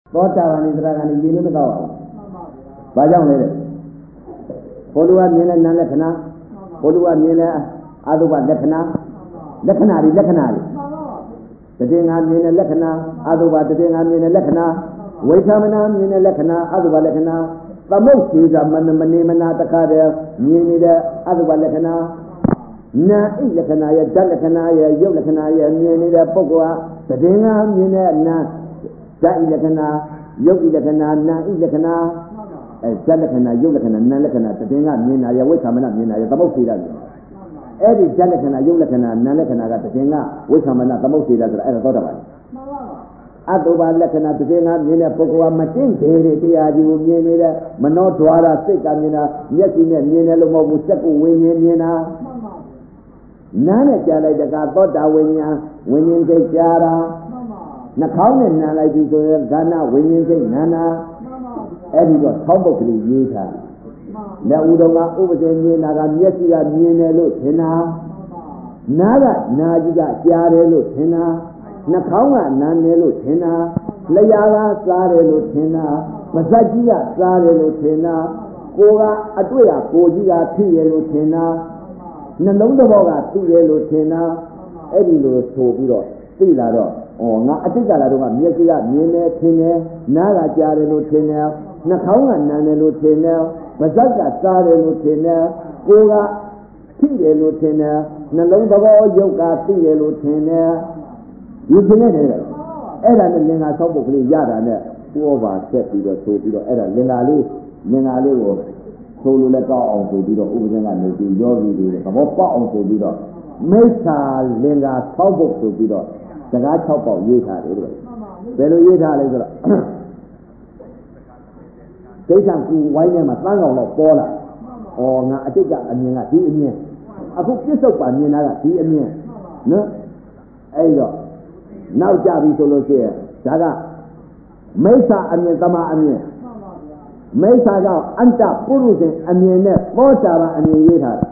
သောတာပန်သရဂံရည်လို့မကောက်အောင်ဘာကြောင့်လဲတဲ့ဘုရားမြင်တဲ့နာလက္ခဏာဘုရားမြင်တဲ့အတုပလက္ခဏာလက္ခဏာတွေတည်ငါမြင်တဲ့လက္ခဏာအတုပတည်ငါမြင်တဲ့လက္ခဏာဝိသမနာမြင်တဲ့လက္ခဏာအတုပလက္ခဏာသမုတ်စီကမနေမနာတခါတည်းမြင်နေတဲ့အတုပလက္ခဏာနာဣလက္ခဏာရဲ့ဓာတ်လက္ခဏာရဲ့ရုပ်လက္ခဏာရဲ့မြင်နေတဲ့ပုဂ္ဂိုလ်ဟာတည်ငါမြင်တဲ့နာဓာတ်ဣလက္ခဏာရုပ်ဣလက္ခဏာနာဣလက္ခဏာဓာတ်လက္ခဏာရုပ်လက္ခဏာနာလက္ခဏာတည်ငါမြင်တာရဲ့ဝိသမနာမြင်တာရဲ့သမုတ်စီကအဲ့ဒီဓာတ်လက္ခဏာရုပ်လက္ခဏာနာလက္ခဏာကတည်ငါဝိသမနာသမုတ်စီကဆိုတာအဲ့ဒါသောတာပန်အတုပလက္ခဏာတည်ငါမြင်တဲ့ပုဂ္ဂိုလ်ကမတင့်သေးတဲ့တရားကြီးကိုမြင်နေတဲ့မနောဓွာရစိတ်ကမြင်တာမျက်စိနဲ့မြင်တယ်လို့မဟုတ်ဘူးစက္ကုဝိညာဉ်မြင်တာနားနဲ့ကြားလိုက်တဲ့ကသောတာဝိညာဉ်ဝိညာဉ်စိတ်ကြားတာနှာခေါင်းနဲ့နားလိုက်ပြီဆိုရင်ဂဏဝိညာဉ်စိတ်နာနာအဲ့ဒီတော့သောပုတ်ကလေးရေးထားလက်ဦးတော်ကဥပဒေမြင်တာကမျက်စိကမြင်တယ်လို့ထင်တာနားကနားကြီးကကြားတယ်လို့ထင်တာနှာခေါင်းကနားတယ်လို့ထင်တာလျှာကစားတယ်လို့ထင်တာပါးစပ်ကြီးကစားတယ်လို့ထင်တာကိုယ်ကအတွေ့အကိုကြီးကဖြစ်ရလို့ထင်တာနှလုံးသဘောကသိတယ်လို့ထင်တာအဲ့ဒီလိုဆိုပြီးတော့သိလာတော့ငါအတိတ်ကလာတော့ကမျက်စိကမြင်တယ်ထင်တယ်နားကကြားတယ်လို့ထင်တယ်နှာခေါင်းကနားတယ်လို့ထင်တယ်ပါးစပ်ကစားတယ်လို့ထင်တယ်ကိုယ်ကသိတယ်လို့ထင်တယ်နှလုံးသဘောယုတ်ကသိတယ်လို့ထင်တယ်ဒီသင်နေတယ်အဲ့ဒါနဲ့လင်္ကာသောပုတ်ကလေးရတာနဲ့ဥပ္ပါဆက်ပြီးတော့ဆိုပြီးတော့အဲ့ဒါလင်္ကာလေးကိုဆိုလို့လည်းကောက်အောင်ဆိုပြီးတော့ဥပဒေကနေပြီးယောဂီတွေသဘောပေါက်အောင်ဆိုပြီးတော့မိစ္ဆာလင်္ကာသောပုတ်ဆိုပြီးတော့စကား6ပေါက်ရေးထားတယ်လို့ဘယ်လိုရေးထားလဲဆိုတော့ဒိဋ္ဌံကူဝိုင်းထဲမှာသန်းကောင်တော့ပေါ်လာငါအတိတ်ကအမြင်ကဒီအမြင်အခုပြစ္ဆုတ်ပါမြင်တာကဒီအမြင်နော်အဲ့တော့နောက်ကြပြီဆိုလို့ရှိရင်ဒါကမိစ္ဆာအမြင်သမာအမြင်မိစ္ဆာကအတ္တပုရုဇဉ်အမြင်နဲ့သောတာပန်အမြင်ရေးထားတယ်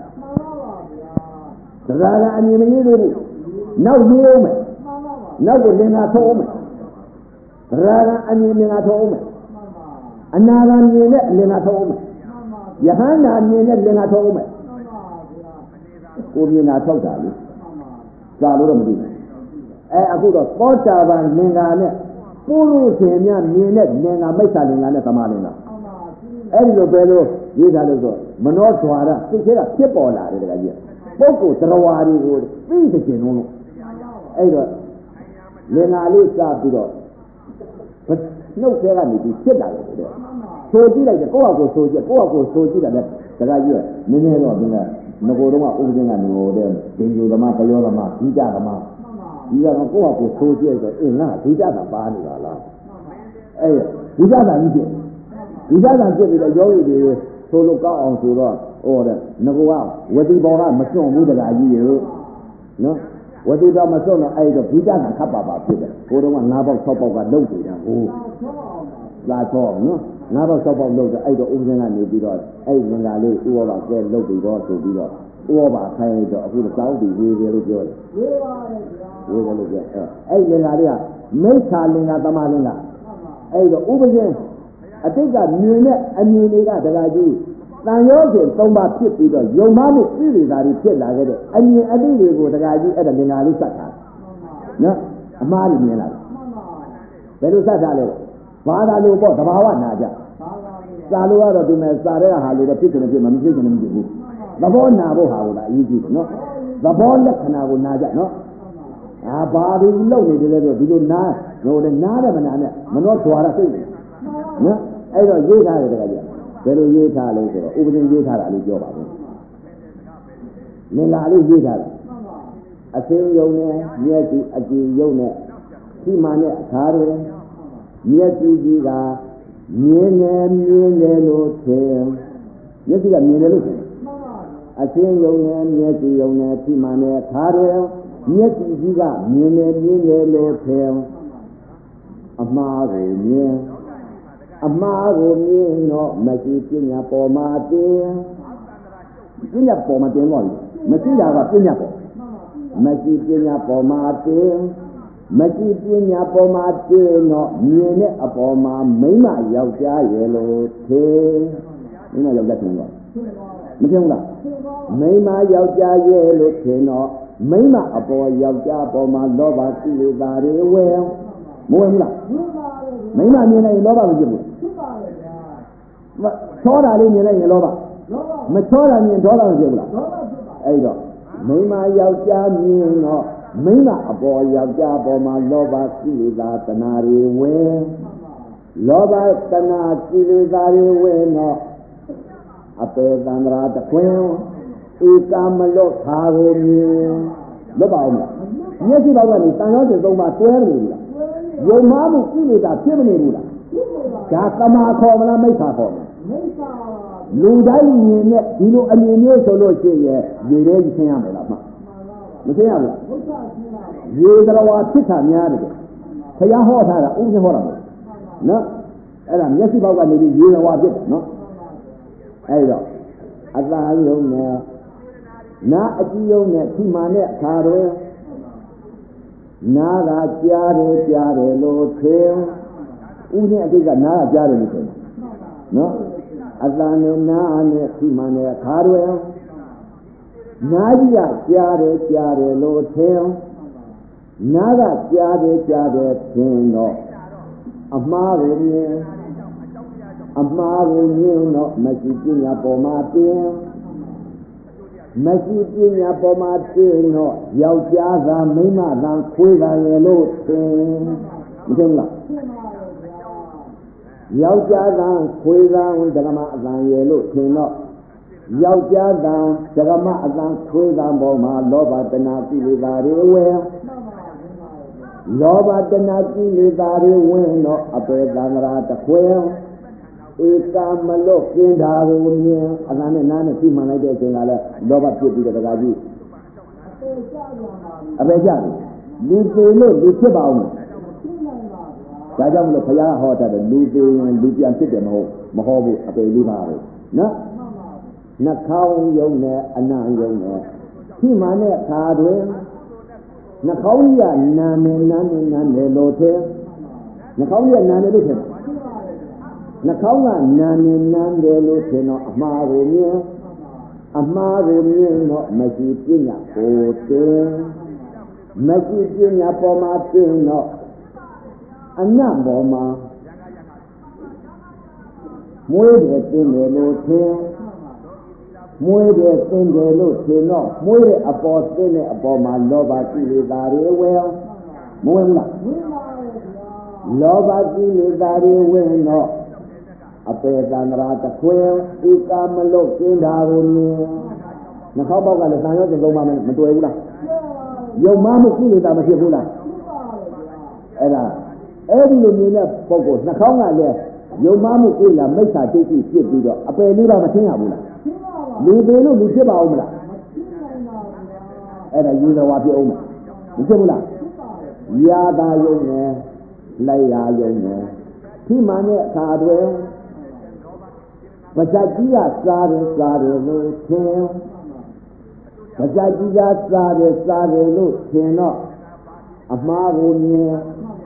သရဂံအမြင်မရေးသေးဘူးနောက်ရေးအောင်မယ်နောက်ကိုလင်္ကာထုတ်အောင်မယ်သရဂံအမြင်လင်္ကာထုတ်အောင်မယ်အနာဂံမြင်နဲ့လင်္ကာထုတ်အောင်မယ်ယဟန္တာမြင်နဲ့လင်္ကာထုတ်အောင်မယ်ကိုမြင်တာထုတ်တာလေစာလို့တော့မသိဘူးအခုတော့သောတာပန်လင်္ကာနဲ့ပုရုဇဉ်များမြင်တဲ့လင်္ကာမိစ္ဆာလင်္ကာနဲ့သမာလင်္ကာအဲ့ဒီလိုပဲလို့ရေးထားလို့ဆိုမနောဓွာရစိတ်ထဲကဖြစ်ပေါ်လာတယ်တကကြီးပုဂ္ဂိုလ်တရားဝါတွေကိုသိတဲ့ကျင်လုံးလို့အဲ့တော့လင်္ကာလေးစပြီးတော့နှုတ်ထဲကနေပြီးဖြစ်လာတယ်တဲ့ဆိုကြည့်လိုက်တယ်ကိုယ့်ဟာကိုယ်ဆိုကြည့်ကိုယ့်ဟာကိုယ်ဆိုကြည့်တာနဲ့တကကြီးကနည်းနည်းတော့ဒီကငကိုယ်တော့ဥပဒေကနေဟိုတဲ့ဒင်ဂျူသမားပယောသမားကြီးကြသမားဒီကတော့ကိုယ့်ဟာကိုယ်ဆိုကြည့်ဆိုငါဒီကြတာပါနေပါလားအဲ့ဒီကြတာကြီးဖြစ်ဒီကြတာဖြစ်ပြီးတော့ယောဂီတွေဆိုလို့ကောက်အောင်ဆိုတော့တဲ့ငကိုကဝတိဘောကမစွန့်ဘူးတကကြီးရေနော်ဝတိတော်မစွန့်တော့အဲ့တော့ဒီကြတာခပ်ပါဖြစ်တယ်ကိုတော့က9ပေါက်6ပေါက်ကလုံနေတာဟိုလာချောနော်9ပေါက်6ပေါက်လုံတော့အဲ့တော့ဥပဒေကနေပြီးတော့အဲ့ငင်္ဂါလေးဥပ္ပါကဲလုံပြီးတော့ဆိုပြီးတော့ဥပ္ပါခိုင်းတော့အခုတောင်းတည်ရေးတယ်လို့ပြောတယ်ရေးပါတယ်ဗျာရေးတယ်လို့ပြောအဲ့ငင်္ဂါလေးကမိစ္ဆာလင်္ကာသမာလင်္ကာအဲ့တော့ဥပဒေအတိတ်ကမြင်တဲ့အမြင်တွေကတကကြီးတန်ရောစဉ်3ပါးဖြစ်ပြီးတော့ယုံမမှုပြိရိသာတွေဖြစ်လာခဲ့တဲ့အမြင်အတိတ်တွေကိုတကကြီးအဲ့ဒါလင်္ကာလေးစတ်ထားနော်အမှားကြီးမြင်လာတယ်ဘယ်လိုစတ်ထားလဲဘာသာလို့ပေါ့သဘာဝနာကြစာလို့ကတော့ဒီမဲ့စာတဲ့ဟာလို့တော့ဖြစ်တယ်ဖြစ်မှာမဖြစ်ချင်လည်းမဖြစ်ဘူးသဘောနာဖို့ဟာကိုလားအရေးကြီးတယ်နော်သဘောလက္ခဏာကိုနာကြနော်ဘာတွေလုပ်နေတယ်လဲဆိုဒီလိုနာဟိုလည်းနားတယ်မနာနဲ့မနှောဓွာရစိတ်နော်အဲ့တော့ရေးထားတယ်တကကြီးဘယ်လိုရေးထားလဲဆိုတော့ဥပဒေရေးထားတာလေးပြောပါဦးလင်္ကာလေးရေးထားတယ်အသိယုံနဲ့မျက်စိအကြည်ယုံနဲ့ဒီမှနဲ့အခါတွေမျက်စိကြီးကမြင်တယ်လို့ထင်မျက်စိကမြင်တယ်လို့ထင်အသိယုံနဲ့မျက်စိယုံနဲ့ဒီမှနဲ့အခါတွေမျက်စိကြီးကမြင်တယ်လို့ထင်အမှားကိုမြင်တော့မရှိပညာပေါ်မှာတင်ပညာပေါ်မှာတင်တော့မရှိတာကပညာပေါ်မရှိပညာပေါ်မှာတင်မရှိပညာပေါ်မှာတင်းတော့မြင်တဲ့အပေါ်မှာမိမယောက်ျားရဲ့လို့ထေမိမယောက်ျားထင်တော့မထင်ဘူးလားမိမယောက်ျားရဲ့လို့ထင်တော့မိမအပေါ်ယောက်ျားပေါ်မှာလောဘကိလေသာတွေဝယ်မဝင်ဘူးလားမိမမြင်လိုက်ရင်လောဘမဖြစ်ဘူးချောတာလေးမြင်လိုက်ရင်လောဘမချောတာမြင်ဒေါသမဖြစ်ဘူးလားအဲ့တော့မိမယောက်ျားမြင်တော့မိမအပေါ်ယောက်ျားပေါ်မှာလောဘကိလေသာတဏှာတွေဝင်လောဘတဏှာကိလေသာတွေဝင်တော့အပေသန္တရာတခွင်ဧကမလွတ်ခါကိုမြင်လွတ်ပါအောင်လားမျက်စိဘောက်ကနေတန်ရောစဉ်သုံးပါတွဲမနေဘူးလားယုံမှားမှုကိလေသာဖြစ်မနေဘူးလားဒါသမာခေါ်မလားမိစ္ဆာခေါ်မလားလူတိုင်းမြင်တဲ့ဒီလိုအမြင်မျိုးဆိုလို့ရှိရင်ရေထဲကြီးဆင်းရမယ်လားမဆင်းရဘူးရေသရဝါဖြစ်တာများတယ်ခရဟောထားတာဥပ္ပဟောတာမဟုတ်နော်အဲ့ဒါမျက်စိဘောက်ကနေပြီးရေသရဝါဖြစ်တယ်နော်အဲ့တော့အသာယုံနဲ့နာအကြည့်ယုံနဲ့ဒီမှန်တဲ့အခါတွင်နာကကြားတယ်လို့ထင်ဥနဲ့အတိတ်ကနာကကြားတယ်လို့ထင်နော်အသာနဲ့နာနဲ့ဒီမှန်တဲ့အခါတွင်နာကြီးကကြားတယ်လို့ထင်နာကကြားတယ်ထင်တော့အမှားကိုမြင်တော့မရှိပညာပေါ်မှာတင်းမရှိပညာပေါ်မှာတင်းတော့ယောက်ျားသာမိန်းမသာခွေးသာရဲ့လို့ထင်မထင်ဘူးလားယောက်ျားသာခွေးသာဓမ္မအသံရဲ့လို့ထင်တော့ယောက်ျားသာဓမ္မအသံခွေးသာပေါ်မှာလောဘတဏှာကိလေသာတွေဝင်လောဘတဏှာကိလေသာတွေဝင်တော့အပေသန္တရာတခွင်ဧကမလွတ်ကျင်တာကိုမြင်အသာနဲ့နားနဲ့သိမှန်လိုက်တဲ့အချိန်ကလည်းလောဘဖြစ်ပြီးတဲ့တကားကြီးအပေကြတယ်လူသေးလို့လူဖြစ်ပါအောင်ဒါကြောင့်မလို့ဘုရားဟောတတ်တယ်လူသေးရင်လူပြန်ဖြစ်တယ်မဟုတ်ဘူးအပေလေးပါပဲနော်နှာခေါင်းယုံနဲ့အနံ့ယုံနဲ့သိမှန်တဲ့အခါတွင်နှာခေါင်းကြီးကနာမယ်လို့ထင်နှာခေါင်းကြီးကနာမယ်လို့ထင်နှာခေါင်းကနာနေလို့ထင်တော့အမှားကိုမြင်တော့မရှိပညာကိုတင်မရှိပညာပေါ်မှာတင်တော့အနတ်ပေါ်မှာမွေးတယ်တင်တယ်လို့ထင်မွေးတယ်တင်တယ်လို့ထင်တော့မွေးတဲ့အပေါ်တင်တဲ့အပေါ်မှာလောဘကိလေသာတွေဝင်မဝင်ဘူးလားလောဘကိလေသာတွေဝင်တော့အပေသန္တရာတခွင်ဧကမလွတ်ကျင်းတာကိုမြင်နှာခေါင်းပေါက်ကလည်းတန်ရောစဉ်သုံးပါမတွေ့ဘူးလားယုံမှမှုကိလေသာမဖြစ်ဘူးလားအဲ့ဒီလိုမြင်တဲ့ပုဂ္ဂိုလ်နှာခေါင်းကလည်းယုံမှမှုကိလေသာမိစ္ဆာဒိဋ္ဌိဖြစ်ပြီးတော့အပေလေးပါမသိရဘူးလားလူသေးလို့လူဖြစ်ပါဦးမလားအဲ့ဒါယူတော်ဝါဖြစ်အောင်မဖြစ်ဘူးလားယာသာယုံနဲ့လိုက်ရာယုံနဲ့ဒီမှန်တဲ့အခါတွင်ပဇတ်ကြီးကစားတယ်လို့ထင်ပဇတ်ကြီးကစားတယ်လို့ထင်တော့အမှားကိုမြင်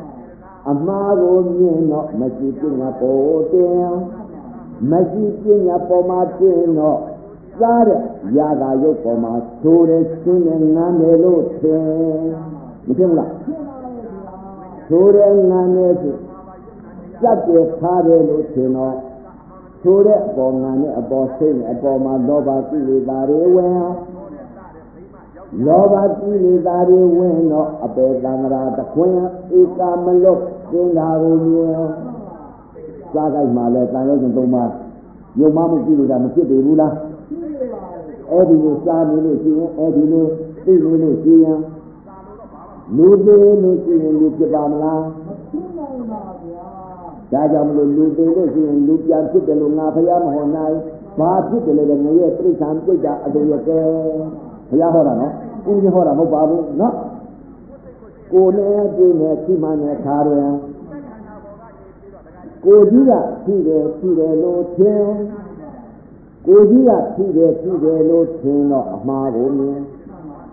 တော့မရှိပညာပေါ်တင်မရှိပညာပေါ်မှာတင်တော့စားတဲ့ရာဂယုတ်ပေါ်မှာသိုးတယ်ချင်းတယ်ငန်းတယ်လို့ထင်မထင်ဘူးလားသိုးတယ်ငန်းတယ်ဆိုစက်တယ်ထားတယ်လို့ထင်တော့ဆိုတဲ့အပေါ်ငါနဲ့အပေါ်စိတ်နဲ့အပေါ်မှာလောဘကိလေသာတွေဝင်လောဘကိလေသာတွေဝင်တော့အပေသန္တရာတခွင်ဧကမလွတ်ကျင်းတာကိုမြင်စားကြိုက်မှလည်းတန်ရုံးသုံးပါယုံမှမှုကိလေသာမဖြစ်ပေဘူးလားအဲ့ဒီလိုစားနေလို့ရှိရင်အဲ့ဒီလိုသိနေလို့ရှိရင်လူသေးလို့ရှိရင်လူဖြစ်ပါမလားဒါကြောင့်မလို့လူသေးလို့ရှိရင်လူပြန်ဖြစ်တယ်လို့ငါဘုရားမဟောနိုင်ဘာဖြစ်တယ်လဲငါရဲ့ပြိဋ္ဌာန်ပြိဋ္ဌာအတူရကဲဘုရားဟောတာနော်ဦးကြီးဟောတာမဟုတ်ပါဘူးနော်ကိုယ်နဲ့ဒီနဲ့ဒီမှနဲ့ခါတယ်ကိုကြီးကရှိတယ်လို့ထင်ကိုကြီးကရှိတယ်လို့ထင်တော့အမှားကိုမြင်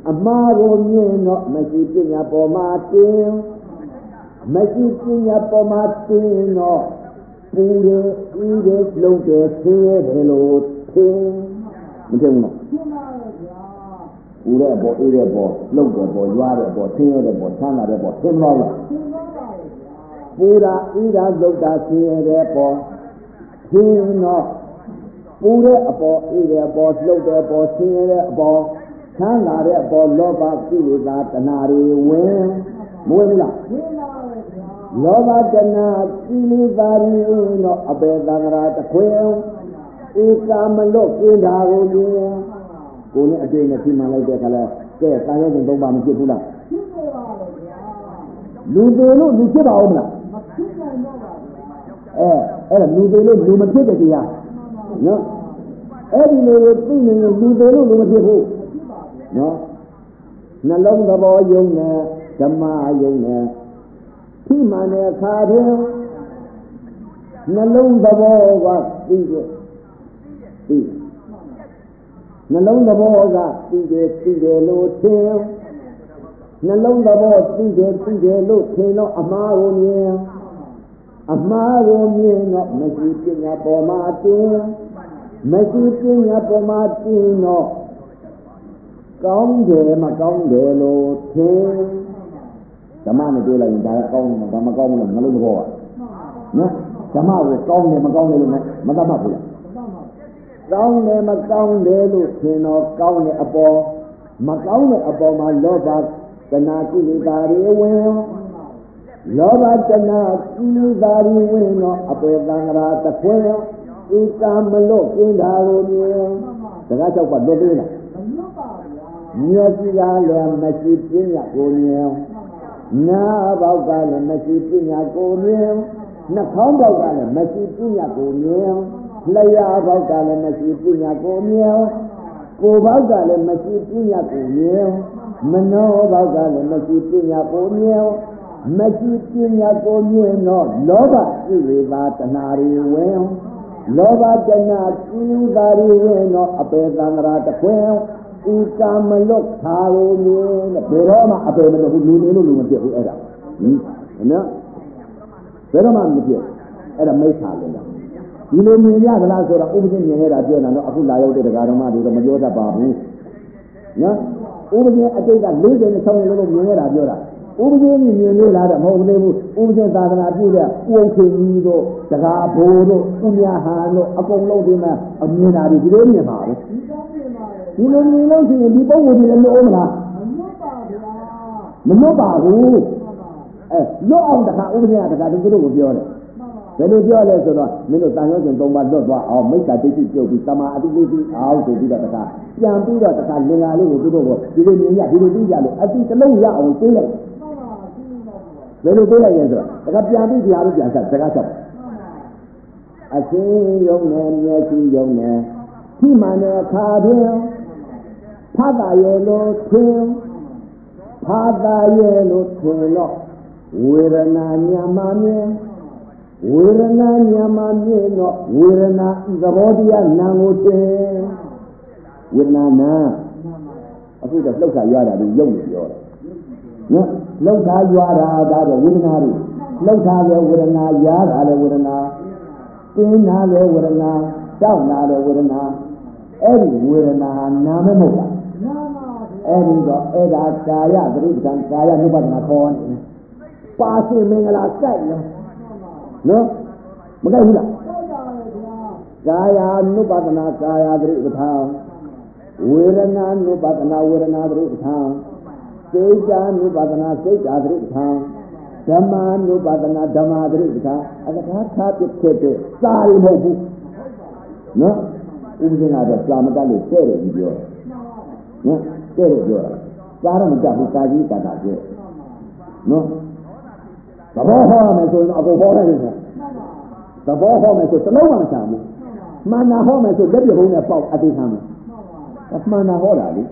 အမှားကိုမြင်တော့မရှိပညာပေါ်မှာတင်မရှိပညာပေါ်မှာတင်တော့ပူတယ်ဤတယ်လုံးတယ်ဆင်းရဲတယ်လို့ထင်မထင်ဘူးလားထင်ပါရဲ့ဗျာပူတဲ့ပေါ်အေးတဲ့ပေါ်လုံးတဲ့ပေါ်ရွာတဲ့ပေါ်ဆင်းရဲတဲ့ပေါ်ချမ်းသာတဲ့ပေါ်ထင်မလားထင်ပါပါရဲ့ဗျာပူတာအေးတာလုံးတာဆင်းရဲတဲ့ပေါ်ထင်တော့ပူတဲ့အပေါ်အေးတဲ့အပေါ်လှုပ်တဲ့အပေါ်ဆင်းရဲတဲ့အပေါ်ချမ်းသာတဲ့အပေါ်လောဘကိလေသာတဏှာတွေဝင်မဝင်ဘူးလားဝင်ပါရဲ့ဗျာလောဘတဏှာကိလေသာတွေဝင်တော့အပေသံဃာတခွေဧကာမလွတ်ကိတာကိုမြင်ကိုယ်နဲ့အတိတ်နဲ့ပြမှန်လိုက်တဲ့ခါလဲကဲတာရုံးသုံးပါမဖြစ်ဘူးလားဖြစ်နေပါရဲ့ဗျာလူတွေလို့လူဖြစ်ပါဦးမလားမဖြစ်နိုင်တော့ပါဗျာအဲ့ဒါလူတွေလို့လူမဖြစ်တဲ့တရားနော်အဲ့ဒီလိုသိနေရင်လူတွေလို့လူမဖြစ်ဘူးနော်နှလုံးသဘောယုံနဲ့ဓမ္မယုံနဲ့ဖြိမှန်တဲ့အခါတည်းနှလုံးသဘောကသိတယ်သိနှလုံးသဘောကသိတယ်လို့ထင်နှလုံးသဘောသိတယ်လို့ထင်တော့အမှားကိုမြင်အမှားကိုမြင်တော့မရှိပညာပေါ်မှာတင်မရှိပညာပေါ်မှာတင်တော့ကောင်းတယ်မကောင်းတယ်လို့ထင်ဓမ္မနဲ့တွေ့လိုက်ရင်ဒါကကောင်းတယ်ဒါမကောင်းဘူးလားနှလုံးသဘောကနော်ဓမ္မကိုကောင်းတယ်မကောင်းတယ်လို့မသတ်မှတ်ဘူးလားကောင်းတယ်မကောင်းတယ်လို့ထင်တော့ကောင်းတဲ့အပေါ်မကောင်းတဲ့အပေါ်မှာလောဘတဏှာကိလေသာတွေဝင်လောဘတဏှာကိလေသာတွေဝင်တော့အပေသံဃာတခွေဧကာမလွတ်ကျင်းတာကိုမြင်တကား၆ပါးလွတ်သေးလားမလွတ်ပါဘူးမျက်စိကလည်းမရှိပညာကိုမြင်နားပေါက်ကလည်းမရှိပညာကိုမြင်နှာခေါင်းပေါက်ကလည်းမရှိပညာကိုမြင်လျှာပေါက်ကလည်းမရှိပညာကိုမြင်ကိုယ်ပေါက်ကလည်းမရှိပညာကိုမြင်မနောပေါက်ကလည်းမရှိပညာကိုမြင်မရှိပညာကိုမြင်တော့လောဘကိလေသာတဏှာတွေဝင်လောဘတဏှာကိလေသာတွေဝင်တော့အပေသံဃာတခွင်ဤကာမလွတ်ခါကိုမြင်တဲ့ဘယ်တော့မှအပေမလွတ်ဘူးလူနေလို့လူမဖြစ်ဘူးအဲ့ဒါနော်ဘယ်တော့မှမဖြစ်အဲ့ဒါမိစ္ဆာလို့လားဒီလိုမြင်ရသလားဆိုတော့ဥပဒေမြင်ရတာပြောတာတော့အခုလာရောက်တဲ့တရားတော်မှတွေတော့မပြောတတ်ပါဘူးနော်ဥပဒေအတိတ်က46နှစ်လုံးမြင်ရတာပြောတာဥပဒေမြင်လို့လားတော့မဟုတ်သေးဘူးဥပဒေသာသနာပြုတဲ့ဥက္ခေကြီးတို့တကားဘိုးတို့ဥမြဟာတို့အကုန်လုံးဒီမှာအမြင်တာဒီလိုမြင်ပါဘူးဒီလိုမြင်လို့ရှိရင်ဒီပုံကိုယ်ကြီးလည်းလွတ်အောင်မလားမလွတ်ပါဘူးလွတ်အောင်တခါဥပဒေကတခါသူတို့ကိုပြောတယ်ဘယ်လိုပြောလဲဆိုတော့မင်းတို့တန်ရုံးကျင်3ပါးလွတ်သွားအောင်မိစ္ဆာဒိဋ္ဌိပြုတ်ပြီးတမာအတိသိအောင်ဆိုပြီးတော့တခါပြန်ပြီးတော့တခါလင်္ကာလေးကိုသူတို့ကဒီလိုမြင်ရဒီလိုသိကြလို့အတိတလုံးရအောင်သိလိုက်ဘယ်လိုသိလိုက်ရဲဆိုတော့တခါပြန်ပြီးတရားလို့ပြန်ဆက်စကားချက်အချင်းယုံနဲ့မျက်စိယုံနဲ့ဖြိမှန်တဲ့အခါတွင်ဖတ်တာရဲ့လို့ထင်ဖတ်တာရဲ့လို့ထင်တော့ဝေဒနာညာမမြင်ဝေဒနာညာမမြင်တော့ဝေဒနာသဘောတရားနာကိုတင်ဝေဒနာနာအခုတော့လှုပ်ခါရတာဒီရုပ်လို့ပြောတယ်နော်လှုပ်ခါရတာဒါတော့ဝေဒနာတွေလှုပ်ခါလည်းဝေဒနာရတာလည်းဝေဒနာတင်းနာလည်းဝေဒနာတောက်နာလည်းဝေဒနာအဲ့ဒီဝေဒနာနာမမဟုတ်လားနာပါအဲ့ဒီတော့အဲ့ဒါကာယသတိပ္ပံကာယ ानु ပဒနာခေါ်နေပါစီမင်္ဂလာကြိုက်လားနော်မကြိုက်ဘူးလားကြိုက်ပါရဲ့ဗျာကာယ ानु ပဒနာကာယသတိပ္ပံဝေဒနာ ानु ပဒနာဝေဒနာသတိပ္ပံစိတ် ानु ပဒနာစိတ်သတိပ္ပံဓမ္မ ानु ပဒနာဓမ္မသတိပ္ပံအတ္တခါဖြစ်တဲ့စာရီမဟုတ်ဘူးနော်ဥပဒေကတော့စာမတတ်လို့တဲ့တယ်ကြီးပြောနော်တဲ့တယ်ပြောတာစာတော့မတတ်ဘူးစာကြီးတတ်တာပြောနော်သဘောဟောမယ်ဆိုရင်အကုန်ဟောလိုက်တယ်သဘောဟောမယ်ဆိုတလုံးမှမချဘူးမှန်တာဟောမယ်ဆိုလက်ပြဘုံနဲ့ပေါက်အသေးခံမယ်မှန်တာဟောတာလေ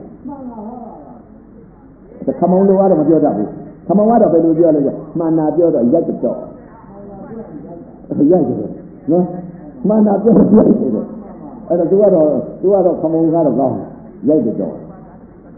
ခမောင်းလိုကတော့မပြောတတ်ဘူးခမောင်းကတော့ဘယ်လိုပြောလဲမှန်တာပြောတော့ရိုက်တော့ရိုက်တယ်နော်မှန်တာပြောရိုက်တယ်အဲ့တော့သူကတော့ခမောင်းကတော့ကောင်းရိုက်တော့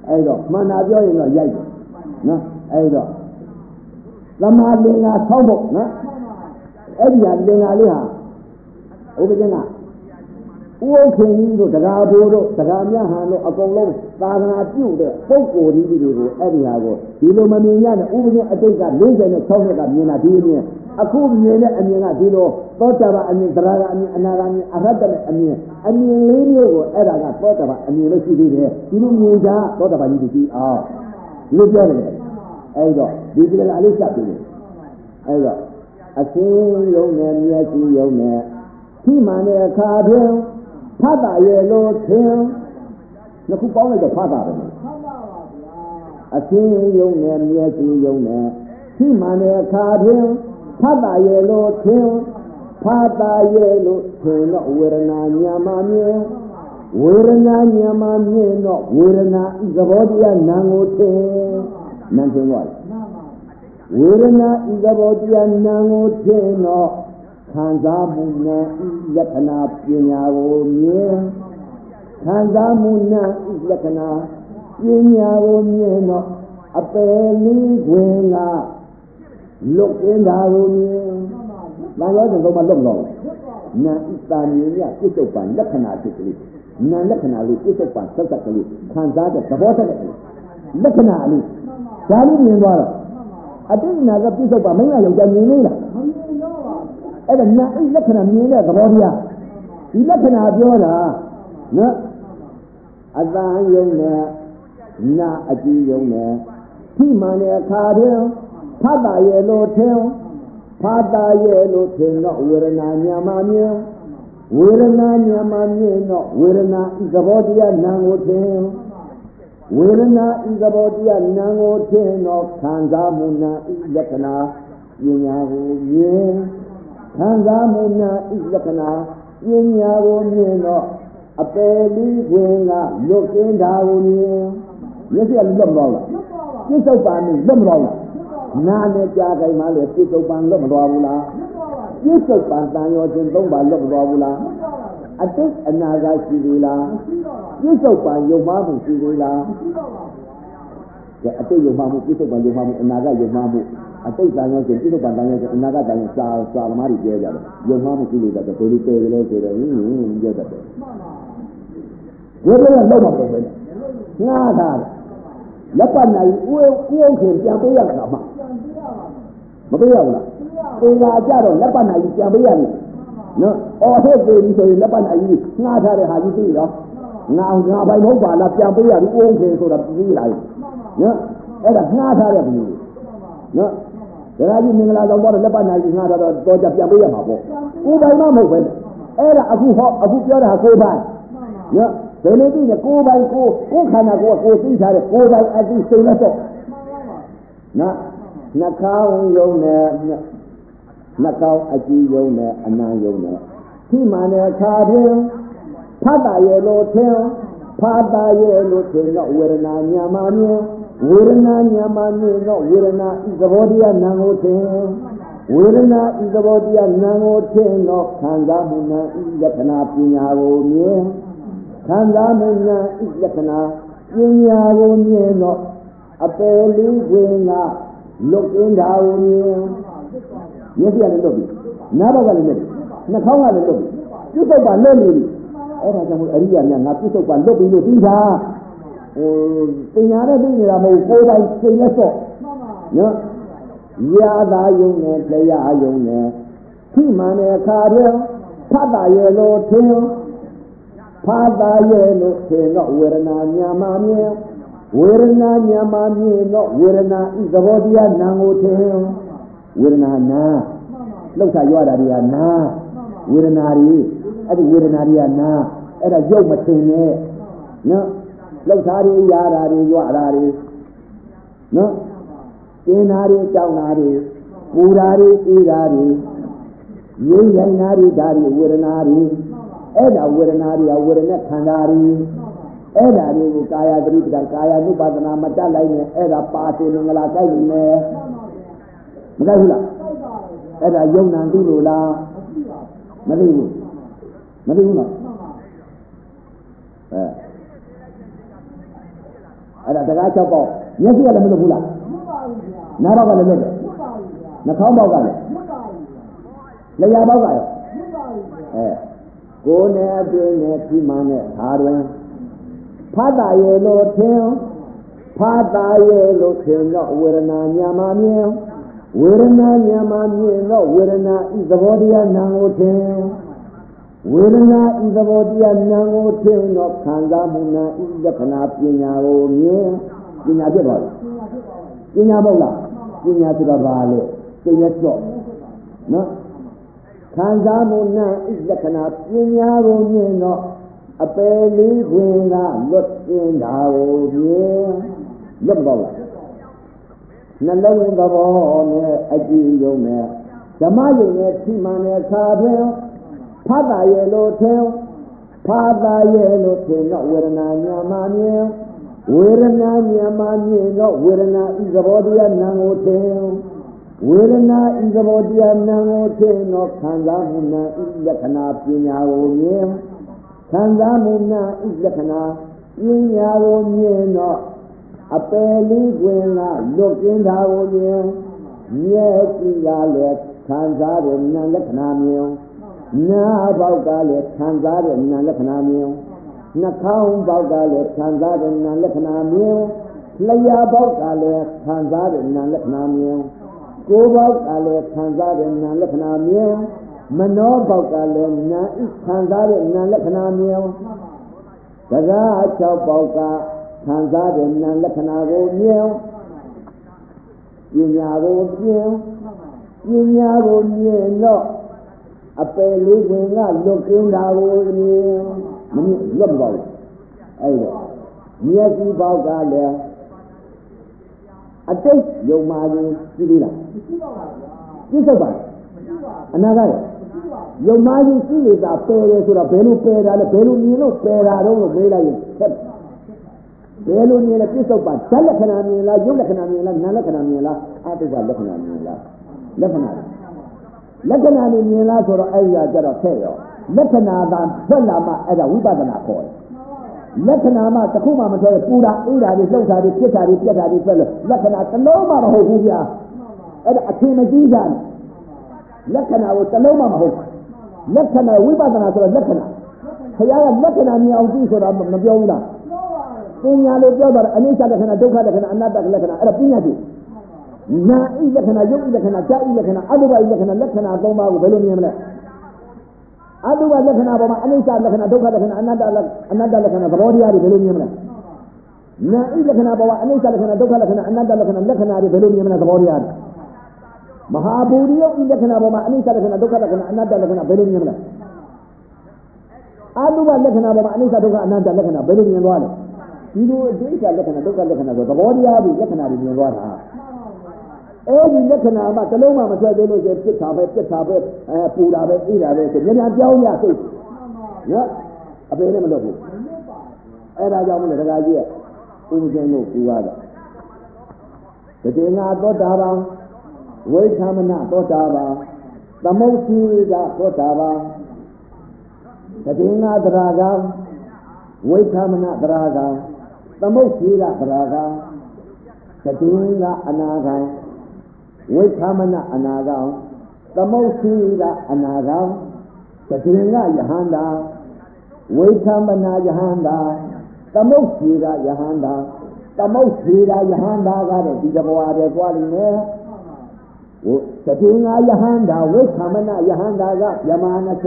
အဲ့တော့မှန်တာပြောရင်တော့ရိုက်တယ်နော်အဲ့တော့သမာလင်္ကာဆောင်းဖို့နော်အဲ့ဒီဟာလင်္ကာလေးဟာဥပဒေကဥက္ခင်ကြီးတို့တရားဘိုးတို့တရားမြတ်ဟန်တို့အကုန်လုံးသာသနာပြုတဲ့ပုဂ္ဂိုလ်ကြီးတွေကိုအဲ့ဒီဟာကိုဒီလိုမမြင်ရတဲ့ဥပဒေအတိတ်က46နှစ်ကမြင်တာဒီအမြင်အခုမြင်တဲ့အမြင်ကဒီလိုသောတာပန်အမြင်တရားကအမြင်အနာဂတ်အမြင်အရဟတအမြင်လေးမျိုးကိုအဲ့ဒါကသောတာပန်အမြင်လို့ရှိသေးတယ်ဒီလိုမြင်ကြသောတာပန်ကြီးကြည့်အောင်ဒီလိုပြောတယ်အဲ့တော့ဒီကလေးအလေးချက်ပြီးတယ်အဲ့တော့အစင်းယုံနဲ့မျက်စိယုံနဲ့ဒီမှန်တဲ့အခါတွင်ဖတ်တာရဲ့လို့ထင်နှစ်ခုပေါင်းလိုက်တော့ဖတ်တာပဲအစင်းယုံနဲ့မျက်စိယုံနဲ့ဒီမှန်တဲ့အခါတွင်ဖတ်တာရဲ့လို့ထင်ဖတ်တာရဲ့လို့ထင်တော့ဝေဒနာညာမမြင်ဝေဒနာညာမမြင်တော့ဝေဒနာဤသဘောတရားနာကိုထင်နာထင်သွားဝေဒနာဤသဘောတရားနာကိုထင်တော့ခံစားမှုနဲ့လက္ခဏာပညာကိုမြင်ခံစားမှုနဲ့လက္ခဏာပညာကိုမြင်တော့အပယ်လေးခွင်ကလွတ်ကျင်တာကိုမြင်။ဒါရောဆိုတော့မလွတ်တော့ဘူး။နာဣတာမြင်ရပြစ္ဆုတ်ပံလက္ခဏာဖြစ်ကလေးနာလက္ခဏာလေးပြစ္ဆုတ်ပံသက်သက်ကလေးခံစားတဲ့သဘောတက်ကလေးလက္ခဏာလေးဒါလေးမြင်သွားတော့အတိတ်နာကပြစ္ဆုတ်ပံမင်းကယောက်ျားမြင်နေလားမမြင်တော့ပါအဲ့ဒါနာဣလက္ခဏာမြင်တဲ့သဘောတရားဒီလက္ခဏာပြောတာနော်အတန်ယုံနဲ့နာအကြည့်ယုံနဲ့ထိမှန်တဲ့အခါတည်းဖတ်တာရဲ့လို့ထင်ဖတ်တာရဲ့လို့ထင်တော့ဝေဒနာညာမမြင်ဝေဒနာညာမမြင်တော့ဝေဒနာဤသဘောတရားနာကိုထင်ဝေဒနာဤသဘောတရားနာကိုထင်တော့ခံစားမှုနာဤလက္ခဏာပညာကိုမြင်ခံစားမှုနာဤလက္ခဏာပညာကိုမြင်တော့အပယ်လေးခြင်းကလွတ်ကျင်တာကိုမြင်မျက်စိကလွတ်မသွားဘူးပြစ္ဆုတ်ပံနဲ့လွတ်မသွားဘူးနာနဲ့ကြားကြိုင်မှလည်းပြစ္ဆုတ်ပံလွတ်မသွားဘူးလားပြစ္ဆုတ်ပံတန်ရောခြင်း၃ပါးလွတ်မသွားဘူးလားအတိတ်အနာဂတ်ရှိသေးလားပြစ္ဆုတ်ပံယုံမှမှုရှိသေးလားအတိတ်ယုံမှမှုပြစ္ဆုတ်ပံယုံမှမှုအနာဂတ်ယုံမှမှုအတိတ်တန်ရောခြင်းပြစ္ဆုတ်ပံတန်ရောခြင်းအနာဂတ်တန်ရောစာသမားတွေပြောကြတယ်ယုံမှမှုရှိလို့တတ်တယ်ဘယ်လိုတည်ကြလဲဆိုတော့ပြောတတ်တယ်ဘယ်လိုလဲလောက်တော့ပဲငါးတာလက်ပတ်နိုင်ဦးခင်ပြန်ပေးရမှာမပေးရဘူးလားပေလာကြတော့လက်ပတ်နိုင်ပြန်ပေးရမယ်နော်အော်ဟုတ်ပြီဆိုရင်လက်ပတ်နိုင်ငှားထားတဲ့ဟာကြီးသိရောငါပိုင်မဟုတ်ပါလားပြန်ပေးရပြီဦးခင်ဆိုတာပြီးလာပြီနော်အဲ့ဒါငှားထားတဲ့ဘူးနော်ဒါကြီးမင်္ဂလာဆောင်တော့လက်ပတ်နိုင်ငှားထားတော့တော်ကြပြန်ပေးရမှာပေါ့ဦးပိုင်မဟုတ်ပဲအဲ့ဒါအခုပြောတာကိုပိုင်နော်ဘယ်လိုသိလဲကိုယ်ပိုင်ကိုခန္ဓာကိုယ်သိထားတဲ့ကိုယ်ပိုင်အသိစိတ်နဲ့တော့နော်နှာခေါင်းယုံနဲ့နှာခေါင်းအကြည့်ယုံနဲ့အနာယုံနဲ့ဒီမှန်တဲ့အခါတွင်ဖတ်တာရဲ့လို့ထင်ဖတ်တာရဲ့လို့ထင်တော့ဝေဒနာညာမမြင်ဝေဒနာညာမမြင်တော့ဝေဒနာဤသဘောတရားနာကိုထင်ဝေဒနာဤသဘောတရားနာကိုထင်တော့ခံစားမှုနာဤလက္ခဏာပညာကိုမြင်ခံစားမှုနာဤလက္ခဏာပညာကိုမြင်တော့အပယ်လေးခြင်းကလွတ်ကျင်တာကိုမြင်မျက်စိကလည်းလွတ်ပြီနားဘက်ကလည်းလွတ်ပြီနှာခေါင်းကလည်းလွတ်ပြီပြစ္ဆုတ်ပါလွတ်နေပြီအဲ့ဒါကြောင့်အရိယာများငါပြစ္ဆုတ်ပါလွတ်ပြီလို့သိတာပညာနဲ့သိနေတာမဟုတ်ကိုယ်တိုင်စိတ်နဲ့တော့နော်ရာသာယုံနဲ့တရားယုံနဲ့ခိမှန်တဲ့အခါတည်းဖတ်တာရဲ့လို့ထင်ဖတ်တာရဲ့လို့ထင်တော့ဝေဒနာညာမမြင်ဝေဒနာညာမမြင်တော့ဝေဒနာဤသဘောတရားနာကိုထင်ဝေဒနာနာလောက်ချရွာတာတွေကနာဝေဒနာတွေအဲ့ဒီဝေဒနာတွေကနာအဲ့ဒါရုပ်မထင်နဲ့နော်လောက်ချတွေရာတာတွေရွာတာတွေနော်ကျင်းတာတွေကြောက်တာတွေပူတာတွေအေးတာတွေငြိမ့်ရိုင်းတာတွေဒါတွေဝေဒနာတွေအဲ့ဒါဝေဒနာတွေကဝေဒနာခန္ဓာတွေအဲ့ဒါတွေကိုကာယသတိပဋ္ဌာန်ကာယ ानु ပါဒနာမတတ်လိုက်နဲ့အဲ့ဒါပါစေမင်္ဂလာကြိုက်နေမယ်မကြိုက်ဘူးလားအဲ့ဒါယုံနာသိလို့လားမသိဘူးနော်အဲ့ဒါတကား6ပေါက်မျက်စိကလည်းမလွတ်ဘူးလားနားပေါက်ကလည်းလွတ်တယ်နှာခေါင်းပေါက်ကလည်းလျှာပေါက်ကရောကိုယ်နဲ့အတွင်းနဲ့ဒီမှနဲ့အားတွင်ဖတ်တာရဲ့လို့ထင်ဖတ်တာရဲ့လို့ထင်တော့ဝေဒနာညာမမြင်ဝေဒနာညာမမြင်တော့ဝေဒနာဤသဘောတရားနာကိုထင်ဝေဒနာဤသဘောတရားနာကိုထင်တော့ခံစားမှုနာဤလက္ခဏာပညာကိုမြင်ပညာဖြစ်သွားပြီပညာမဟုတ်လားပညာဆိုတာဘာလဲသိရတော့နော်ခံစားမှုနာဤလက္ခဏာပညာကိုမြင်တော့အပယ်လေးခွင်ကလွတ်ကျင်တာကိုမြင်လွတ်တော့လားနှလုံးသဘောနဲ့အကြည့်ယုံနဲ့ဓမ္မယုံနဲ့ထိမှန်တဲ့ခါတွင်ဖတ်တာရဲ့လို့ထင်ဖတ်တာရဲ့လို့ထင်တော့ဝေဒနာညာမမြင်ဝေဒနာညာမမြင်တော့ဝေဒနာဤသဘောတရားနာကိုထင်ဝေဒနာဤသဘောတရားနာကိုထင်တော့ခံစားမှုနာဤလက္ခဏာပညာကိုမြင်ခံစားမှုနာဤလက္ခဏာပညာကိုမြင်တော့အပယ်လေးတွင်ကလွတ်ကျင်တာကိုမြင်မျက်စိကလည်းခံစားတဲ့နာလက္ခဏာမြင်နားပေါက်ကလည်းခံစားတဲ့နာလက္ခဏာမြင်နှာခေါင်းပေါက်ကလည်းခံစားတဲ့နာလက္ခဏာမြင်လျှာပေါက်ကလည်းခံစားတဲ့နာလက္ခဏာမြင်ကိုယ်ပေါက်ကလည်းခံစားတဲ့နာလက္ခဏာမြင်မနောပေါက်ကလည်းနာဤခံစားတဲ့နာလက္ခဏာမြင်တရား6ပေါက်ကခံစားတဲ့နာလက္ခဏာကိုမြင်ပညာကိုမြင်ပညာကိုမြင်တော့အပယ်လေးခွင်ကလွတ်ကင်းတာကိုမြင်မမြင်လွတ်မသွားဘူးအဲ့တော့မျက်စိပေါက်ကလည်းအတိတ်ယုံမှရင်ရှိသေးလားမရှိပါဘူးပြစ္ဆုတ်ပါအနာကရယုံမှရင်ရှိနေတာပယ်တယ်ဆိုတော့ဘယ်လိုပယ်တာလဲဘယ်လိုမြင်လို့ပယ်တာတော့လို့မေးလိုက်ရင်ဆက်ဘယ်လိုမြင်လဲပြစ္ဆုတ်ပါဓာတ်လက္ခဏာမြင်လားယုတ်လက္ခဏာမြင်လားနာလက္ခဏာမြင်လားအတုပလက္ခဏာမြင်လားလက္ခဏာတွေမြင်လားဆိုတော့အဲ့ဒီကကြတော့ဆက်ရောလက္ခဏာသာထွက်လာမှအဲ့ဒါဝိပဿနာခေါ်တယ်လက္ခဏာမှတစ်ခုမှမထွက်ပူတာအေးတာတွေလှုပ်တာတွေပြက်တာတွေပြက်တာတွေထွက်လို့လက္ခဏာတစ်လုံးမှမဟုတ်ဘူးဗျာအဲ့ဒါအထင်မကြီးကြနဲ့လက္ခဏာကိုတစ်လုံးမှမဟုတ်လက္ခဏာဝိပဿနာဆိုတော့လက္ခဏာခရီးကလက္ခဏာမြင်အောင်ကြည့်ဆိုတာမပြောဘူးလားပညာလို့ပြောတာအနိစ္စလက္ခဏာဒုက္ခလက္ခဏာအနတ္တလက္ခဏာအဲ့ဒါပညာကြည့်နာဤလက္ခဏာယုတ်ဤလက္ခဏာကြာဤလက္ခဏာအတုပဤလက္ခဏာ3ပါးကိုဘယ်လိုမြင်မလဲအတုပလက္ခဏာပေါ်မှာအနိစ္စလက္ခဏာဒုက္ခလက္ခဏာအနတ္တလက္ခဏာသဘောတရားတွေဘယ်လိုမြင်မလဲနာဤလက္ခဏာပေါ်မှာအနိစ္စလက္ခဏာဒုက္ခလက္ခဏာအနတ္တလက္ခဏာတွေဘယ်လိုမြင်မလဲသဘောတရားတွေမဟာဘူရိယဤလက္ခဏာပေါ်မှာအနိစ္စလက္ခဏာဒုက္ခလက္ခဏာအနတ္တလက္ခဏာဘယ်လိုမြင်မလဲအတုပလက္ခဏာပေါ်မှာအနိစ္စဒုက္ခအနတ္တလက္ခဏာဘယ်လိုမြင်သွားလဲဒီလိုအတိတ်ကလက္ခဏာဒုက္ခလက္ခဏာဆိုသဘောတရားတွေလက္ခဏာတွေမြင်သွားတာအဲ့ဒီလက္ခဏာမှတစ်လုံးမှမဆွဲသေးလို့ဆိုပြစ်တာပဲပူတာပဲအေးတာပဲဆိုမြန်ပြောင်းရစိတ်နော်အပေနဲ့မလုပ်ဘူးအဲ့ဒါကြောင့်မလို့ဒကာကြီးကဦးကျင်းတို့ကူရတာတတိငါသောတာပန်ဝိသမနသောတာပန်သမုဋ္ဌိကသောတာပန်တတိငါသရဂံဝိသမနသရဂံသမုဋ္ဌိကသရဂံတတိငါအနာဂံဝိသမနအနာဂံသမုဋ္ဌိကအနာဂံတတိငါယဟန္တာဝိသမနယဟန္တာသမုဋ္ဌိကယဟန္တာသမုဋ္ဌိကယဟန္တာကတော့ဒီတဘဝတည်းသွားလိမ့်မယ်တတိငါယဟန္တာဝိသမနယဟန္တာကယမ20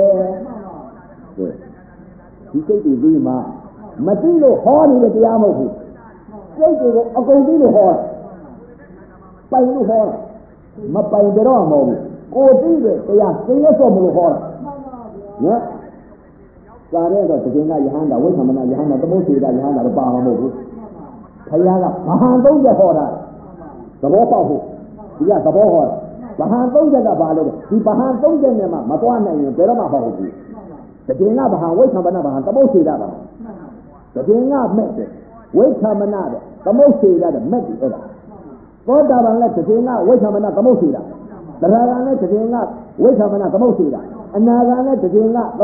ဒီစိတ်ဒီမှာမသိလို့ဟောနေတဲ့တရားမဟုတ်ဘူးစိတ်တွေကိုအကုန်သိလို့ဟောတာပိုင်လို့ဟောတာမပိုင်တော့မဟုတ်ဘူးကိုသိတဲ့တရားသိရစောမလို့ဟောတာနော်သာတဲ့တော့တကယ်ကယဟန္တာဝိသမနယဟန္တာသမုဋ္ဌိကယဟန္တာတော့ပါမှာမဟုတ်ဘူးခရီးကဗဟန်3ချက်ဟောတာသဘောပေါက်ဖို့ဒီကသဘောဟောတာဗဟန်3ချက်ကဘာလဲဒီဗဟန်3ချက်နဲ့မှမသွားနိုင်ရင်ဘယ်တော့မှမဟုတ်ဘူးတကယ်ကဗဟန်ဝိသမနဗဟန်သမုဋ္ဌိကဗဟန်တကယ်ကမဲ့တယ်ဝိသမနတဲ့သမုဋ္ဌိကတဲ့မဲ့တယ်အဲ့ဒါသောတာပန်လည်းတကယ်ကဝိသမနသမုဋ္ဌိကသရဂံလည်းတကယ်ကဝိသမနသမုဋ္ဌိကအနာဂံလည်းတကယ်ကသမုဋ္ဌ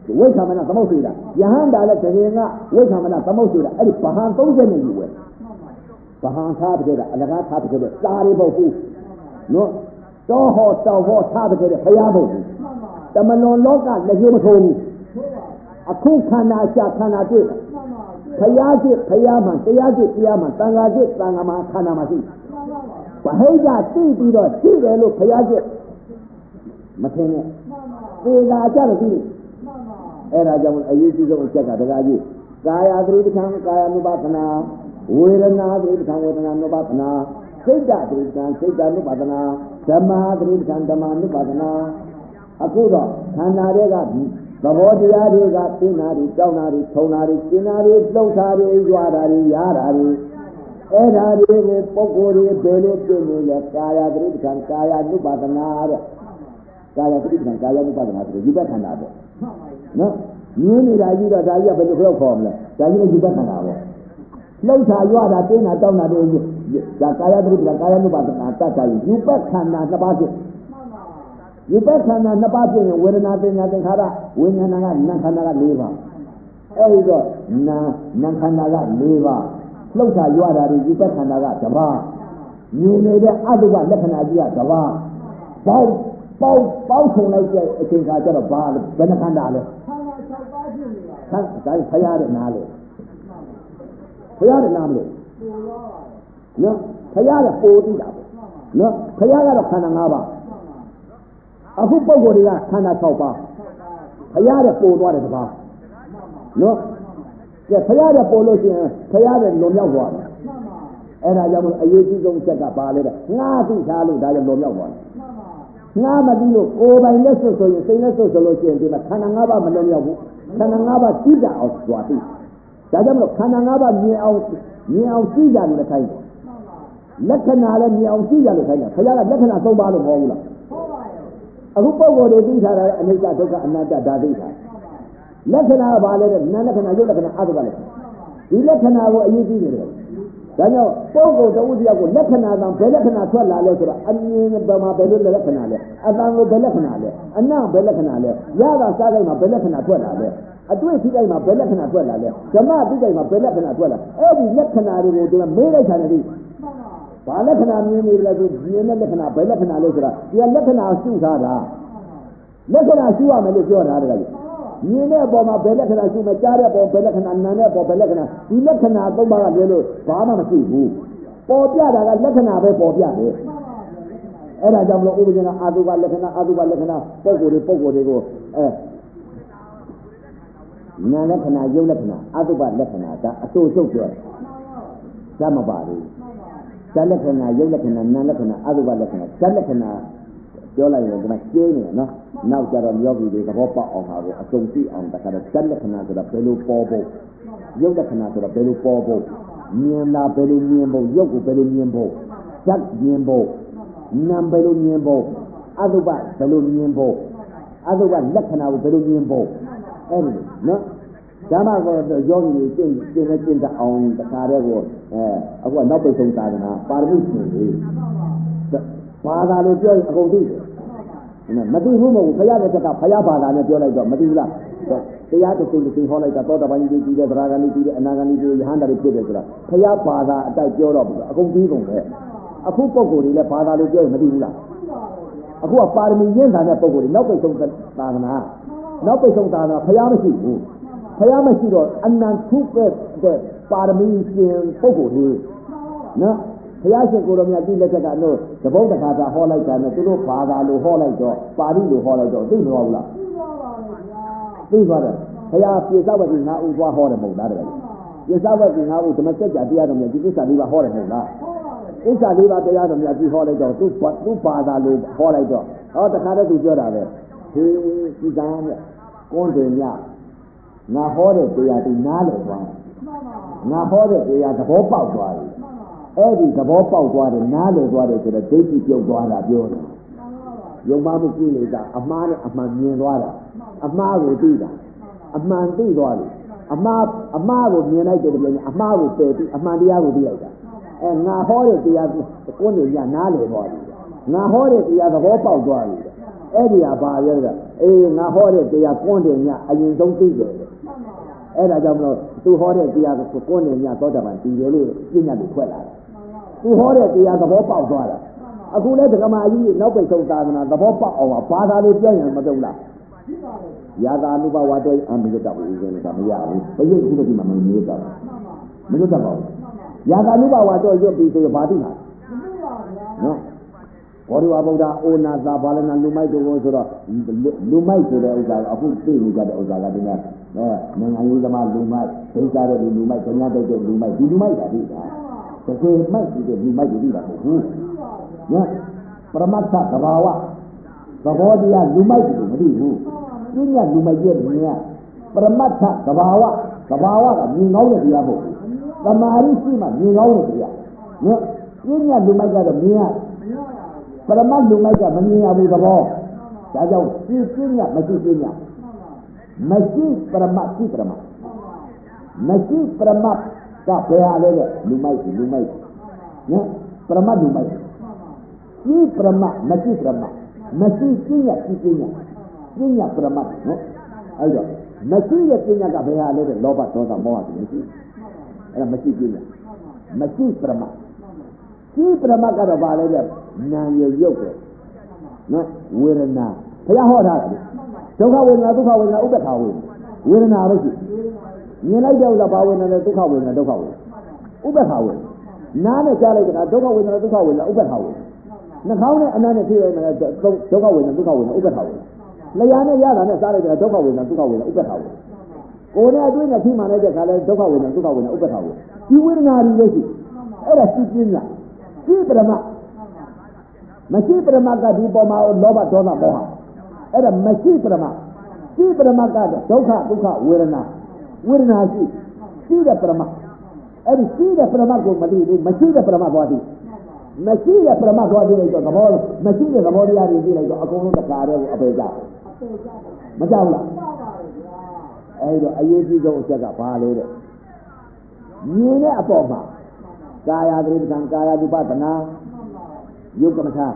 ဝိက္ခမနသမုတ်စီတာယဟန္တာလည်းတရင်ကဝိက္ခမနသမုတ်စီတာအဲ့ဒီဗဟန်30နဲ့ယူပဲဗဟန်ထားတဲ့ကအလကားထားတဲ့စာရီပုတ်ဘူးနော်တောဟောတောက်ဟောထားတဲ့ဘုရားပုတ်ဘူးတမလွန်လောကလက်ကျမထိုးဘူးအခုခန္ဓာရှာခန္ဓာတွေ့ဘုရားจิตဘုရားမှတရားจิตတရားမှသံဃာจิตသံဃာမှခန္ဓာမှရှိဗဟိတသိပြီးတော့ရှိတယ်လို့ဘုရားจิตမထင်နဲ့သေကာကြတော့ပြီးအဲ့ဒါကြောင့်အရေးကြီးဆုံးအချက်ကတရားကြီးကာယသတိပဋ္ဌာန်ကာယ ानु ပါဒနာဝေဒနာသတိပဋ္ဌာန်ဝေဒနာ ानु ပါဒနာစိတ်ဓာတ်သတိပဋ္ဌာန်စိတ်ဓာတ် ानु ပါဒနာဓမ္မသတိပဋ္ဌာန်ဓမ္မ ानु ပါဒနာအခုတော့ခန္ဓာတွေကသဘောတရားတွေကသိနာတွေကြောက်နာတွေထုံနာတွေရှင်းနာတွေလှုပ်ရှားတွေကြွားတာတွေရားတာတွေအဲ့ဒါတွေကိုပုဂ္ဂိုလ်တွေဘယ်လိုသိနေလဲကာယသတိပဋ္ဌာန်ကာယ ानु ပါဒနာတဲ့ကာယသတိပဋ္ဌာန်ကာယ ानु ပါဒနာဆိုဒီဘက်ခန္ဓာပေါ့နော်မြင်နေတာကြီးတော့ဒါကြီးကဘယ်လိုပြောခေါ်မလဲဒါကြီးလည်းဒီဘက်ခန္ဓာပေါ့လှုပ်ရှားရွာတာတင်းတာတောင်းတာတွေဒါကာယသတိပဋ္ဌာန်ကာယ ानु ပါဒနာတတ်တာယူဘက်ခန္ဓာနှစ်ပါးဖြစ်ယူဘက်ခန္ဓာနှစ်ပါးဖြစ်ရင်ဝေဒနာပညာသင်္ခါရဝိညာဏကနာခန္ဓာက၄ပါးအဲ့ဒီတော့နာခန္ဓာက၄ပါးလှုပ်ရှားရွာတာတွေယူဘက်ခန္ဓာကတစ်ပါးမြင်နေတဲ့အတုပလက္ခဏာကြီးကတစ်ပါးပေါင်းထုံလိုက်တဲ့အချိန်ခါကျတော့ဘာလဲဘယ်နှခန္ဓာလဲခန္ဓာ၆ပါးဖြစ်နေတာဒါဖရာတဲ့နားလေဖရာတဲ့နားမလို့နော်ဖရာကပိုသိတာပေါ့နော်ဖရာကတော့ခန္ဓာ၅ပါးအခုပုဂ္ဂိုလ်တွေကခန္ဓာ၆ပါးဖရာတဲ့ပိုသွားတယ်တပါးနော်ကဲဖရာတဲ့ပိုလို့ရှိရင်ဖရာတဲ့လွန်မြောက်သွားတယ်အဲ့ဒါကြောင့်အရေးကြီးဆုံးချက်ကပါလေတဲ့ငါသိထားလို့ဒါကြောင့်လွန်မြောက်သွားတယ်ငါမသိလို့ကိုယ်ပိုင်လက်စွပ်ဆိုရင်စိတ်လက်စွပ်ဆိုလို့ရှိရင်ဒီမှာခန္ဓာ၅ပါးမလွန်မြောက်ဘူးခန္ဓာ၅ပါးသိကြအောင်သွားပြီဒါကြောင့်မလို့ခန္ဓာ၅ပါးမြင်အောင်သိကြလို့ခိုင်းတယ်လက္ခဏာလည်းမြင်အောင်သိကြလို့ခိုင်းတယ်ခရကလက္ခဏာ၃ပါးလို့မဟုတ်ဘူးလားအခုပုဂ္ဂိုလ်တွေသိထားတာအနိစ္စဒုက္ခအနတ္တဒါသိထားလက္ခဏာကဘာလဲတဲ့နာလက္ခဏာရုပ်လက္ခဏာအတုပလက္ခဏာဒီလက္ခဏာကိုအရေးကြီးနေတယ်ဒါကြောင့်ပုဂ္ဂိုလ်တဦးတယောက်ကိုလက္ခဏာကဘယ်လက္ခဏာထွက်လာလဲဆိုတော့အမြင်ဘယ်မှာဘယ်လိုလက္ခဏာလဲအတန်ကိုဘယ်လက္ခဏာလဲအနံ့ဘယ်လက္ခဏာလဲရတာစားတိုင်းမှာဘယ်လက္ခဏာထွက်လာလဲအတွေ့အထိတိုင်းမှာဘယ်လက္ခဏာထွက်လာလဲဓမ္မတိတိုင်းမှာဘယ်လက္ခဏာထွက်လာအဲ့ဒီလက္ခဏာတွေကိုဒီမေးလိုက်တာနဲ့ဘာလက္ခဏာမြင်နေလဲဆိုမြင်တဲ့လက္ခဏာဘယ်လက္ခဏာလဲဆိုတာဒီလက္ခဏာရှုထားတာလက္ခဏာရှုရမယ်လို့ပြောတာတကယ်မြင်တဲ့အပေါ်မှာဘယ်လက္ခဏာရှုမယ်ကြားတဲ့အပေါ်ဘယ်လက္ခဏာနားတဲ့အပေါ်ဘယ်လက္ခဏာဒီလက္ခဏာ၃ပါးကလည်းလို့ဘာမှမရှိဘူးပေါ်ပြတာကလက္ခဏာပဲပေါ်ပြတယ်အဲ့ဒါကြောင့်မလို့ဥပဒေကအာသုဘလက္ခဏာပုဂ္ဂိုလ်တွေကိုနာလက္ခဏာယုတ်လက္ခဏာအာသုဘလက္ခဏာဒါအတူချုပ်ပြောတယ်ဓာတ်မပါဘူးဓာတ်လက္ခဏာယုတ်လက္ခဏာနာလက္ခဏာအာသုဘလက္ခဏာဓာတ်လက္ခဏာပြောလိုက်ရင်ဒီမှာကျင်းနေတယ်နော်နောက်ကြတော့ယောဂီတွေသဘောပေါက်အောင်ပါကိုအစုံသိအောင်တခါတော့ဓာတ်လက္ခဏာဆိုတာဘယ်လိုပေါ်ဖို့ယုတ်လက္ခဏာဆိုတာဘယ်လိုပေါ်ဖို့မြင်လာဘယ်လိုမြင်ဖို့ရုပ်ကိုဘယ်လိုမြင်ဖို့ဓာတ်မြင်ဖို့နာမ်ဘယ်လိုမြင်ဖို့အတုပဘယ်လိုမြင်ဖို့အတုပလက္ခဏာကိုဘယ်လိုမြင်ဖို့အဲ့ဒီနော်ဓမ္မကတော့ယောဂီတွေကျင့်တတ်အောင်တခါတည်းကိုအခုကနောက်ပိတ်ဆုံးသာသနာပါရမီရှင်တွေဘာသာလို့ပြောရင်အကုန်သိတယ်မသိဘူးမဟုတ်ဘူးဘုရားတဲ့ချက်ကဘုရားဘာသာနဲ့ပြောလိုက်တော့မသိဘူးလားတရားတစ်သိဟောလိုက်တာသောတာပန်ကြီးကြီးတဲ့သရဂန်ကြီးကြီးတဲ့အနာဂန်ကြီးကြီးယဟန္တာတွေဖြစ်တယ်ဆိုတာဘုရားဘာသာအတိုက်ပြောတော့ဘူးအကုန်ပြီးကုန်တယ်အခုပုဂ္ဂိုလ်တွေလည်းဘာသာလို့ပြောရင်မသိဘူးလားအခုကပါရမီရင်းတာတဲ့ပုဂ္ဂိုလ်တွေနောက်ပိတ်ဆုံးသာသနာနောက်ပိတ်ဆုံးသာသနာဘုရားမရှိဘူးဘုရားမရှိတော့အနန္တုတဲ့ပါရမီရှင်ပုဂ္ဂိုလ်တွေနော်ဘုရားရှင်ကိုယ်တော်မြတ်ဒီလက်ထက်ကတော့တပုတ်တခါသာဟောလိုက်တာနဲ့သူတို့ဘာသာလို့ဟောလိုက်တော့ပါဠိလို့ဟောလိုက်တော့သိမသွားဘူးလားသိသွားတယ်ဘုရားပြေသောဝတိငါဥသွားဟောတယ်မဟုတ်လားတကယ်ပြေသောဝတိငါဥဓမ္မစကြာတရားတော်မြတ်ဒီကိစ္စလေးပါဟောတယ်မဟုတ်လားကိစ္စလေးပါတရားတော်မြတ်ဒီဟောလိုက်တော့သူဘာသာလို့ဟောလိုက်တော့ဟောတခါတည်းသူပြောတာပဲဒီဒီကံနဲ့ကွန်းတယ်ညငါဟောတဲ့တရားဒီနားလည်သွားငါဟောတဲ့တရားသဘောပေါက်သွားပြီအဲ့ဒီသဘောပေါက်သွားတယ်နားလည်သွားတယ်ဆိုတော့ဒိဋ္ဌိပြုတ်သွားတာပြောတယ်ယုံမှမှုကြည့်နေတာအမှားနဲ့အမှန်မြင်သွားတာအမှားကိုသိတာအမှန်သိသွားတယ်အမှားကိုမြင်လိုက်တဲ့ပြင်အမှားကိုပယ်ပြီးအမှန်တရားကိုသိလိုက်တာငါဟောတဲ့တရားကိုကိုယ်ညနားလည်သွားပြီငါဟောတဲ့တရားသဘောပေါက်သွားပြီအဲ့ဒီဟာဘာပြောလဲ ngà hò để tia con để nhà anh giống tí rồi ấy là trong đó tu hò để tia con để nhà tôi đã bàn tí rồi đi nhà bị quay lại tu hò để tia cái bó bao rồi à cũng lấy cái mà gì nó bị sâu ta cái bó bao phá ra đi chơi nhà mà đâu là giá ta nu bao tôi mình cái đâu cái này cái gì bây giờ cũng được mà mình nhớ đâu mình có đâu giá ta nu bao tôi giờ bị tôi phá đi hả nó có điều bao giờ ôn na ta bao lần lưu mai tôi có rồi lưu mai tôi đã uống à cũng tự mình cái đã uống cái gì nè nên anh ấy mà lưu mai thấy cái đó lưu mai cái nhà tôi lưu mai là đi à cái mai thì lưu mai thì là không nhá Pramata kabawa kabodiya lưu mai thì không đi không cái nhà lưu mai gì nhá Pramata kabawa là nhìn ngấu được gì à bộ Kamari si mà nhìn ngấu được gì à nhá cái nhà lưu mai cái đó nhá Pramata lưu mai cái mình nhá bu kabo chả đâu cái nhà mà cái nhà Masih Pramata Masih Pramata các bé lên đấy lưu mai nhá Pramata lưu mai Ki Pramata Masih kinya Pramata no ai đó Masih ya kinya các bé lên đấy loba dosa moha thì là Masih Pramata Ki Pramata cái đó vào lên đấy nàng yêu yêu đấy nó Vedana phải hỏi ra Dukha Vedana Upekkha Vedana đó chứ nhìn lại đâu là bao Vedana Dukha Vedana Upekkha ná này cha lại cái Dukha Vedana Upekkha nó khâu này anh này thì là Dukha Vedana Upekkha lấy này giá là sao lại cái Dukha Vedana Upekkha cô này đuôi này khi mà này cái là Dukha Vedana Upekkha cái Vedana gì đấy chứ ấy là sự kiện nhá cái Pramata Masih Pramata đi bỏ máu loba dosa moha ấy là Masih Pramata Ki Pramata Dukha Vedana Ki là Pramata ấy là Ki là Pramata của mình đi Masih là Pramata của đi Masih là Pramata của đi này cho cái bao Masih là cái bao đi ra đi này cho ông nó cả rồi ở bên đó mà sao là ấy rồi ai đi đâu sẽ gặp phải đấy nhìn này áp mà Kaya Kritan Kaya Dupatana Yukamata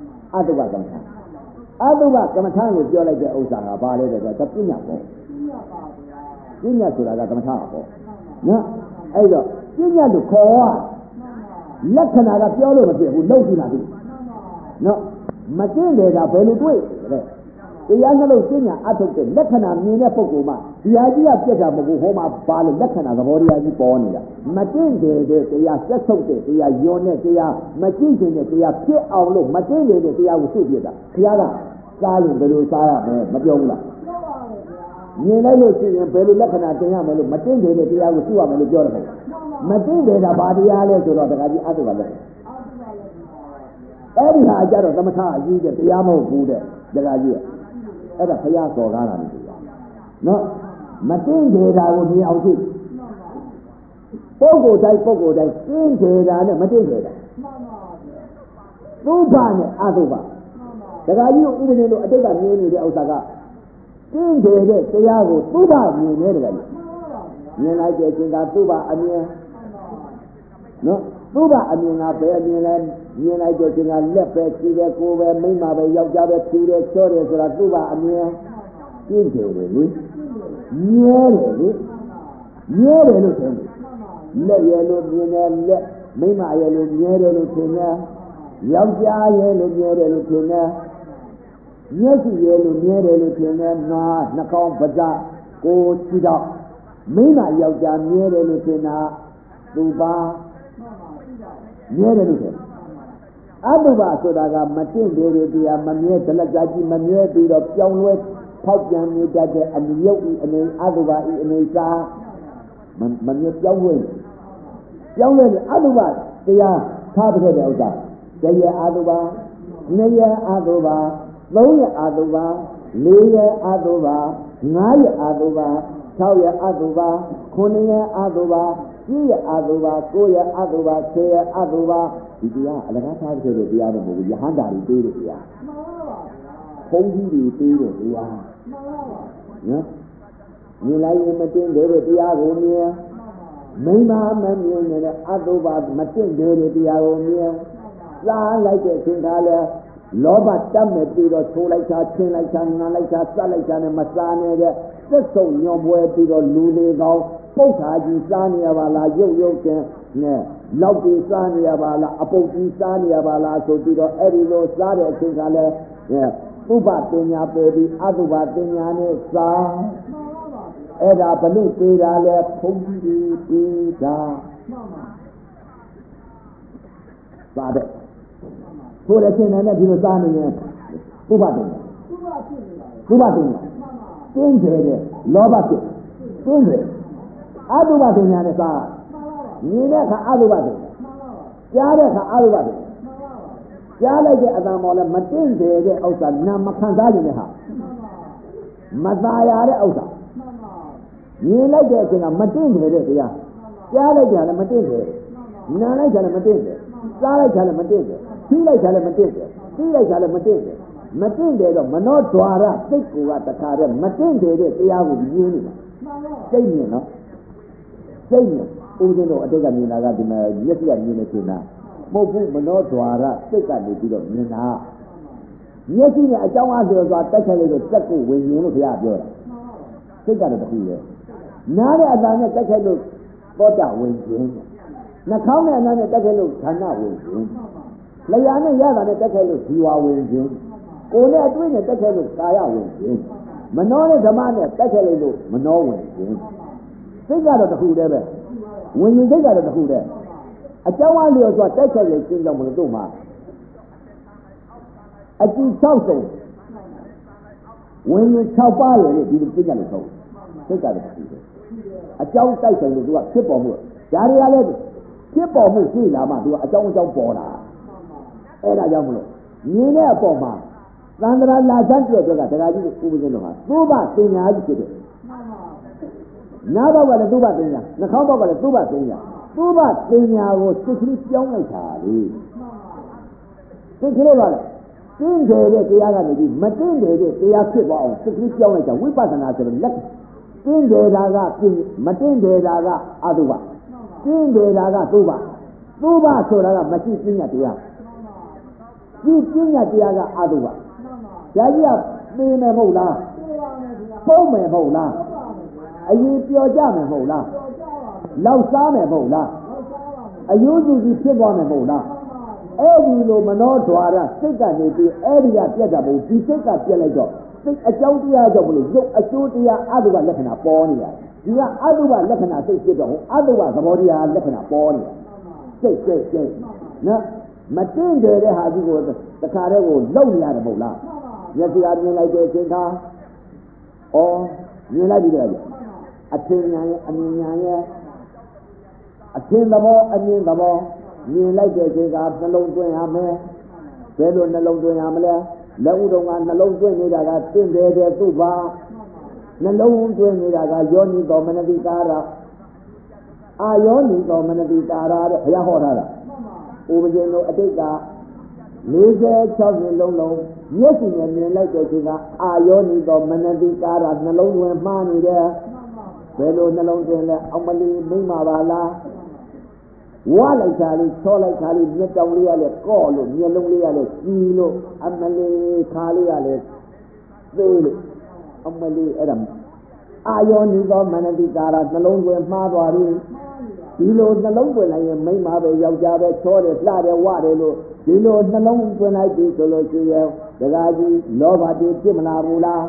Aduba Kamata của cho lại cái ông xã bà đây là tập cái nhà sura cái Kamata bộ nhá ấy rồi cái nhà được khó Lakhana cáiပြောလို့မဖြစ်ဘူးလုံးကြည့်ပါသည်နော်မသိနေတာဘယ်လိုတွေ့လဲတရားနှလုံးသိညာအထုတ်တဲ့လက္ခဏာမြင်တဲ့ပုဂ္ဂိုလ်မှာဒီဟာကြီးကပြက်တာမဟုတ်ဘူးဟောမှာပါလေလက္ခဏာသဘောတရားကြီးပေါ်နေတာမသိတဲ့တရားဆက်ဆုပ်တဲ့တရားယွန်းတဲ့တရားမသိခြင်းတဲ့တရားဖြစ်အောင်လို့မသိနေတဲ့တရားကိုစုပြတာဘုရားကစားရင်ဘယ်လိုစားရမလဲမပြောဘူးလားမြင်လိုက်လို့ရှိရင်ဘယ်လိုလက္ခဏာသင်ရမလဲလို့မသိတဲ့တရားကိုစုရမယ်လို့ပြောတယ်မသိတဲ့ဘာတရားလဲဆိုတော့တခါကြီးအတုပါလဲအဲ့ဒီဟာကြတော့သမထအကြီးတဲ့တရားမဟုတ်ဘူးတဲ့တခါကြီးအဲ့ဒါဘုရားစော်ကားတာလေနော်မတင်းသေးတာကိုမြင်အောင်ကြည့်ပုဂ္ဂိုလ်တိုင်းတင်းသေးတာနဲ့မတင်းသေးတာသုဘနဲ့အသုဘတခါကြီးဥပဒေလို့အတိတ်ကမြင်နေတဲ့ဥစ္စာကတင်းသေးတဲ့တရားကိုသုဘမြင်နေတယ်ကမြင်လိုက်တဲ့အချိန်ကသုဘအမြင်နော်သုဘအမြင်ကဘယ်အမြင်လဲမြင်လိုက်တဲ့အချိန်ကလက်ပဲခြေပဲကိုယ်ပဲမိန်းမပဲယောက်ျားပဲဖြူတယ်ချောတယ်ဆိုတာသုဘအမြင်ပြင်းတယ်လေမြဲတယ်လို့ထင်တယ်လက်ရလို့မြင်တယ်လက်မိန်းမရလို့မြဲတယ်လို့ထင်တယ်ယောက်ျားရလို့မြဲတယ်လို့ထင်တယ်မျက်စိရလို့မြဲတယ်လို့ထင်တယ်နားနှာခေါင်းပါးစပ်ကိုယ်ခြေထောက်မိန်းမယောက်ျားမြဲတယ်လို့ထင်တာသူပါမြဲတယ်လို့ထင်အတုပဆိုတာကမတင့်တယ်တရားမမြဲဒလကြကြီးမမြဲပြီးတော့ပြောင်းလဲဖောက်ပြန်နေတတ်တဲ့အမြုပ်ဤအနေအတုပဤအနေစာမမြဲပြောင်းလဲအတုပတရားထားတဲ့ဥစ္စာတရအတုပနှစ်ရအတုပသုံးရအတုပလေးရအတုပငါးရအတုပ6ရအတုပ9ရအတုပ10ရအတုပ9ရအတုပ10ရအတုပဒီတရားအလကားထားတဲ့တရားတော့မဟုတ်ဘူးယဟန္တာတွေပေးတဲ့တရားဘုန်းကြီးတွေပေးတဲ့တရားနော်မြင်လိုက်ရင်မတင်တဲ့တရားကိုမြင်မိမမမြင်တဲ့အတုပမတင်တဲ့တရားကိုမြင်စားလိုက်တဲ့အချိန်ကလည်းလောဘတတ်မဲ့ပြီးတော့ချိုးလိုက်တာချင်းလိုက်တာငါလိုက်တာစက်လိုက်တာနဲ့မစားနေတဲ့သက်ဆုံးညွန်ပွဲပြီးတော့လူတွေကောင်းပုတ်ခါကြီးစားနေရပါလားရုပ်ရုပ်ချင်းနဲ့လောက်ကြီးစားနေရပါလားအပုတ်ကြီးစားနေရပါလားဆိုပြီးတော့အဲ့ဒီလိုစားတဲ့အချိန်ကလည်းသုဘပညာပေပြီးအသုဘပညာနဲ့စားအဲ့ဒါဘလို့သေးတာလဲဘုန်းကြီးပြီးတာစားတဲ့ဆိုတဲ့ချင်းနဲ့ဒီလိုစားနေရင်သုဘပညာသုဘပညာတင်းတယ်တဲ့လောဘဖြစ်တင်းတယ်အသုဘပညာနဲ့စားမြင်တဲ့အခါအသုဘပညာကြားတဲ့အခါအသုဘပညာကြားလိုက်တဲ့အတန်ပေါ်လဲမတင်းတယ်တဲ့ဥစ္စာနာမခံစားခြင်းနဲ့ဟာမသာရတဲ့ဥစ္စာမြင်လိုက်တဲ့အချိန်ကမတင်းတယ်တဲ့တရားကြားလိုက်ကြလည်းမတင်းတယ်နားလိုက်ကြလည်းမတင်းတယ်စားလိုက်ကြလည်းမတင်းတယ်ထိလိုက်ကြလည်းမတင်းတယ်သိလိုက်ကြလည်းမတင်းတယ်မတင်းတယ်တော့မနောဒွါရစိတ်ကူကတခါတည်းမတင်းတယ်တဲ့တရားကိုမြင်နေတာစိတ်မြင်နော်စိတ်မြင်ဦးဇင်းတို့အတိတ်ကမြင်တာကဒီမှာမျက်စိကမြင်နေချင်တာမဟုတ်ဘူးမနောဒွါရစိတ်ကနေပြီးတော့မြင်တာမျက်စိနဲ့အကြောင်းအားဆိုတော့တက်ချက်လေးကိုစက်ကိုဝิญဉ်လို့ဘုရားပြောတာစိတ်ကတော့တခုရဲ့နားတဲ့အတန်နဲ့တက်ချက်လို့သောတာဝิญဉ်နှာခေါင်းနဲ့အနားနဲ့တက်ချက်လို့ခန္ဓာဝิญဉ်လျှာနဲ့ရတာနဲ့တက်ချက်လို့ဇီဝဝิญဉ်ကိုယ်နဲ့အတွေ့နဲ့တက်ချက်လို့ကာယဝิญဉ်မနောနဲ့ဓမ္မနဲ့တက်ချက်လို့မနောဝิญဉ်စိတ်ကတော့တခုတည်းပဲဝิญဉ်စိတ်ကတော့တခုတည်းအကြောင်းအားလျော်စွာတက်ချက်ရဲ့ရှင်းကြောင့်မလို့တို့မှာအကြည့်6စုံဝิญဉ်6ပါးရဲ့ဒီလိုပြကြလို့ဆုံးစိတ်ကတော့တခုတည်းအကြောင်းတိုက်ဆိုင်လို့သူကဖြစ်ပေါ်မှုဒါတွေကလည်းဖြစ်ပေါ်မှုရှိလာမှသူကအကြောင်းပေါ်တာအဲ့ဒါကြောင့်မလို့မြင်တဲ့အပေါ်မှာသန္တရာလာစမ်းတဲ့အတွက်ကတရားကြီးကိုဥပဒေလို့ဟာသုဘပညာကြီးဖြစ်တယ်နားဘောက်ကလည်းသုဘပညာနှာခေါင်းဘောက်ကလည်းသုဘပညာသုဘပညာကိုစိတ်ကလေးပြောင်းလိုက်တာလေစိတ်ကလေးပါလေတင်းတယ်တဲ့တရားကနေပြီးမတင်းတယ်တဲ့တရားဖြစ်သွားအောင်စိတ်ကလေးပြောင်းလိုက်တာဝိပဿနာဆိုတော့လက်တင်းတယ်တာကမတင်းတယ်တာကအတုပတင်းတယ်တာကသုဘသုဘဆိုတာကမရှိပညာတရားဒီပညာတရားကအတုပဒါကြီးကသိမယ်မဟုတ်လားဖုံးမယ်မဟုတ်လားအရင်ပြောကြမယ်မဟုတ်လားလောက်စားမယ်မဟုတ်လားအယုစုကြီးဖြစ်သွားမယ်မဟုတ်လားအဲ့ဒီလိုမနောဒွါရစိတ်ကနေပြီးအဲ့ဒီကပြတ်တာဘုံဒီစိတ်ကပြတ်လိုက်တော့စိတ်အကြောင်းတရားကြောင့်မလို့ရုပ်အကျိုးတရားအတုပလက္ခဏာပေါ်နေရတယ်ဒီကအတုပလက္ခဏာစိတ်ဖြစ်တော့အတုပသဘောတရားလက္ခဏာပေါ်နေတယ်စိတ်နော်မတင်းတယ်တဲ့ဟာကြီးကိုတခါတည်းကိုလုံနေရတယ်မဟုတ်လားမျက်စိအမြင်လိုက်တဲ့အချိန်ကဩမြင်လိုက်ပြီတဲ့အထင်ဉာဏ်ရဲ့အမြင်ဉာဏ်ရဲ့အထင်သဘောအမြင်သဘောမြင်လိုက်တဲ့အချိန်ကနှလုံးသွင်းရမယ်ဘယ်လိုနှလုံးသွင်းရမလဲလက်ဥတုံကနှလုံးသွင်းနေတာကတင့်တယ်တဲ့သူ့ပါနှလုံးသွင်းနေတာကယောနိတော်မနတိကာရအာယောနိတော်မနတိကာရတဲ့ဘုရားဟောထားတာဥပဒေတို့အတိတ်က46နှစ်လုံးမျက်စိနဲ့မြင်လိုက်တဲ့အချိန်ကအာယောနိတော်မနတိကာရနှလုံးသွင်းမှားနေတယ်ဘယ်လိုနှလုံးသွင်းလဲအမလီမိမ့်ပါလားဝါလိုက်တာလေးချောလိုက်တာလေးမျက်တောင်လေးရလဲကော့လို့မျက်လုံးလေးရလဲကြီးလို့အမလီခါလေးရလဲသေးလို့အမလီအဲ့ဒါအာယောနိသောမနတိကာရနှလုံးသွင်းမှားသွားပြီဒီလိုနှလုံးသွင်းလိုက်ရင်မိန်းမပဲယောက်ျားပဲချောတယ်လှတယ်ဝတယ်လို့ဒီလိုနှလုံးသွင်းလိုက်ပြီဆိုလို့ရှိရင်ဒကာကြီးလောဘတည်ဖြစ်မလာဘူးလား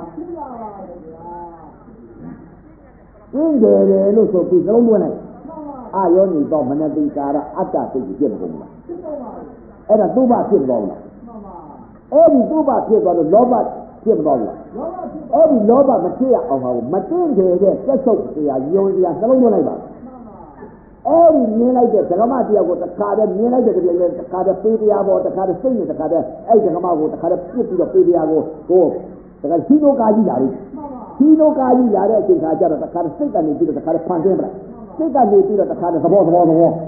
ဖြစ်ပါပါဗျာင်းတယ်လို့ဆိုပြီးနှလုံးသွင်းလိုက်အာယောနိသောမနတိကာရအတ္တစိတ်ကြီးဖြစ်မကုန်ဘူးလားဖြစ်ပါပါအဲ့ဒါသုဘဖြစ်သွားဘူးလားမှန်ပါအဲ့ဒီသုဘဖြစ်သွားလို့လောဘဖြစ်မသွားဘူးလားအဲ့ဒီလောဘမဖြစ်ရအောင်ပါဘူးမတင်းတယ်တဲ့စက်ဆုပ်တရားယုံတရားနှလုံးသွင်းလိုက်ပါအဲ့ဒီမြင်လိုက်တဲ့ဓမ္မတရားကိုတခါတည်းမြင်လိုက်တဲ့တည်းလည်းတခါတည်းပေးတရားပေါ်တခါတည်းစိတ်နဲ့တခါတည်းအဲ့ဒီဓမ္မကိုတခါတည်းပြစ်ပြီးတော့ပေးတရားကိုတခါရှိတို့ကာကြီးလာပြီရှိတို့ကာကြီးလာတဲ့အချိန်ခါကျတော့တခါတည်းစိတ်ကနေပြီးတော့တခါတည်းဖန်ဆင်းပလိုက်စိတ်ကနေပြီးတော့တခါတည်းသဘောပြောခြင်းလို့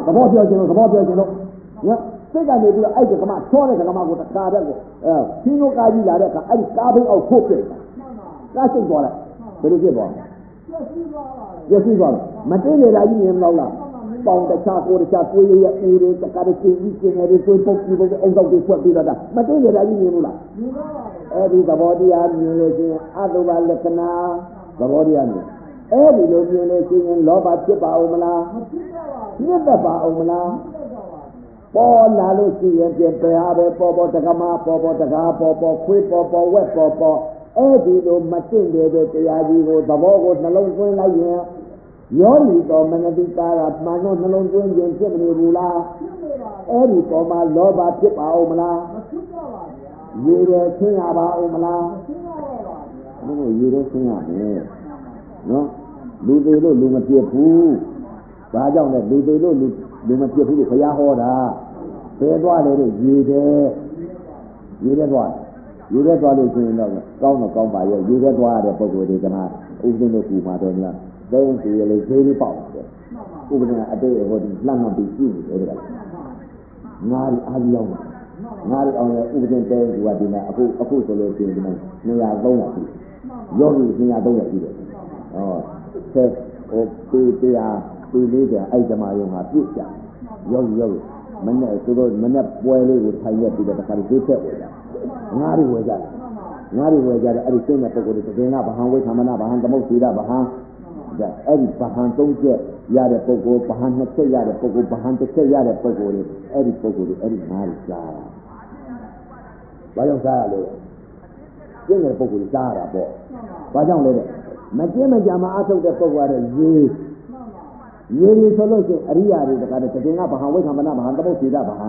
စိတ်ကနေပြီးတော့အဲ့ဒီဓမ္မချောတဲ့ဓမ္မကိုတခါတည်းကိုရှိတို့ကာကြီးလာတဲ့အခါအဲ့ဒီကားဘိန်းအောက်ဖို့ဖြစ်တာကားစိတ်ပေါ်လိုက်ဘယ်လိုဖြစ်သွားလဲရရှိသွားတယ်မတင်းနေတာကြီးမြင်မလို့လားပေါင်းတခြားကိုတခြားကိုရရဲ့ဦးတွေတကားတည်းကျင်းကြီးကျင်းနေတွေပုတ်ပြီးပုတ်အောင်တော့တွေဖွက်ပြီးတော့မတွေ့ကြတာကြီးမြင်ဘူးလားမြင်ပါပါအဲ့ဒီသဘောတရားမြင်လို့ရှိရင်အတုပလက္ခဏာသဘောတရားမြင်အဲ့ဒီလိုမြင်လို့ရှိရင်လောဘဖြစ်ပါဦးမလားမဖြစ်ပါဘူးမြစ်သက်ပါဦးမလားပေါ်လာလို့ရှိရင်ပြပယ်ဟာပဲပေါ်တက္ကမပေါ်တက္ကာပေါ်ခွေးပေါ်ဝက်ပေါ်အဲ့ဒီလိုမတင့်တဲ့တရားကြီးကိုသဘောကိုနှလုံးသွင်းလိုက်ရင်ယောနီတော်မနတိကာကမှန်တော့နှလုံးသွင်းခြင်းဖြစ်မနေဘူးလားဖြစ်နေပါဘူးအဲ့ဒီပေါ်မှာလောဘဖြစ်ပါဦးမလားမဖြစ်ပါပါဗျာရေတယ်ဆင်းရပါဦးမလားမဆင်းရပါပါဗျာဘုရားရေတယ်ဆင်းရမယ်နော်လူသေးလို့လူမပြစ်ဘူးဘာကြောင့်လဲလူသေးလို့လူမပြစ်ဘူးလို့ဘုရားဟောတာဘယ်သွားလဲတဲ့ရေတယ်သွားရေထဲသွားလို့ရှိရင်တော့ကောင်းတော့ကောင်းပါရဲ့ရေထဲသွားရတဲ့ပုံကိုယ်တွေကမှဥပဒေလို့ကူမှာတော့များသိရင်ဒီလေဈေးလေးပေါက်တယ်ဥပဒေကအတိတ်ဟိုဒီလှမ်းမှပြီးကြည့်နေတယ်ငါးရီအားရောက်ငါးရီအောင်ရဲ့ဥပဒေတဲကူကဒီမှာအခုဆိုလို့ရှိရင်ဒီမှာ200 300ရှိရောဂီ200 300ရှိတယ်ဟောဆက်ဟိုปี40အဲ့ဓမ္မယုံမှာပြည့်ကြရောဂီမနဲ့သူတို့မနဲ့ပွဲလေးကိုထိုင်ရက်ပြီးတော့တခါလေးဈေးထက်ဝယ်ကြငါးရီဝယ်ကြတယ်အဲ့ဒီကျင်းတဲ့ပုဂ္ဂိုလ်တွေတကယ်ကဗဟံဝိသမနာဗဟံသမုတ်စီရဗဟံအဲ့ဒီဗဟံ3ချက်ရတဲ့ပုဂ္ဂိုလ်ဗဟံ2ချက်ရတဲ့ပုဂ္ဂိုလ်ဗဟံ1ချက်ရတဲ့ပုဂ္ဂိုလ်တွေအဲ့ဒီပုဂ္ဂိုလ်တွေအဲ့ဒီငါးရီစားတာဘာကြောင့်စားရလဲကျင်းတဲ့ပုဂ္ဂိုလ်စားရတာပေါ့ဘာကြောင့်လဲတဲ့မကျင်းမကြမှာအထုတ်တဲ့ပုဂ္ဂိုလ်ကတော့ရေဆိုလို့ရှိရင်အရိယာတွေတကားတကယ်ကဗဟံဝိသမနာဗဟံသမုတ်စီရဗဟံ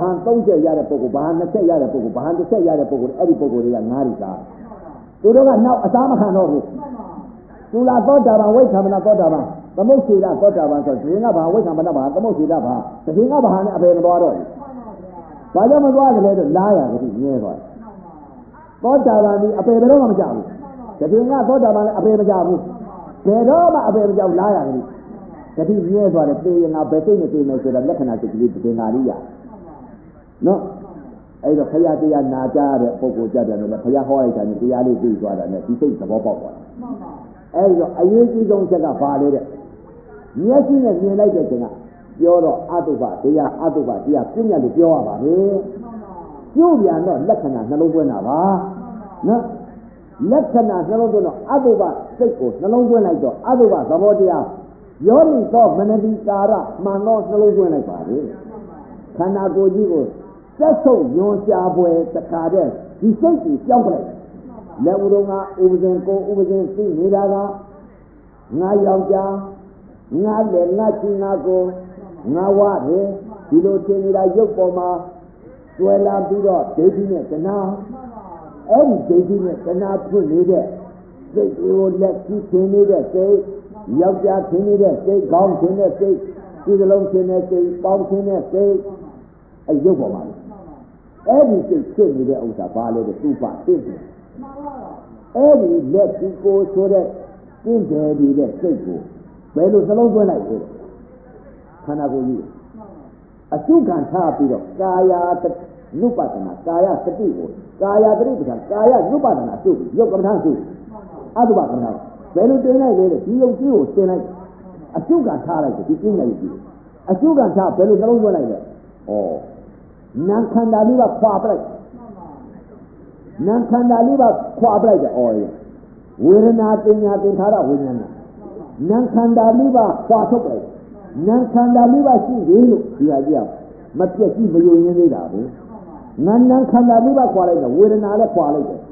3ချက်ရတဲ့ပုဂ္ဂိုလ်ဗဟံ2ချက်ရတဲ့ပုဂ္ဂိုလ်ဗဟံ1ချက်ရတဲ့ပုဂ္ဂိုလ်အဲ့ဒီပုဂ္ဂိုလ်တွေကငါးရီစားသူတို့ကနောက်အသားမခံတော့ဘူးသူလာသောတာပန်ဝိသမနာသောတာပန်သမုတ်စီရသောတာပန်ဆိုဒီကဗဟံဝိသမနာဗဟံသမုတ်စီရဗဟံတကယ်ကဗဟံနဲ့အပေမသွားတော့ဘူးဘာကြောင့်မသွားကြလဲဆိုလားရကြည့်မြဲသွားသောတာပန်ဒီအပေဘယ်တော့မှမကြဘူးတကယ်ကသောတာပန်လည်းအပေမကြဘူးဘယ်တော့မှအပေမကြောက်လားရကြည့်တတိမြဲသွားတယ်သေရင်ငါဘယ်သိနေသိနေဆိုတာလက္ခဏာစိတ်ကလေးတင်္ဂါရိယနော်အဲ့တော့ခရတရားနာကြတဲ့ပုဂ္ဂိုလ်ကြတယ်လို့ခရဟောလိုက်တာနဲ့တရားလေးသိသွားတာနဲ့ဒီစိတ်သဘောပေါက်သွားတယ်အဲ့တော့အရေးကြီးဆုံးချက်ကဘာလဲတဲ့မျက်စိနဲ့မြင်လိုက်တဲ့ချိန်ကပြောတော့အတုပတရားအတုပတရားပြည့်ညတ်လို့ပြောရပါလေပြုတ်ပြန်တော့လက္ခဏာနှလုံးသွင်းတာပါနော်လက္ခဏာနှလုံးသွင်းတော့အတုပစိတ်ကိုနှလုံးသွင်းလိုက်တော့အတုပသဘောတရားယောနိသောမနတိကာရမှန်သောနှလုံးသွင်းလိုက်ပါလေခန္ဓာကိုယ်ကြီးကိုစက်ဆုပ်ညွန်ရှားပွဲတခါတည်းဒီစိတ်ကြီးကြောက်လိုက်လက်ဦးတော်ကဥပဇင်ကိုဥပဇင်သိနေတာကငါယောက်ျားငါလည်းငါချီငါကိုငါဝတယ်ဒီလိုထင်နေတာရုပ်ပေါ်မှာကျွဲလာပြီးတော့ဒိဋ္ဌိနဲ့တဏှာအဲ့ဒီဒိဋ္ဌိနဲ့တဏှာဖြစ်နေတဲ့စိတ်ကိုလက်ကြီးထင်နေတဲ့စိတ်ယောက်ျားထင်နေတဲ့စိတ်ကောင်းထင်တဲ့စိတ်ဒီလုံးထင်တဲ့စိတ်ပေါင်းထင်တဲ့စိတ်အဲရုပ်ပေါ်မှာအဲ့ဒီစိတ်ဖြစ်နေတဲ့ဥစ္စာဘာလဲတဲ့သူ့ပါသိတယ်အဲ့ဒီလက်ကြီးကိုဆိုတဲ့ကျင့်တယ်ဒီတဲ့စိတ်ကိုဘယ်လိုသလုံးသွင်းလိုက်လဲခန္ဓာကိုယ်ကြီးအစုခံထားပြီးတော့ကာယနုပဒနာကာယစတိကိုကာယတတိပ္ပံကာယနုပဒနာစုရုပ်ကမ္မထာစုအတုပကမ္မထာဘယ်လိုတင်လိုက်လဲတဲ့ဒီရုပ်ကြီးကိုတင်လိုက်အစုခံထားလိုက်ဒီကျင့်ရည်ကြီးအစုခံထားဘယ်လိုသလုံးသွင်းလိုက်လဲဩနာခန္ဓာလေးပါခွာပလိုက်နာခန္ဓာလေးပါခွာပလိုက်တယ်ဩဝေဒနာတင်ညာသင်္ခါရဝိညာဏနာခန္ဓာလေးပါခွာထုတ်လိုက်နာခန္ဓာလေးပါရှိသေးလို့ဒီဟာကြီးကမပြည့်စုံမယုံရင်းသေးတာပဲနာခန္ဓာလေးပါခွာလိုက်တယ်ဝေဒနာလည်းခွာလိုက်တယ်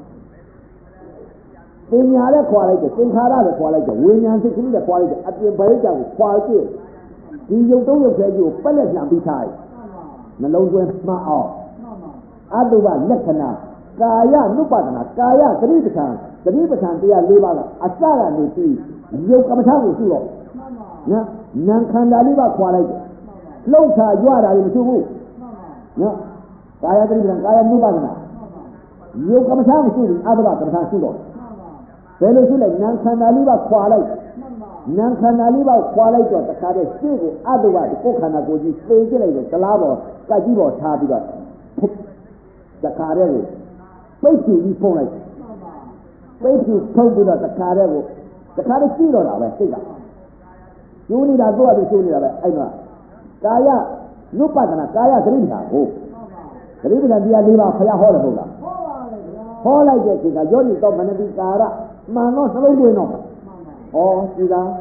တင်ညာလည်းခွာလိုက်တယ်သင်္ခါရလည်းခွာလိုက်တယ်ဝိညာဉ်စိတ်ကလေးလည်းခွာလိုက်တယ်အပြင်ဘယ်ကြောင့်ခွာကြည့်ဒီရုပ်သုံးရုပ်သေးကြီးကိုပက်လက်ပြန်ပြီးထားနှလုံးသွင်းမှအောင်အတုပလက္ခဏာကာယနုပဒနာကာယသတိပဋ္ဌာန်တရား၄ပါးကအစကနေပြီးရုပ်ကမ္မထာကိုရှိတော့နော်နာခန္ဓာလေးပါခွာလိုက်တယ်လှုပ်ခါကြွတာလည်းမရှိဘူးနော်ကာယသတိပဋ္ဌာန်ကာယနုပဒနာရုပ်ကမ္မထာမရှိဘူးအတုပကမ္မထာရှိတော့ဘယ်လိုရှိလဲနာခန္ဓာလေးပါခွာလိုက်နာခန္ဓာလေးပါခွာလိုက်တော့တခါတည်းရှေ့ကိုအတုပကိုခန္ဓာကိုယ်ကြီးသိကျလိုက်တယ်သလားပေါ်ကတ်ကြီးပေါ်ထားပြီးတော့တခါတည်းကိုပိတ်ပြီးဖုံးလိုက်ပိတ်ပြီးဖုံးပြီးတော့တခါတည်းကြည့်တော့တာပဲစိတ်ကကျိုးနေတာကိုယ့်အတူကျိုးနေတာပဲအဲ့တော့ Kaya Nupatana Kaya Grina go. Grina dia liva Faya Hola. Hola Jessica, Johnny Tomanadi Kara, Mano Salino. Oh, Sida.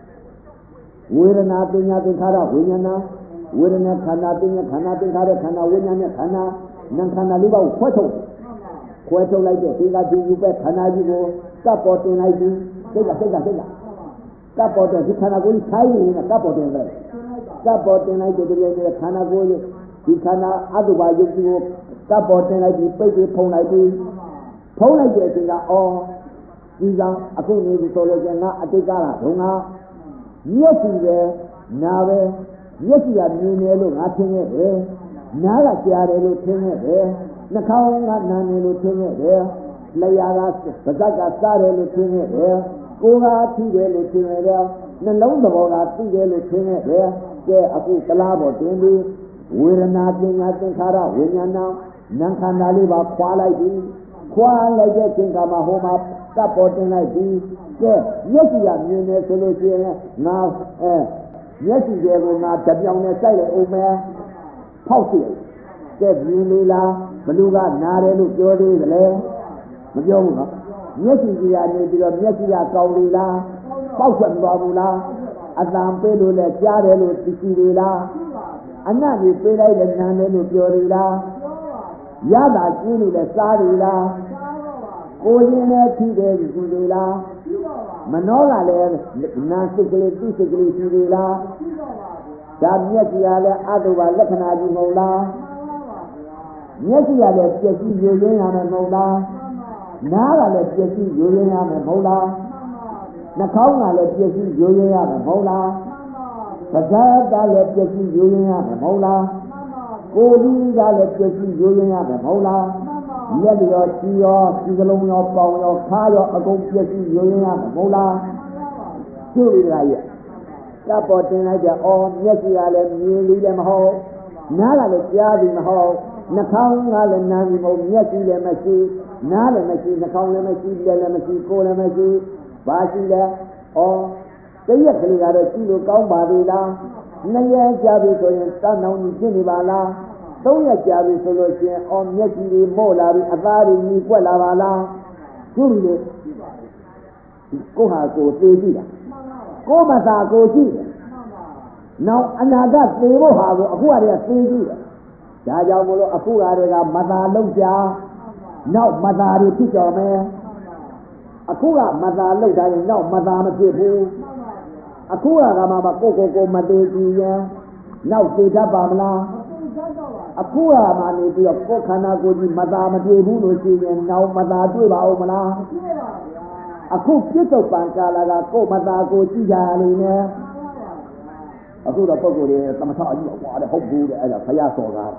We're nothing Kara, Winyana, we're not Kanatin, Kana, Winyana, Kana, Nankana Liva, Queto like the Sida, you bet, Kana, you go, support in ID, Sega. Support and Hikana will tie in a support in there. Support and I did the Kana Goy, Hikana, otherwise you support and I did pay the Ponai. Ponai getting all these are a good news so they can not take out. Yes, now, yes, you have new look, nothing here. Now that you are a little thing here. Nakao, not none little here. Layagas, the Zaga started looking here. Goga, Tigel looking there. The Londoga, Tigel looking there. There, a good Kalabo, Dindi. We're nothing, Kara, Winyana, Nankana, quality. Quality, think of a home up, supporting ID. Yes, you have new solution now. Yes, you will not have young side over Pausi. Said Yulila, Maluga, Narelu, Jodi, the Lay, Majoga. Yes, you are native, yes, you are Kaulila, Pausan Babula, Adam Pelula, Jarelu, Tisila, and now you feel like the Nanelu, Jorila, Yada, Juni, the Sarila, Olina, Tide, Judila. Manola Nasically, physically, Sivila, Yesiale, Adova, Lekanaji Mola, Yesiale, Jesse, Yulian Mola, Nala, let Jesse, Yulian Mola, Nakona, let Jesse, Yulian Mola, Pajada, let Jesse, Yulian Mola, Golinga, let Jesse, Yulian Mola. Yellow, Tio, Sigalonio, Paulo, Kayo, a go Jesse, Yulian, Mola, Julia. Supporting idea, all Yesiale, nearly them home. Nala, the Yavi home. Nakang, Alan, Namo, Yesi, the Messi, Nala Messi, Nakang, the Messi, the Messi, Kola Messi, Basila, or the Yesi, the Kilo Gambadila, Naya Javi, so you stand on Jinibala. Don't let Javi solution on Yeti Mola, Avari, Nicola, Julie. Go have go to Go Mata go to now, another they will have a who are their three. Jaja Akura, Mata Loja, now Mata teacher man. Akura, Mata Loja, now Madame Jebu. Akura, Ramama Coco, Madea, now Sita Bamla. Akura mani to your Kokana Goji, Madame Jebu, and now Mata Duba Omala. Aku Pito Pancala, Ko Mata Goji, Akura Pogo, Tamata, what a hope good as a Payaso.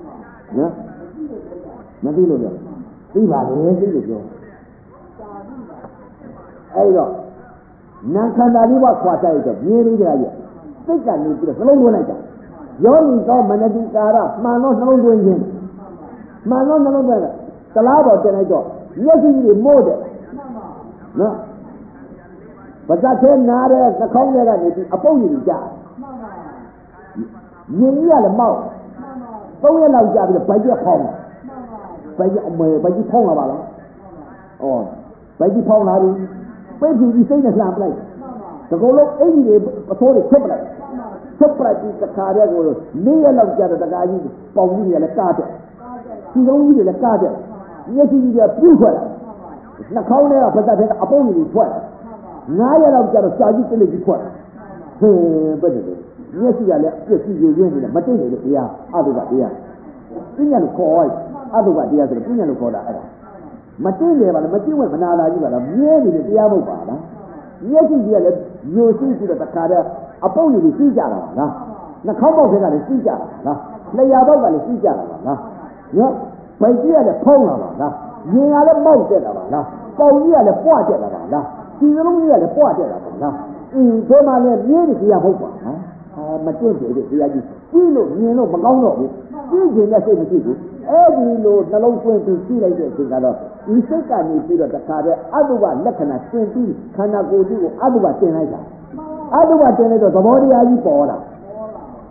Nadilo. Viva, Ayo. Nankana Liva Quata, nearly there. Think I need to follow one again. Yoni go Manadi Kara, Mano no doing him. Mano no better. The lava then I go. Yes, you more than. No. But that said, Nada, the Congress, upon you, Jack. You near the mouth. So we allow Jack to buy your home. By you phone about it. Or by you phone out. Where do you say the lamp like? The go look 80 days, a total equivalent. Separate the carrier will near love gather the guy is Pauli and a carter. He's only a carter. Yes, he is a few well. Nakona, but that is upon you 12. Now I love gather Sergeant to 12. But yes, you are a material here, otherwise here. Indian call, otherwise the other Indian call. Material, Manala, you are a really the Yamubana. Yes, you see the carrier. Upon you see Jara, the combo is a sea Jara, the Yababa is sea Jara, yes, by dear the Pona, you are the mountain of Allah, for near the quarter of Allah, she's only the quarter of Allah. In Doma, nearly the Yahoba, Matilda, the Yadi, Silo, Magono, using the same people, every load, the low 20 see like this together. You think I need to the carrier, otherwise, Lekana 20, cannot go to otherwise. Otherwise, the body are you for.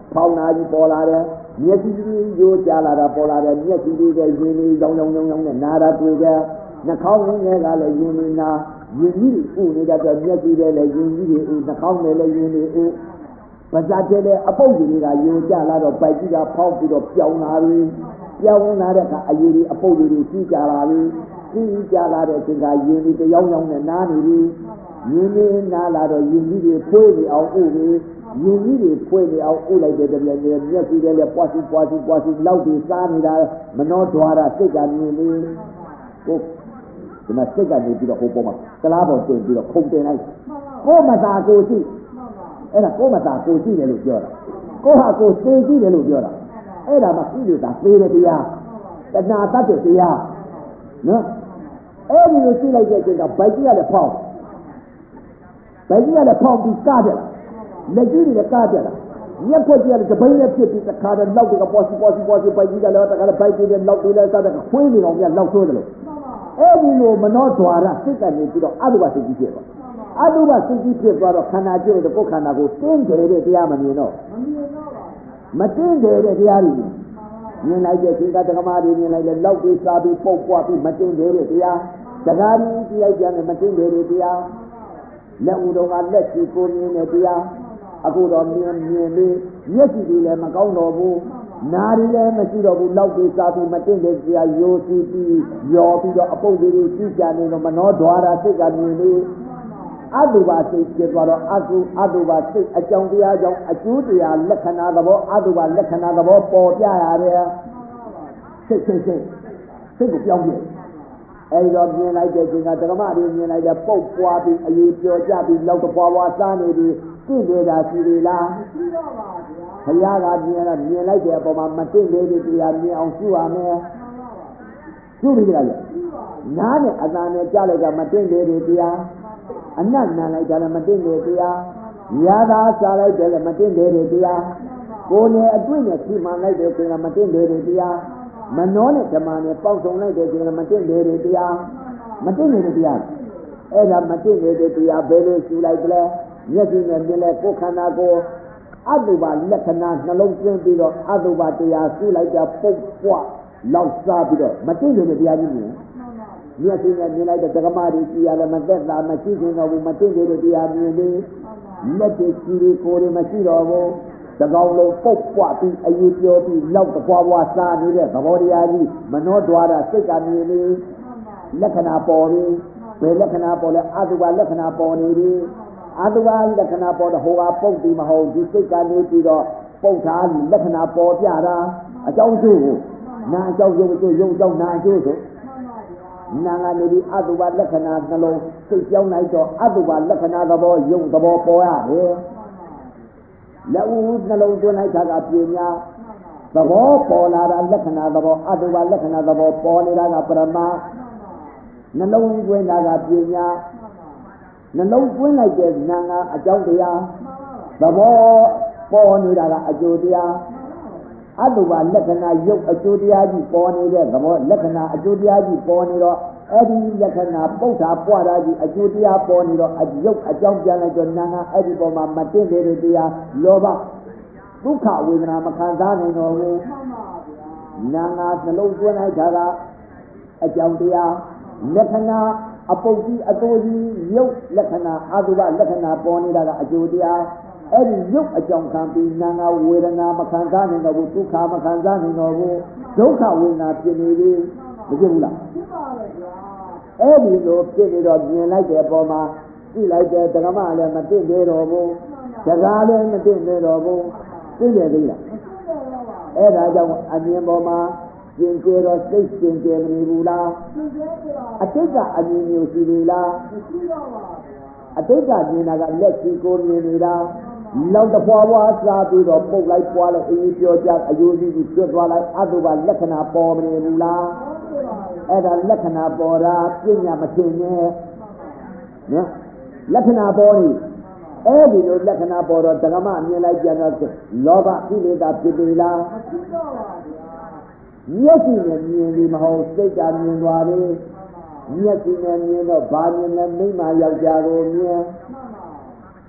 ဖောင်းနာကြီးပေါ်လာတယ်မျက်စိကြီးရိုးကြလာတာပေါ်လာတယ်မျက်စိကြီးကရင်းနေရောင်းနဲ့နာတာတွေ့တယ်နှာခေါင်းနဲ့ကလည်းရင်းနေနာရင်းကြီးဥနေတဲ့အတွက်မျက်စိတွေလည်းရင်းကြီးတွေဥနှာခေါင်းနဲ့လည်းရင်းနေဥပါဇာတဲ့လည်းအပုပ်ကြီးတွေကရိုးကြလာတော့ပိုက်ကြီးကဖောင်းပြီးတော့ပြောင်းလာပြီပြောင်းလာတဲ့အခါအရည်ကြီးအပုပ်ကြီးတွေကြီးကြလာပြီကြီးကြလာတဲ့အချိန်ကရင်းကြီးတယောင်းနဲ့နားနေပြီရင်းနေနားလာတော့ရင်းကြီးတွေဖွေးနေအောင်ဥပြီရင်းကြီးတွေဖွေးနေအောင်ဥလိုက်တဲ့တပြက်တည်းမျက်စိတွေလည်းပွားစီလောက်ပြီးစားနေတာမနှောဓွာရစိတ်ကမြင်နေကိုဒီမှာစိတ်ကနေပြီးတော့ဟိုပေါ်မှာကလားပေါ်တင်ပြီးတော့ခုန်တင်လိုက်ကိုမသာကိုရှိအဲ့ဒါကိုမသာကိုရှိတယ်လို့ပြောတာကိုဟာကိုသိရှိတယ်လို့ပြောတာအဲ့ဒါမှကိလေသာသေးတယ်တရားတဏှာတတ်တဲ့တရားနော်အဲ့ဒီလိုရှိလိုက်တဲ့အချိန်ကဗိုက်ကြီးကလည်းဖောင်းပြီးကတယ်လက်ကြီးတွေကကားတယ်မျက်ခွက်ကြီးကလည်းတပိန်းနဲ့ဖြစ်ပြီးတခါတည်းလောက်တွေကပေါ်စီဗိုက်ကြီးကလည်းတခါတည်းဗိုက်ကြီးနဲ့လောက်တွေလည်းစားတဲ့ခွေးနေအောင်များလောက်ဆိုးတယ်လို့အဲ့ဒီလိုမနောဓွာရစိတ်ကနေပြီးတော့အတုပစိတ်ကြီးဖြစ်သွားအတုပစိတ်ကြီးဖြစ်သွားတော့ခန္ဓာကျိုးတဲ့ကိုယ်ခန္ဓာကိုတင်းတယ်တဲ့တရားမမြင်တော့မတင်းတယ်တဲ့တရားတွေမြင်လိုက်တဲ့ဒီကတက္ကမတွေမြင်လိုက်တဲ့လောက်တွေစားပြီးပုတ်ပွားပြီးမတင်းတယ်တဲ့တရားတကားကြီးကြည့်လိုက်ပြန်မတင်းတယ်တဲ့တရားလက်ဦးတော်ကလက်ရှိကိုမြင်တဲ့တရားအခုတော့မြင်ပြီးမျက်စိတွေလည်းမကောင်းတော့ဘူးနားတွေလည်းမရှိတော့ဘူးလောက်တွေစားပြီးမတင်းတဲ့တရားရိုးစီပြီးရောပြီးတော့အပုပ်တွေကြီးကြနေတော့မနောဓွာရစိတ်ကမြင်ပြီးအတုပါစိတ်ဖြစ်သွားတော့အတုပါစိတ်အကြောင်းတရားကြောင့်အကျိုးတရားလက္ခဏာသဘောအတုပါလက္ခဏာသဘောပေါ်ပြရတယ်စိတ်ကိုပြောင်းပြအဲဒီတော့မြင်လိုက်တဲ့ချိန်ကဓမ္မတွေမြင်လိုက်တဲ့ပုတ်ပွားပြီးအရေးပြောကြပြီးလောက်တပွားစားနေပြီးသိနေတာရှိသေးလားရှိတော့ပါဗျာဘုရားကမြင်လိုက်တဲ့အပေါ်မှာမသိသေးတဲ့တရားမြင်အောင်ရှုရမယ်ရှုပြီးကြလားနားနဲ့အသာနဲ့ကြားလိုက်တာမသိသေးတဲ့တရားအနတ်နာလိုက်တာလည်းမသိသေးတဲ့တရားရာသာစားလိုက်တယ်လည်းမသိသေးတဲ့တရားကိုယ်နဲ့အတွေ့နဲ့ရှိမှလိုက်တဲ့ချိန်ကမသိသေးတဲ့တရားမနှောနဲ့ဓမ္မနဲ့ပေါက်ဆုံးလိုက်တဲ့ချိန်ကမသိသေးတဲ့တရားမသိနေတဲ့တရားအဲ့ဒါမသိနေတဲ့တရားဘယ်လိုရှုလိုက်လဲမျက်စိနဲ့မြင်လဲကိုယ်ခန္ဓာကိုအတုပါလက္ခဏာနှလုံးသွင်းပြီးတော့အတုပါတရားရှုလိုက်တာပုတ်ပွားလောက်စားပြီးတော့မသိနေတဲ့တရားကြီးမြင်မျက်စိနဲ့မြင်လိုက်တဲ့ဓမ္မတွေကြည်ရတယ်မသက်သာမရှိခင်တော့ဘူးမသိနေတဲ့တရားမြင်ပြီးလက်တွေကြည်ကိုယ်တွေမရှိတော့ဘူးတကောင်လုံးပုတ်ပွားပြီးအရေးပြောပြီးလောက်တပွားပွားစားနေတဲ့သဘောတရားကြီးမနောဓွာရစိတ်ကမြင်ပြီးလက္ခဏာပေါ်ပြီးဘယ်လက္ခဏာပေါ်လဲအတုပါလက္ခဏာပေါ်နေပြီအတုပါလက္ခဏာပေါ်တော့ဟိုကပုတ်ပြီးမဟုတ်ဒီစိတ်ကနေပြီးတော့ပုတ်ထားလက္ခဏာပေါ်ပြတာအကြောင်းကျိုးကိုနာအကြောင်းယုံအကြောင်းနာအကျိုးဆိုနာကနေပြီးအတုပါလက္ခဏာနှလုံးစိတ်ကြောင်းလိုက်တော့အတုပါလက္ခဏာသဘောယုံသဘောပေါ်ရတယ်လက်ဦးနှလုံးသွင်းလိုက်တာကပညာသဘောပေါ်လာတာလက္ခဏာသဘောအတုပါလက္ခဏာသဘောပေါ်နေတာကပရမနှလုံးသွင်းတာကပညာနှလုံးသွင်းလိုက်တဲ့နာငါအကြောင်းတရားသဘောပေါ်နေတာကအကျိုးတရားအတုပါလက္ခဏာယုတ်အကျိုးတရားကြီးပေါ်နေတဲ့သဘောလက္ခဏာအကျိုးတရားကြီးပေါ်နေတော့အဲ့ဒီလက္ခဏာပုဋ္ဌာပွားတာကြီးအကျိုးတရားပေါ်နေတော့ယုတ်အကြောင်းပြန်လိုက်တော့နာငါအဲ့ဒီပေါ်မှာမတင်သေးတဲ့တရားလောဘဒုက္ခဝေဒနာမခံစားနိုင်တော့ဘူးနာငါနှလုံးသွင်းလိုက်တာကအကြောင်းတရားလက္ခဏာအပုပ်ကြီးအတိုးကြီးယုတ်လက္ခဏာအတုပလက္ခဏာပေါ်နေတာကအကျိုးတရားအဲ့ဒီယုတ်အကြောင်းခံပြီးနာငါဝေဒနာမခံစားနိုင်တော့ဘူးဒုက္ခမခံစားနိုင်တော့ဘူးဒုက္ခဝေဒနာဖြစ်နေပြီမဖြစ်ဘူးလားဖြစ်ပါရဲ့ဗျာအဲ့ဒီလိုဖြစ်နေတော့မြင်လိုက်တဲ့အပေါ်မှာကြည့်လိုက်တဲ့ဓမ္မလည်းမသိသေးတော့ဘူးစကားလည်းမသိသေးတော့ဘူးသိတယ်သေးလားအဲ့ဒါကြောင့်အမြင်ပေါ်မှာကျင်ကျတော့စိတ်ကျင်ကျမနေဘူးလားအတိတ်ကအမြင်မျိုးရှိပြီလားမရှိတော့ပါဘူးအတိတ်ကမြင်တာကလက်ရှိကိုမြင်နေတာလောက်တပွားပွားစားပြီးတော့ပုတ်လိုက်ပွားလိုက်အေးပြောကြအယိုးကြီးပြတ်သွားလိုက်အတုပါလက္ခဏာပေါ်မနေဘူးလားအဲ့ဒါလက္ခဏာပေါ်တာပညာမသိနဲ့နော်လက္ခဏာပေါ်နေအဲ့ဒီလိုလက္ခဏာပေါ်တော့ဓမ္မမြင်လိုက်ပြန်တော့လောဘကိလေသာဖြစ်ပြီလားမရှိတော့ပါဘူးမျက်စိနဲ့မြင်ပြီးမဟုတ်စိတ်ကမြင်သွားတယ်မျက်စိနဲ့မြင်တော့ဘာမြင်လဲမိမယောက်ျားကိုမြင်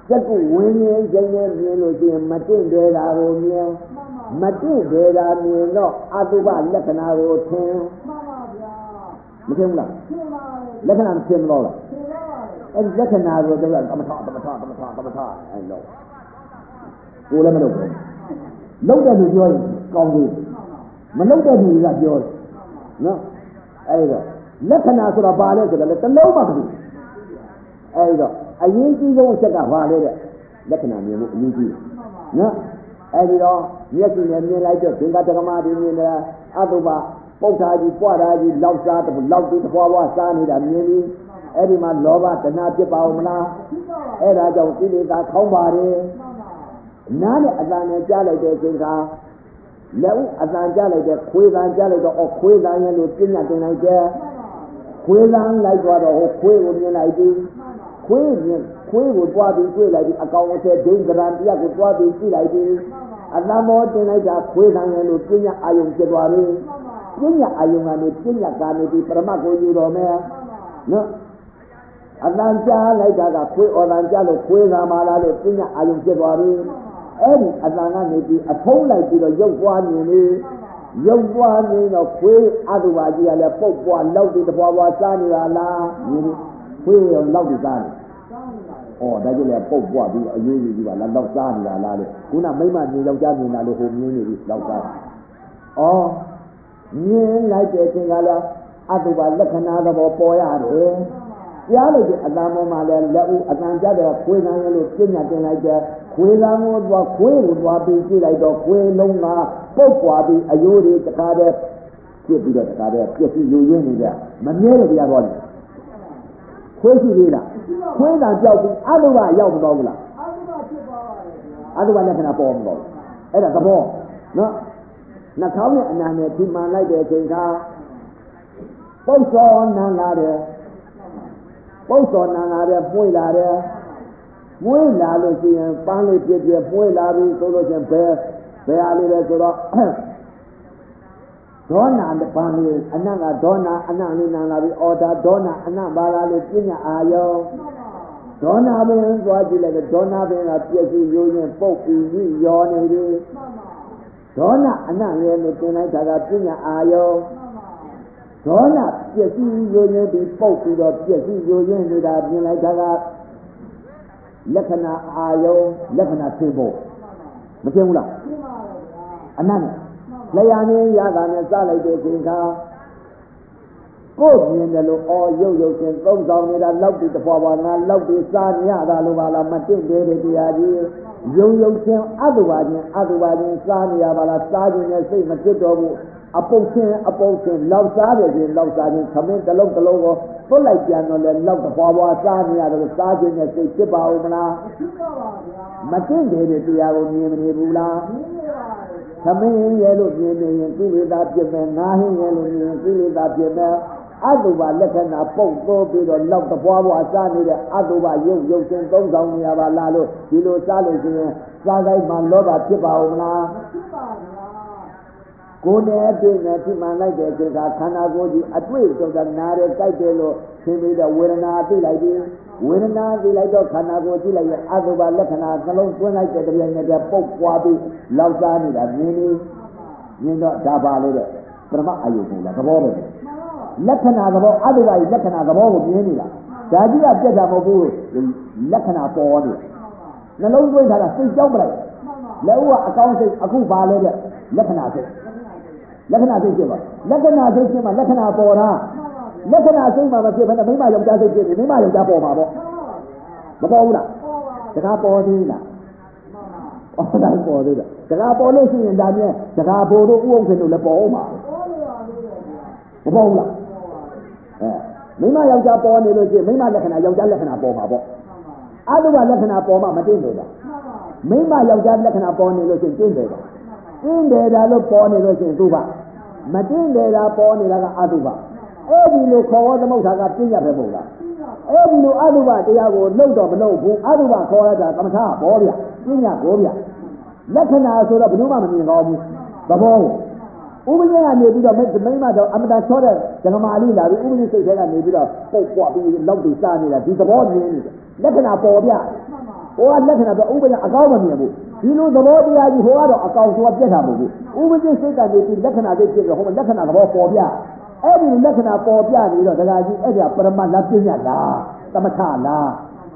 chất cụ nguyên nhiên danhနဲ့မြင်လို့ရှိရင်မတင့်တယ်တာကိုမြင်မတင့်တယ်တာမြင်တော့အတုပလက္ခဏာကိုထင်မထင်ဘူးလားလက္ခဏာမထင်တော့လားအဲ့ဒီလက္ခဏာကိုတော့သမထအဲ့လိုကိုလည်းမလုပ်ဘူးလုပ်တဲ့လူပြောရင်ကောင်းသေးမလုပ်တဲ့လူကပြောတယ်နော်အဲ့တော့လက္ခဏာဆိုတာဘာလဲဆိုတော့တလုံးမှမသိအဲ့တော့အရင်ကြီးဆုံးအချက်ကဘာလဲတဲ့လက္ခဏာမြင်ဖို့အရင်ကြီးနော်အဲ့ဒီတော့မျက်စိနဲ့မြင်လိုက်တော့သင်္ကတက္ကမတွေမြင်တယ်အတုပပုဋ္ဌာကြီးပွားတာကြီးလောက်စားလောက်ပြီးတပွားပွားစားနေတာမြင်ပြီးအဲ့ဒီမှာလောဘတဏှာဖြစ်ပါဦးမလားအဲ့ဒါကြောင့်ကိလေသာခေါင်းပါတယ်နားနဲ့အတန်နဲ့ကြားလိုက်တဲ့အချိန်ကလက်ဥအတန်ကြားလိုက်တဲ့ခွေးတန်ကြားလိုက်တော့ခွေးတန်ရဲ့လို့ပြညာတင်လိုက်တဲ့ခွေးတန်လိုက်သွားတော့ခွေးကိုမြင်လိုက်ပြီးခွေးကိုတွားပြီးတွေ့လိုက်ပြီးအကောင်အထက်ဒိဋ္ဌရံတရားကိုတွားပြီးကြည့်လိုက်ပြီးအတန်မောတင်လိုက်တာခွေးတန်ရဲ့လို့ပြညာအာယုံဖြစ်သွားပြီပြညာအာယုံကနေပြညာကနေပြီးပရမတ်ကိုယူတော်မယ်နော်အတန်ကြားလိုက်တာကခွေးဩတန်ကြားလို့ခွေးသာမာလာလို့ပြညာအာယုံဖြစ်သွားပြီအဲ့ဒီအတန်ကနေပြီးအဖုံးလိုက်ပြီးတော့ရုပ်ပွားမြင်နေရုပ်ပွားမြင်တော့ခွေးအတုပါကြီးကလည်းပုတ်ပွားလောက်ပြီးတပွားပွားစားနေတာလားမြင်ခွေးရောလောက်ပြီးစားနေဩဒါကြည့်လေပုတ်ပွားပြီးအရေးကြီးပါလားလောက်စားနေတာလားလေခုနမိမမြင်ယောက်ျားမြင်တာလို့ဟိုမြင်နေပြီလောက်စားဩမြင်လိုက်တဲ့အချိန်ကလည်းအတုပါလက္ခဏာသဘောပေါ်ရတယ်ကြားလိုက်တဲ့အတန်ပေါ်မှာလည်းလက်ဦးအတန်ကြတဲ့ခွေးကံရလို့ပြညာတင်လိုက်တဲ့ခွေးကံကိုသွားခွေးကိုသွားပြီးကြည့်လိုက်တော့ခွေးလုံးကပုတ်ပွားပြီးအယိုးတွေတခါတည်းဖြစ်ပြီးတော့တခါတည်းပြည့်စုံယူရင်းနေကြမမြဲတဲ့တရားတော်တယ်ခွေးရှိသေးလားခွေးကံကြောက်ပြီးအတုပရောက်မတော့ဘူးလားအတုပလက္ခဏာပေါ်မတော့အဲ့ဒါသဘောနော်နှာခေါင်းနဲ့အနာနဲ့ဒီမှန်လိုက်တဲ့အချိန်ကပုတ်စောနန်းလာတယ်ပုတ်စောနန်းလာတယ်ပွေးလာတယ်မွေးလာလို့ရှိရင်ပန်းလေးပြည့်ပြည့်ပွေးလာပြီဆိုလို့ချင်းဘယ်အားလေးလဲဆိုတော့ဒေါနာပန်းလေးအနံ့ကဒေါနာအနံ့လေးနန်းလာပြီအော်ဒါဒေါနာအနံ့ပါလာလို့ပြညာအာယောဒေါနာပင်သွားကြည့်လိုက်ဒေါနာပင်ကပြည့်စုံရိုးရင်ပုတ်ပြီးရောနေပြီဒေါနာအနံ့ရဲ့လို့တင်လိုက်တာကပြညာအာယောဒေါနာပြည့်စုံရိုးရင်ဒီပုတ်ပြီးတော့ပြည့်စုံရိုးရင်နေတာပြင်လိုက်တာကလက္ခဏာအာယုံလက္ခဏာသိဖို့မသိဘူးလားအနံ့နဲ့လျာနေရတာနဲ့စလိုက်တဲ့အချိန်ခါကိုယ်မြင်တယ်လို့အော်ရုပ်ချင်းသုံးဆောင်နေတာလောက်ပြီးတပွားပွားငါလောက်ပြီးစားရတာလို့ပါလားမတင့်တယ်တရားကြီးရုံချင်းအတုပါချင်းစားနေရပါလားစားခြင်းနဲ့စိတ်မဖြစ်တော့ဘူးအပုတ်ချင်းလောက်စားတယ်ချင်းလောက်စားခြင်းခမင်းတစ်လုံးကိုသွတ်လိုက်ပြန်တော့လေလောက်တပွားပွားစားနေရတယ်လို့စားခြင်းနဲ့စိတ်ဖြစ်ပါဦးမလားဖြစ်ပါပါဗျာမတင့်တယ်တရားကိုမြင်မနေဘူးလားမြင်နေပါသမင်းရဲ့လို့မြင်နေရင်ကိလေသာဖြစ်မယ်ငါဟင်းရဲ့လို့မြင်ရင်ကိလေသာဖြစ်မယ်အတုပါလက္ခဏာပုတ်တိုးပြီးတော့လောက်တပွားပွားစားနေတဲ့အတုပါရုပ်ချင်းသုံးဆောင်နေရပါလားလို့ဒီလိုစားလို့ရှိရင်စားတိုင်းမှာလောဘဖြစ်ပါဦးမလားဖြစ်ပါဗျာကိုယ်နဲ့အတွေ့နဲ့ဒီမှန်လိုက်တဲ့အချိန်ကခန္ဓာကိုယ်ကြီးအတွေ့အကြုံကနားရဲကြိုက်တယ်လို့သင်ပြီးတော့ဝေဒနာသိလိုက်ပြီးဝေဒနာသိလိုက်တော့ခန္ဓာကိုယ်ကြည့်လိုက်ရင်အတုပါလက္ခဏာနှလုံးသွင်းလိုက်တဲ့တပြိုင်နက်တည်းပုတ်ပွားပြီးလောက်စားနေတာမြင်တော့ဒါပါလေတဲ့ပရမအယုံကိုလားသဘောပဲလက္ခဏာသဘောအတုပါကြီးလက္ခဏာသဘောကိုမြင်နေတာဒါကြီးကပြတ်တာမဟုတ်ဘူးလက္ခဏာပေါ်နေနှလုံးသွင်းထားတာစိတ်ကြောက်ပလိုက်လက်ဦးကအကောင်းစိတ်အခုပါလေတဲ့လက္ခဏာစိတ်ဖြစ်ပါလက္ခဏာစိတ်ဖြစ်မှလက္ခဏာပေါ်တာလက္ခဏာစိတ်မှာမဖြစ်ဘဲနဲ့မိမယောက်ျားစိတ်ဖြစ်နေမိမယောက်ျားပေါ်မှာပေါ့မပေါ်ဘူးလားတကားပေါ်သေးလားအော်တိုင်းပေါ်သေးတယ်တကားပေါ်လို့ရှိရင်ဒါပြန်တကားပေါ်တို့ဥအောင်ခင်တို့လည်းပေါ်အောင်ပါမပေါ်ဘူးလားမိမယောက်ျားပေါ်နေလို့ရှိရင်မိမလက္ခဏာယောက်ျားလက္ခဏာပေါ်မှာပေါ့အတုပလက္ခဏာပေါ်မှာမတင်တယ်တာမိမယောက်ျားလက္ခဏာပေါ်နေလို့ရှိရင်တင်တယ်တာတင်းတယ်တာလို့ပေါ်နေလို့ရှိရင်သူကမတင်းတယ်တာပေါ်နေတာကအတုပအဲ့ဒီလိုခေါ်ဝသမုဋ္ဌာကပြည့်ရပဲမဟုတ်လားအဲ့ဒီလိုအတုပတရားကိုလှုပ်တော့မလှုပ်ဘူးအတုပခေါ်ရတာကမ္မထာဘောဗျပြည့်ရဘောဗျလက္ခဏာဆိုတော့ဘယ်သူမှမမြင်တော့ဘူးသဘောဥပဒေကနေပြီးတော့မိမတော့အမတန်ချောတဲ့ဓမ္မအလေးလာပြီးဥပဒေစိတ်ထဲကနေပြီးတော့ပုတ်ပွားပြီးလောက်ပြီးစားနေတာဒီသဘောမြင်နေတယ်လက္ခဏာပေါ်ပြတဟိုကလက္ခဏာတော့ဥပဒေအကောင်းမမြင်ဘူးဒီလိုသဘောတရားကြီးဟိုကတော့အကောင်ဆိုတာပြတ်တာမဟုတ်ဘူးဥပဒေစိတ်ကနေပြီးလက္ခဏာတွေဖြစ်ပြီးဟိုမှာလက္ခဏာသဘောပေါ်ပြအဲ့ဒီလက္ခဏာပေါ်ပြနေတော့ဒကာကြီးအဲ့ဒါပရမတ်လားပြညာလားသမထလားနော်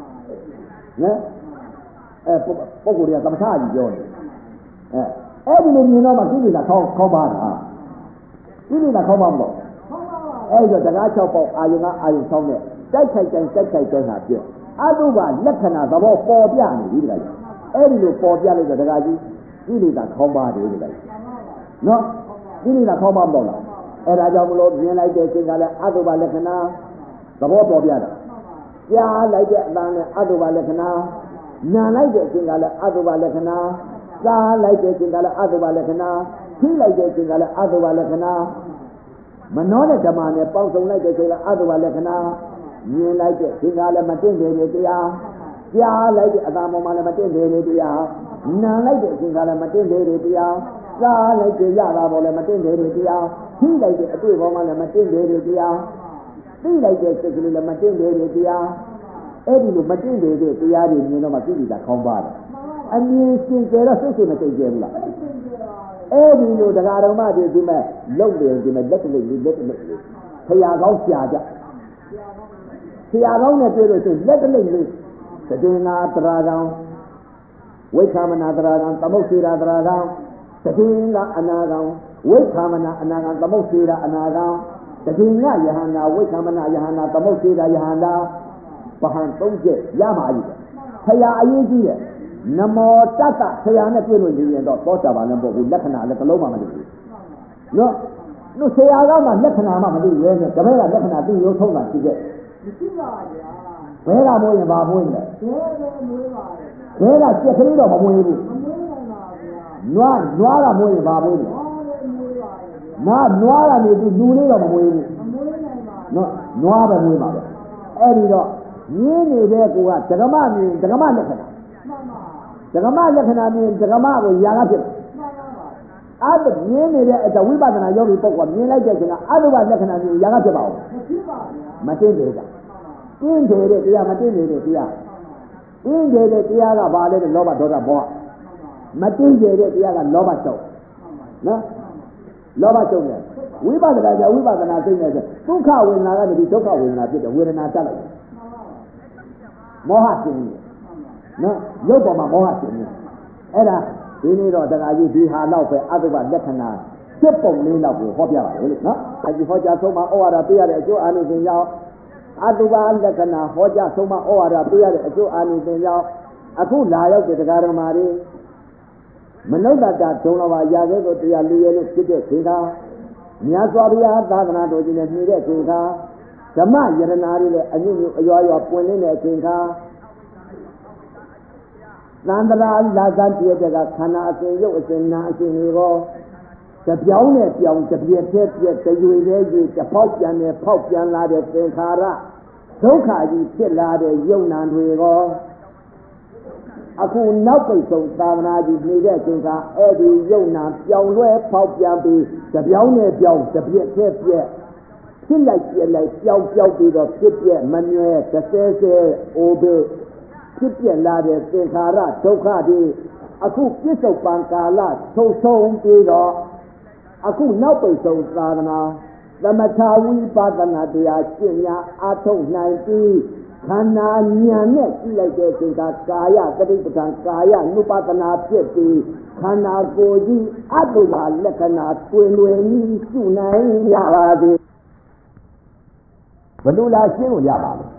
ပုဂ္ဂိုလ်တွေကသမထကြီးပြောတယ်အဲ့ဒီလိုမြင်တော့မှကိလေသာခေါပါတာကိလေသာခေါပါမလို့အဲ့တော့ဒကာ6ပေါက်အာယုံကအာယုံ6နဲ့တိုက်ခိုက်တိုင်းဟာပြည့်အတုပလက္ခဏာသဘောပေါ်ပြနေပြီဒကာကြီးအဲ့ဒီလိုပေါ်ပြလိုက်တော့ဒကာကြီးကိလေသာခေါပါတယ်ဒကာကြီးနော်ကိလေသာခေါပါမလို့လားအဲ့ဒါကြောင့်မလို့မြင်လိုက်တဲ့အချိန်ကလည်းအတုပလက္ခဏာသဘောပေါ်ပြတာကြားလိုက်တဲ့အတန်နဲ့အတုပလက္ခဏာနာလိုက်တဲ့အချိန်ကလည်းအတုပလက္ခဏာစားလိုက်တဲ့အချိန်ကလည်းအတုပလက္ခဏာထိလိုက်တဲ့အချိန်ကလည်းအတုပလက္ခဏာမနှောတဲ့ဓမ္မနဲ့ပေါင်းစုံလိုက်တဲ့အချိန်ကအတုပလက္ခဏာမြင်လိုက်တဲ့အချိန်ကလည်းမတင့်တယ်တရားကြားလိုက်တဲ့အတန်ပေါ်မှာလည်းမတင့်တယ်တရားနာလိုက်တဲ့အချိန်ကလည်းမတင့်တယ်တရားစားလိုက်တဲ့ရတာပေါ်လည်းမတင့်တယ်တရားထိလိုက်တဲ့အတွေ့ပေါ်မှာလည်းမတင့်တယ်တရားသိလိုက်တဲ့စိတ်ကလေးလည်းမတင့်တယ်တရားအဲ့ဒီလိုမတင့်တယ်တရားတွေမြင်တော့မှသိတာခေါင်းပါတယ်အမြင်ရှင်ကျတော့စိတ်မသိကြဘူးလားအဲ့ဒီလိုတရားတော်မှဒီမဲ့လုံတယ်ဒီမဲ့လက်ကလေးလက်ကလေးဆရာကောင်းရှာကြဆရာကောင်းနဲ့တွေ့လို့ရှိရင်လက်ကလေးလေးသတိနာတရာကောင်ဝိခာမနာတရာကောင်သမုတ်စေရာတရာကောင်သတိကအနာကောင်ဝိခာမနာအနာကောင်သမုတ်စေရာအနာကောင်သတိကယဟန္တာဝိခာမနာယဟန္တာသမုတ်စေရာယဟန္တာပဟံ3ချက်ရပါပြီဆရာအရေးကြီးတယ်နမောတတ္တဆရာနဲ့တွေ့လို့ရင်တော့သောတာပန်လည်းမဟုတ်ဘူးလက္ခဏာလည်းတစ်လုံးမှမသိဘူးနော်လို့ဆရာကမှလက္ခဏာမှမသိရဲနဲ့တပည့်ကလက္ခဏာသိရုံထုံးတာရှိခဲ့မရှိပါဗျာဘဲကမိုးရင်ဘာမိုးရင်လဲဘဲမိုးပါဘဲကကြက်ကလေးတော့မမွေးဘူးမမွေးနိုင်ပါဗျာနွားကမိုးရင်ဘာမိုးလဲနွားကနေပြီးလူလေးတော့မမွေးဘူးမမွေးနိုင်ပါနော်နွားပဲမွေးပါဗျာအဲ့ဒီတော့ရင်းနေတဲ့ကူကဓကမမြင်ဓကမလက္ခဏာဓကမလက္ခဏာမြင်ဓကမကိုຢာကဖြစ်တယ်အဲ့ဒါမြင်နေတဲ့အတဝိပဿနာယောဂီပုဂ္ဂိုလ်မြင်လိုက်တဲ့အချိန်ကအတုပလက္ခဏာမြင်ຢာကဖြစ်ပါဦးမဖြစ်ပါဘူးမတင်းတယ်ကြတင်းတယ်တဲ့တရားမတင်းတယ်တဲ့တရားတင်းတယ်တဲ့တရားကဘာလဲတဲ့လောဘဒေါသမောဟမတင်းတယ်တဲ့တရားကလောဘချုပ်နော်လောဘချုပ်တယ်ဝိပဿနာကြဝိပဿနာသိနေတယ်ဒုက္ခဝေဒနာကနေပြီးဒုက္ခဝေဒနာဖြစ်တယ်ဝေဒနာတက်လိုက်တယ်မောဟရှင်နေနော်ရုပ်ပေါ်မှာမောဟရှင်နေအဲ့ဒါဒီနေ့တော့တရားကြီးဒီဟာတော့ပဲအတုပလက္ခဏာဖြစ်ပုံလေးတော့ကိုဟောပြပါလေနော်အဲဒီဟောကြားဆုံးမှာဩဝါဒပေးရတဲ့အကျိုးအာနိသင်ကြောင့်အတုပလက္ခဏာဟောကြားဆုံးမှာဩဝါဒပေးရတဲ့အကျိုးအာနိသင်ကြောင့်အခုလာရောက်တဲ့တရားတော်မှာမနုဿတဒုံလဘာရာခဲ့သောတရားလူရဲလို့ဖြစ်တဲ့ခေခါမြတ်စွာဘုရားသာသနာတော်ကြီးနဲ့နေတဲ့ခေခါဓမ္မယရနာတွေလည်းအညွန့်ညွန့်အရွာရွာပွင့်နေတဲ့ခေခါသန္တရာလာဇန်ပြည့်တဲ့ကခန္ဓာအစဉ်ရုပ်အစဉ်နာအစဉ်တွေရောတပြောင်းနဲ့ပြောင်းတပြည့်တဲ့ပြည့်တရွေတဲ့ကြီးတပေါက်ပြန်နဲ့ဖောက်ပြန်လာတဲ့သင်္ခါရဒုက္ခကြီးဖြစ်လာတဲ့ယုံနာတွေရောအခုနောက်ပိတ်ဆုံးသာသနာကြီးနေတဲ့ချိန်ကအဲ့ဒီယုံနာပြောင်းလဲဖောက်ပြန်ပြီးတပြောင်းနဲ့ပြောင်းတပြည့်တဲ့ပြည့်ဖြစ်လိုက်ပြလိုက်ပြောင်းပြီးတော့ဖြစ်ပြမမြဲတဆဲဆဲအိုဘေးဖြစ်ပြလာတဲ့သင်္ခါရဒုက္ခတွေအခုပြစ္ဆုတ်ပံကာလထုတ်ဆုံးပြီးတော့အခုနောက်ပိတ်ဆုံးသာသနာသမထဝိပဿနာတရားရှင်းများအားထုတ်နိုင်ပြီးခန္ဓာဉာဏ်နဲ့ကြည့်လိုက်တဲ့အချိန်ကကာယတတိပဌာန်ကာယ ानु ပဒနာဖြစ်ပြီးခန္ဓာကိုယ်ကြီးအတုပါလက္ခဏာတွင်တွင်ကြီးရှုနိုင်ရပါသည်ဘယ်လိုလားရှင်းလို့ရပါလဲ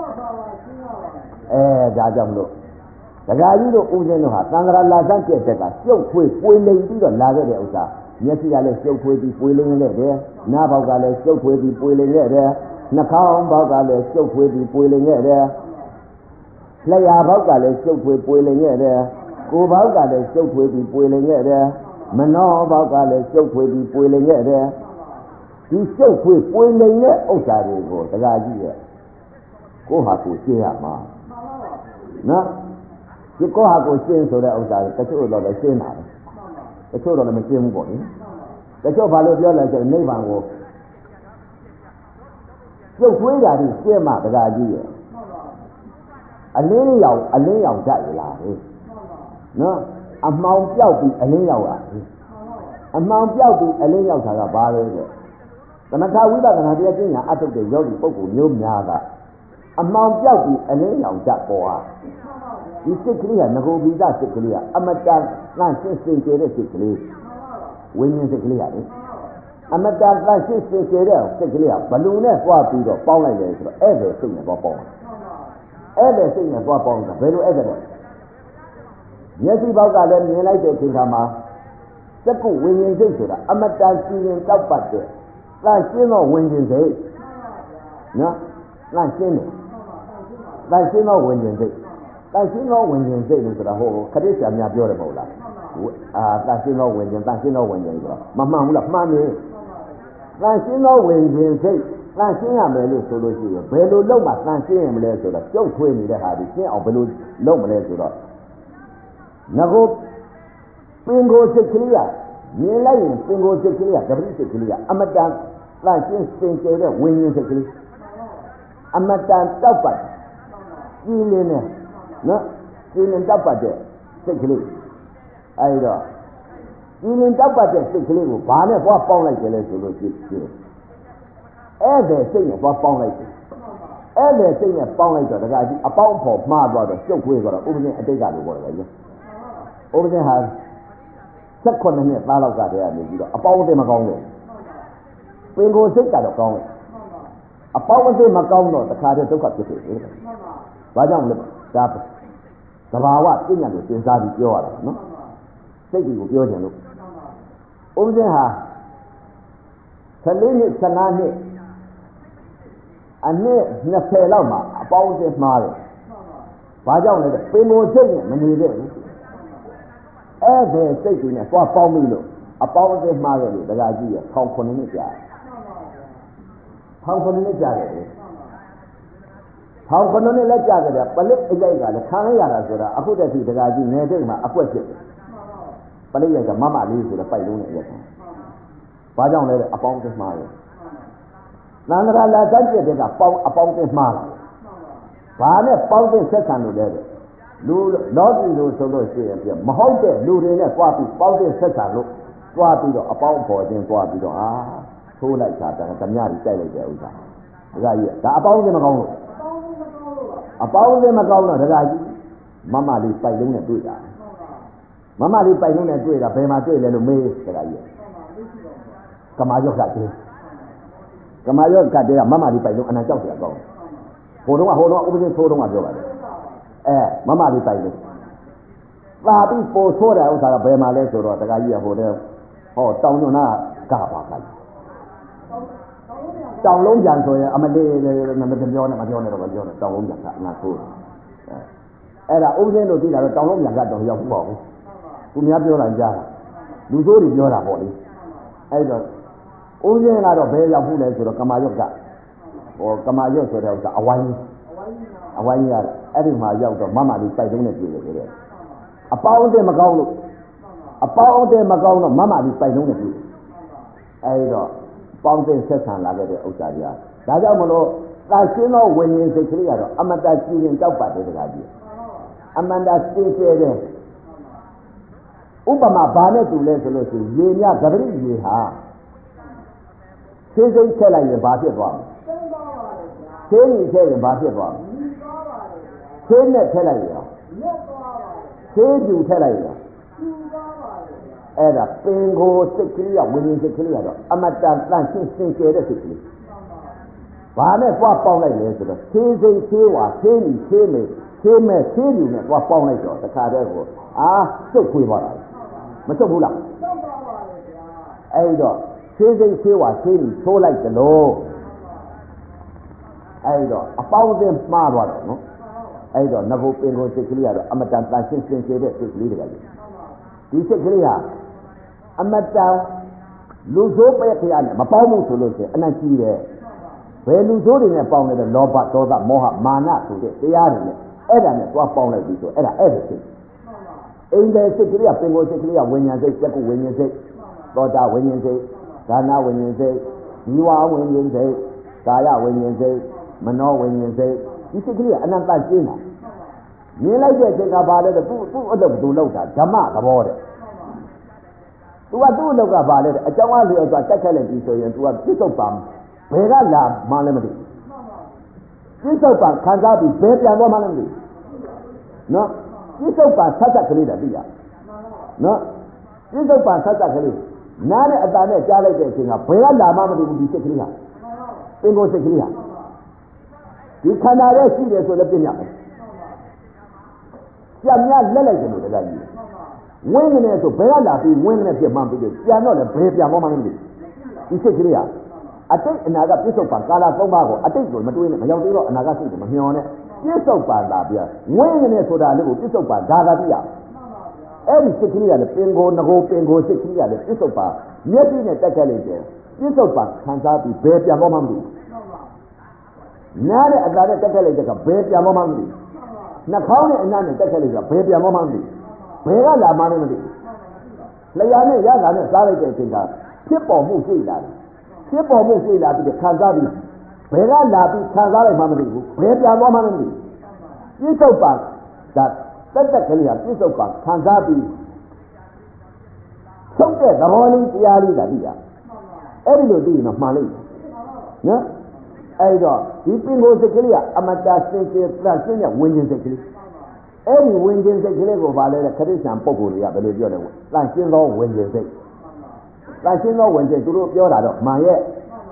ဒါကြောင့်မလို့ဒကာကြီးတို့ဦးဇင်းတို့ဟာသံဃာလာစမ်းပြက်တဲ့ကပြုတ်ခွေးပွေလိမ်ပြီးတော့လာခဲ့တဲ့ဥစ္စာမျက်စိကလည်းပြုတ်ခွေးပြီးပွေလိမ်ခဲ့တယ်နားပေါက်ကလည်းပြုတ်ခွေးပြီးပွေလိမ်ခဲ့တယ်နှာခေါင်းပေါက်ကလည်းပြုတ်ခွေးပြီးပွေလိမ်ခဲ့တယ်လျှာပေါက်ကလည်းပြုတ်ခွေးပွေလိမ်ခဲ့တယ်ကိုယ်ပေါက်ကလည်းပြုတ်ခွေးပြီးပွေလိမ်ခဲ့တယ်မနှောပေါက်ကလည်းပြုတ်ခွေးပြီးပွေလိမ်ခဲ့တယ်ဒီပြုတ်ခွေးပွေလိမ်တဲ့ဥစ္စာတွေကိုဒကာကြီးရဲ့ကိုဟာကိုရှင်းရမှာနော်ဒီကိုဟာကိုရှင်းဆိုတဲ့ဥစ္စာတချို့တော့လည်းရှင်းတာပဲတချို့တော့လည်းမရှင်းဘူးပေါ့လေတချို့ဘာလို့ပြောလဲဆိုတော့နိဗ္ဗာန်ကိုပြုတ်ခွေးတာဒီရှင်းမှဒကာကြီးရဲ့အလင်းရောက်တတ်လားဟဲ့နော်အမှောင်ပြောက်ပြီးအလင်းရောက်တာအမှောင်ပြောက်ပြီးအလင်းရောက်တာကဘာလဲဆိုသမထဝိပဿနာတရားကျင့်ရအထုတ်တဲ့ယောဂီပုဂ္ဂိုလ်မျိုးများကအမှောင်ပြောက်ပြီးအလင်းရောက်တတ်ပေါ်ဟာဒီစိတ်ကလေးကငကိုပိသစိတ်ကလေးကအမတန်လန့်ရှင်းစင်ကြယ်တဲ့စိတ်ကလေးဝိညာဉ်စိတ်ကလေးကလေအမတန်လန့်ရှင်းစင်ကြယ်တဲ့စိတ်ကလေးကဘလူနဲ့သွားပြီးတော့ပေါင်းလိုက်တယ်ဆိုတော့အဲ့ဒါစိတ်နဲ့သွားပေါင်းအဲ့ဒါစိတ်နဲ့သွားပေါင်းတာဘယ်လိုအဲ့ဒါလဲမျက်စိပေါက်ကလည်းမြင်လိုက်တဲ့အချိန်ခါမှာစက္ကုဝိညာဉ်စိတ်ဆိုတာအမတန်စီရင်တောက်ပတ်တဲ့လန့်ရှင်းသောဝိညာဉ်စိတ်နော်လန့်ရှင်းတယ်လန့်ရှင်းသောဝိညာဉ်စိတ်တန်ရှင်းသောဝิญဉ်စိတ်လို့ဆိုတာဟိုခရစ်ယာန်များပြောတယ်မဟုတ်လားတန်ရှင်းသောဝิญဉ်တန်ရှင်းသောဝิญဉ်ဆိုတာမမှန်ဘူးလားမှန်တယ်တန်ရှင်းသောဝิญဉ်စိတ်တန်ရှင်းရမယ်လို့ဆိုလို့ရှိရင်ဘယ်လိုလုပ်မှတန်ရှင်းရမလဲဆိုတော့ကြုတ်ထွေးနေတဲ့ဟာဒီရှင်းအောင်ဘယ်လိုလုပ်မလဲဆိုတော့ငကိုပင်ကိုစိတ်ကလေးကမြင်လိုက်ရင်ပင်ကိုစိတ်ကလေးကတပည့်စိတ်ကလေးကအမတန်တန်ရှင်းစင်ကြယ်တဲ့ဝิญဉ်စိတ်ကလေးအမတန်တောက်ပတ်ကြီးနေတယ်နော်ကျင်းရင်တောက်ပတ်တဲ့စိတ်ကလေးအဲဒီတော့ကျင်းရင်တောက်ပတ်တဲ့စိတ်ကလေးကိုဘာနဲ့သွားပေါင်းလိုက်ကြလဲဆိုလို့ရှိရင်ဧည့်သည်စိတ်နဲ့သွားပေါင်းလိုက်တယ်ဧည့်သည်စိတ်နဲ့ပေါင်းလိုက်တော့တခါကြီးအပေါင်းဖော်မှားသွားတော့ကျုပ်ခွေးသွားတော့ဥပဇင်းအတိတ်ကလို့ပြောတယ်ကြီးဥပဇင်းဟာ16နှစ်သားလောက်ကတည်းကနေပြီးတော့အပေါင်းအသင်းမကောင်းဘူးပင်ကိုစိတ်ကတော့ကောင်းတယ်အပေါင်းအသင်းမကောင်းတော့တခါတည်းဒုက္ခဖြစ်တယ်ဘာကြောင့်လဲဒါသဘာဝပြညာကိုစဉ်းစားပြီးပြောရတာနော်စိတ်ကိုပြောကြလို့ဥပဇင်းဟာ14နှစ်15နှစ်အနှစ်20လောက်မှာအပေါင်းအသင်းမှားတယ်ဘာကြောင့်လဲပင်ကိုစိတ်နဲ့မနေခဲ့ဘူးအဲ့ဒီစိတ်ကြီးနဲ့သွားပေါင်းပြီးလို့အပေါင်းအသင်းမှားခဲ့လို့တရားကြီးရ1900နှစ်ကြာ1900နှစ်ကြာတယ်1900နှစ်လက်ကြကြတယ်ပလစ်အရိုက်ကလည်းခံရတာဆိုတာအခုတည်းကတရားကြီးငယ်တိတ်မှာအကွက်ဖြစ်တယ်ပလစ်ရိုက်ကမမလေးဆိုတော့ပိုက်လုံးနဲ့ရက်တယ်ဘာကြောင့်လဲအပေါင်းအသင်းမှားတယ်သံဃာလာတတ်တဲ့ကပေါင်းအပေါင်းအသင်းမှားတယ်ဘာနဲ့ပေါင်းတဲ့ဆက်ဆံလို့လဲလူလောကီလို့ဆိုလို့ရှိရင်ပြမဟုတ်တဲ့လူတွေနဲ့တွားပြီးပေါင်းတဲ့ဆက်ဆံလို့တွားပြီးတော့အပေါင်းပေါ်ခြင်းတွားပြီးတော့ထိုးလိုက်တာဓမြတွေတိုက်လိုက်တဲ့ဥစ္စာဒါကြီးဒါအပေါင်းအသင်းမကောင်းလို့အပေါင်းအသင်းမကောင်းတော့ဒကာကြီးမမလေးပိုက်လုံးနဲ့တွေ့တာမမလေးပိုက်လုံးနဲ့တွေ့တာဘယ်မှာတွေ့လဲလို့မေးဒကာကြီးကမာယောကတဲ့ကမာယောကတဲ့ကမမလေးပိုက်လုံးအနာကြောက်တယ်ကောင်းဟိုတော့ဥပဒေဆိုးတော့ပြောပါတယ်မမလေးပိုက်လုံးသာပြီးပို့ဆိုးတဲ့ဥစ္စာကဘယ်မှာလဲဆိုတော့ဒကာကြီးကဟိုတဲ့ဟောတောင်ညွန့်နာကပါကတောင်လုံးပြန်ဆိုရင်အမလေးမပြောနဲ့တော့မပြောနဲ့တောင်လုံးပြန်ကငါဆိုးအဲ့ဒါဥပဇင်းတို့သိတာတော့တောင်လုံးပြန်ကတော့ရောက်ဘူးပေါ့ဘူးသူများပြောတာကြားတာလူဆိုးတွေပြောတာပေါ့လေအဲ့တော့ဥပဇင်းကတော့ဘယ်ရောက်ဘူးလဲဆိုတော့ကမာရွတ်ကဟောကမာရွတ်ဆိုတဲ့ဥစ္စာအဝိုင်းရအဲ့ဒီမှာရောက်တော့မမလေးစိုက်တုံးနဲ့ပြည်တယ်တဲ့အပေါင်းအသင်းမကောင်းလို့အပေါင်းအသင်းမကောင်းတော့မမလေးစိုက်တုံးနဲ့ပြည်အဲ့တော့ပေါင်းတဲ့ဆက်ဆံလာခဲ့တဲ့ဥစ္စာကြီးဒါကြောင့်မလို့သာရှင်းသောဝิญဉ်စိတ်ကလေးကတော့အမတကြည်ရင်တောက်ပါတယ်တကားကြီးအမန္တစင်ကြယ်တဲ့ဥပမာဘာနဲ့တူလဲဆိုလို့ရှိရင်ရေမြသပရိရေဟာသေးစိတ်ထည့်လိုက်ရင်ဘာဖြစ်သွားမလဲသေးကြီးထည့်ရင်ဘာဖြစ်သွားမလဲသေးနဲ့ထည့်လိုက်ရင်သေးကျူထည့်လိုက်ရင်အဲ့ဒါပင်ကိုစိတ်ကလေးကဝิญဉ်စိတ်ကလေးကတော့အမတန်တန့်ရှင်းစင်ကြယ်တဲ့စိတ်ကလေးဘာနဲ့ပွားပေါင်းလိုက်လဲဆိုတော့သေးစိတ်သေးဝါသေးကြီးသေးမေသေးမဲ့သေးကျူနဲ့ပွားပေါင်းလိုက်တော့တခါတည်းကိုစုပ်ခွေးသွားတာမစုပ်ဘူးလားအဲ့တော့သေးစိတ်သေးဝါသေးကြီးထိုးလိုက်သလိုအဲ့တော့အပေါင်းအသင်းမှားသွားတော့နော်အဲ့တော့ငကိုပင်ကိုစိတ်ကလေးကတော့အမတန်တန့်ရှင်းစင်ကြယ်တဲ့စိတ်ကလေးတကယ်ဒီစိတ်ကလေးဟာအမတန်လူဆိုးပဲခရနဲ့မပေါင်းဘူးဆိုလို့ရှိရင်အနတ်ကြီးတယ်ဘယ်လူဆိုးတွေနဲ့ပေါင်းလဲလောဘဒေါသမောဟမာနဆိုတဲ့တရားတွေနဲ့အဲ့ဒါနဲ့သွားပေါင်းလိုက်ပြီဆိုအဲ့ဒါအဲ့ဒါစိတ်အိမ်တဲ့စိတ်ကလေးကပင်ကိုစိတ်ကလေးကဝิญဉာဏ်စိတ်စက္ကုဝิญဉာဏ်စိတ်သောတာဝิญဉာဏ်စိတ်ဒါနဝิญဉာဏ်စိတ်ဇီဝဝิญဉာဏ်စိတ်ကာယဝิญဉာဏ်စိတ်မနောဝิญဉာဏ်စိတ်ဒီစိတ်ကလေးကအနန္တကျင်းတာမြင်လိုက်တဲ့အချိန်ကဘာလဲတဲ့သူ့အလုပ်သူလုပ်တာဓမ္မသဘောတဲ့သူကသူ့အလုပ်ကဘာလဲတဲ့အကြောင်းအလျော်စွာတက်ခက်လိုက်ပြီဆိုရင်သူကပြစ္ဆုတ်ပံဘယ်ကလာမှလည်းမသိပြစ္ဆုတ်ပံခံစားပြီးဘယ်ပြန်သွားမှလည်းမသိနော်ပြစ္ဆုတ်ပံဆက်ဆက်ကလေးတာသိရနော်ပြစ္ဆုတ်ပံဆက်ဆက်ကလေးနားနဲ့အတန်နဲ့ကြားလိုက်တဲ့အချိန်ကဘယ်ကလာမှမသိဘူးဒီစိတ်ကလေးဟာပင်ကိုယ်စိတ်ကလေးဟာဒီခန္ဓာရဲ့ရှိတယ်ဆိုလည်းပြည့်ညတ်ပဲကြံများလက်လိုက်တယ်လို့တရားကြီးဝင်းနေဆိုဘယ်ကလာပြီးဝင်းနေပြမှန်းပြီးပြန်တော့လည်းဘယ်ပြန်မှမသိဘူးဒီစိတ်ကလေးဟာအတိတ်အနာကပြစ္ဆုတ်ပံကာလသုံးပါးကိုအတိတ်ကိုမတွေးနဲ့မရောက်သေးတော့အနာကစိတ်ကိုမမျှော်နဲ့ပြစ္ဆုတ်ပံလာပြဝင်းနေဆိုတာလေးကိုပြစ္ဆုတ်ပံဒါကတိရအဲ့ဒီစိတ်ကလေးကလည်းပင်ကိုငကိုပင်ကိုစိတ်ကလေးကလည်းပြစ္ဆုတ်ပံမျက်စိနဲ့တက်ခဲ့လိုက်တယ်ပြစ္ဆုတ်ပံခံစားပြီးဘယ်ပြန်မှမသိဘူးနားနဲ့အသာနဲ့တက်ခဲ့လိုက်တဲ့ကဘယ်ပြန်မှမသိဘူးနှာခေါင်းနဲ့အနားနဲ့တက်ခဲ့လိုက်တဲ့ဘယ်ပြန်မှမသိဘူးဘယ်ကလာမှလည်းမသိဘူးလျှာနဲ့ရတာနဲ့စားလိုက်တဲ့အချိန်ကဖြစ်ပေါ်မှုရှိလာတယ်ဖြစ်ပေါ်မှုရှိလာပြီးခံစားပြီးဘယ်ကလာပြီးခံစားလိုက်မှမသိဘူးဘယ်ပြန်သွားမှလည်းမသိဘူးပြစ္ဆုတ်ပံဒါတက်ကလေးဟာပြစ္ဆုတ်ပံခံစားပြီးထုတ်တဲ့သဘောလေးတရားလေးဒါသိရအဲ့ဒီလိုသိရင်တော့မှန်လိမ့်မယ်နော်အဲ့တော့ဒီပင်ကိုယ်စိတ်ကလေးကအမတစင်ကြယ်သတ်စင်းတဲ့ဝิญဉ်စိတ်ကလေးအဲ့ဒီဝิญဉ်စိတ်ကလေးကိုဗာလဲတဲ့ခရစ်ယာန်ပုဂ္ဂိုလ်တွေကဘယ်လိုပြောလဲတန်ရှင်းသောဝิญဉ်စိတ်တန်ရှင်းသောဝิญဉ်သူတို့ပြောတာတော့မှန်ရဲ့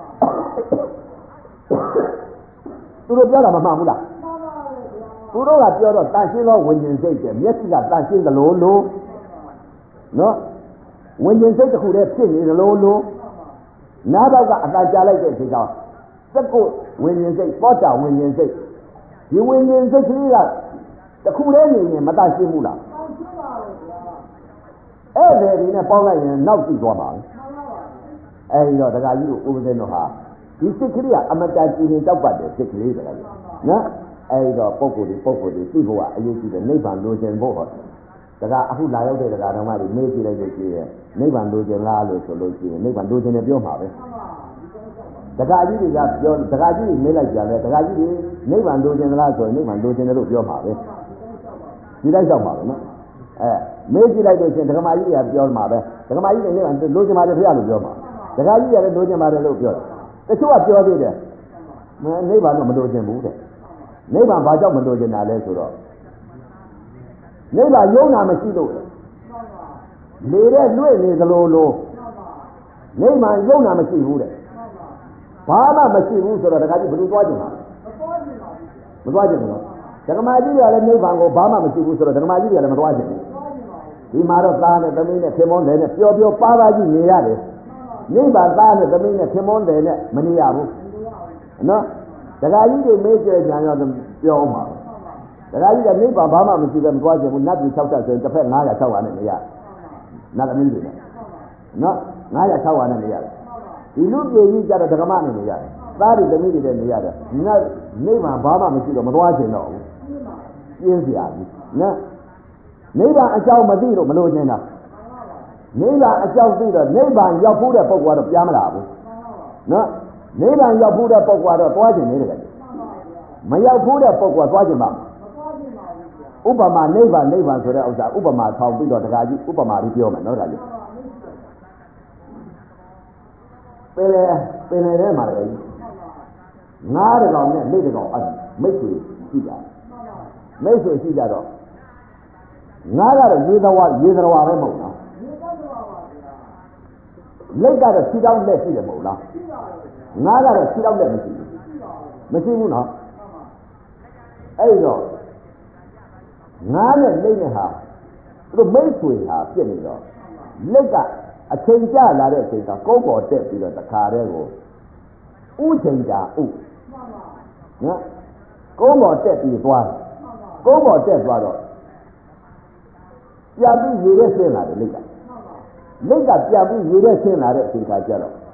သူတို့ပြောတာမမှန်ဘူးလားသူတို့ကပြောတော့တန်ရှင်းသောဝิญဉ်စိတ်တဲ့မျက်စိကတန်ရှင်းသလိုလိုနော်ဝิญဉ်စိတ်တစ်ခုတည်းဖြစ်နေသလိုလိုနားတော့ကအသာကြားလိုက်တဲ့အချိန်ကသက္ကုဝิญဉ်စိတ်ပောတာဝิญဉ်စိတ်ဒီဝิญဉ်စိတ်ကလေးကတခုတည်းနေရင်မတရှင်းဘူးလားရှင်းပါဘူးဗျာအဲ့ဒီဒီနဲ့ပေါင်းလိုက်ရင်နောက်ကြည့်သွားပါမယ်အဲ့ဒီတော့ဒကာကြီးတို့ဥပဒေတော်ဟာဒီစိတ်ကလေးကအမတန်ကြည်ရင်တောက်ပတ်တယ်စိတ်ကလေးဒကာကြီးနော်အဲ့ဒီတော့ပုဂ္ဂိုလ်ဒီသိဖို့ကအရေးကြီးတယ်နိဗ္ဗာန်လိုချင်ဖို့ဟောဒကာအခုလာရောက်တဲ့ဒကာတော်မတွေမေးကြည့်လိုက်လို့ရှိရင်နိဗ္ဗာန်လိုချင်လားလို့ဆိုလို့ရှိရင်နိဗ္ဗာန်လိုချင်တယ်ပြောမှာပဲဒကာကြီးတွေကပြောဒကာကြီးတွေမေးလိုက်ကြတယ်ဒကာကြီးတွေနိဗ္ဗာန်လိုချင်လားဆိုရင်နိဗ္ဗာန်လိုချင်တယ်လို့ပြောမှာပဲဒီလိုက်တော့မှာပဲနော်မေးကြည့်လိုက်လို့ရှိရင်ဒကာမကြီးတွေကပြောမှာပဲဒကာမကြီးတွေနိဗ္ဗာန်လိုချင်ပါတယ်ဖေရလို့ပြောမှာဒကာကြီးတွေကလည်းလိုချင်ပါတယ်လို့ပြောတယ်တချို့ကပြောသေးတယ်နိဗ္ဗာန်တော့မလိုချင်ဘူးတဲ့နိဗ္ဗာန်ဘာကြောင့်မလိုချင်တာလဲဆိုတော့နိဗ္ဗာန်ယုံနာမရှိလို့နေတဲ့လွင့်နေသလိုလိုနိဗ္ဗာန်ယုံနာမရှိဘူးတဲ့ဘာမှမရှိဘူးဆိုတော့ဒကာကြီးဘယ်လိုသွားကြမှာမသွားကြဘူးနော်ဒကမာကြီးတွေကလည်းနိဗ္ဗာန်ကိုဘာမှမရှိဘူးဆိုတော့ဒကမာကြီးတွေကလည်းမသွားကြဘူးဒီမှာတော့သားနဲ့သမီးနဲ့ခင်မွန်းတယ်နဲ့ပျော်ပျော်ပါပါကြီးနေရတယ်နိဗ္ဗာန်သားနဲ့သမီးနဲ့ခင်မွန်းတယ်နဲ့မနေရဘူးနော်ဒကာကြီးတွေမေးကြကြရောပြောအောင်ပါဒကာကြီးကနိဗ္ဗာန်ဘာမှမရှိပဲမသွားကြဘူးနတ်ပြည်6တက်ဆိုရင်တစ်ဖက်900 600နဲ့နေရနတ်သမီးတွေနဲ့နော်900 600နဲ့နေရတယ်ဒီလူပြည်ကြီးကြတော့ဒကမနဲ့နေရတယ်သားတွေသမီးတွေနဲ့နေရတယ်နတ်နိဗ္ဗာန်ဘာမှမရှိတော့မသွားချင်တော့ဘူးပြင်းစရာကြီးနော်နိဗ္ဗာန်အကြောင်းမသိလို့မလို့ချင်တာနိဗ္ဗာန်အကြောင်းသိတော့နိဗ္ဗာန်ရောက်ဖို့တဲ့ပုဂ္ဂိုလ်ကတော့ပြန်မလာဘူးနော်နိဗ္ဗာန်ရောက်ဖို့တဲ့ပုဂ္ဂိုလ်ကတော့သွားချင်နေတယ်မရောက်ဖို့တဲ့ပုဂ္ဂိုလ်ကသွားချင်ပါဥပမာနိဗ္ဗာန်ဆိုတဲ့ဥစ္စာဥပမာဆောင်ပြီးတော့တခါကြီးဥပမာပြီးပြောမယ်နော်ဒါကြီးပင်လေထဲမှာလေငါးတကောင်နဲ့မိတ်တကောင်မိတ်ဆွေရှိကြမိတ်ဆွေရှိကြတော့ငါးကတော့ရေသဝပဲမဟုတ်လားလက်ကတော့ခြေထောက်လက်ရှိတယ်မဟုတ်လားငါးကတော့ခြေထောက်လက်မရှိဘူးနော်အဲ့တော့ငါးနဲ့လက်နဲ့ဟာသူတို့မိတ်ဆွေဟာပြစ်နေတော့လက်ကအချိန်ကျလာတဲ့အချိန်ကကုန်းပေါ်တက်ပြီးတော့တခါတည်းကိုဥချိန်ကြာဥနော်ကုန်းပေါ်တက်ပြီးသွားကုန်းပေါ်တက်သွားတော့ပြန်ပြီးရေထဲဆင်းလာတယ်လက်ကပြန်ပြီးရေထဲဆင်းလာတဲ့အချိန်ကကျတော့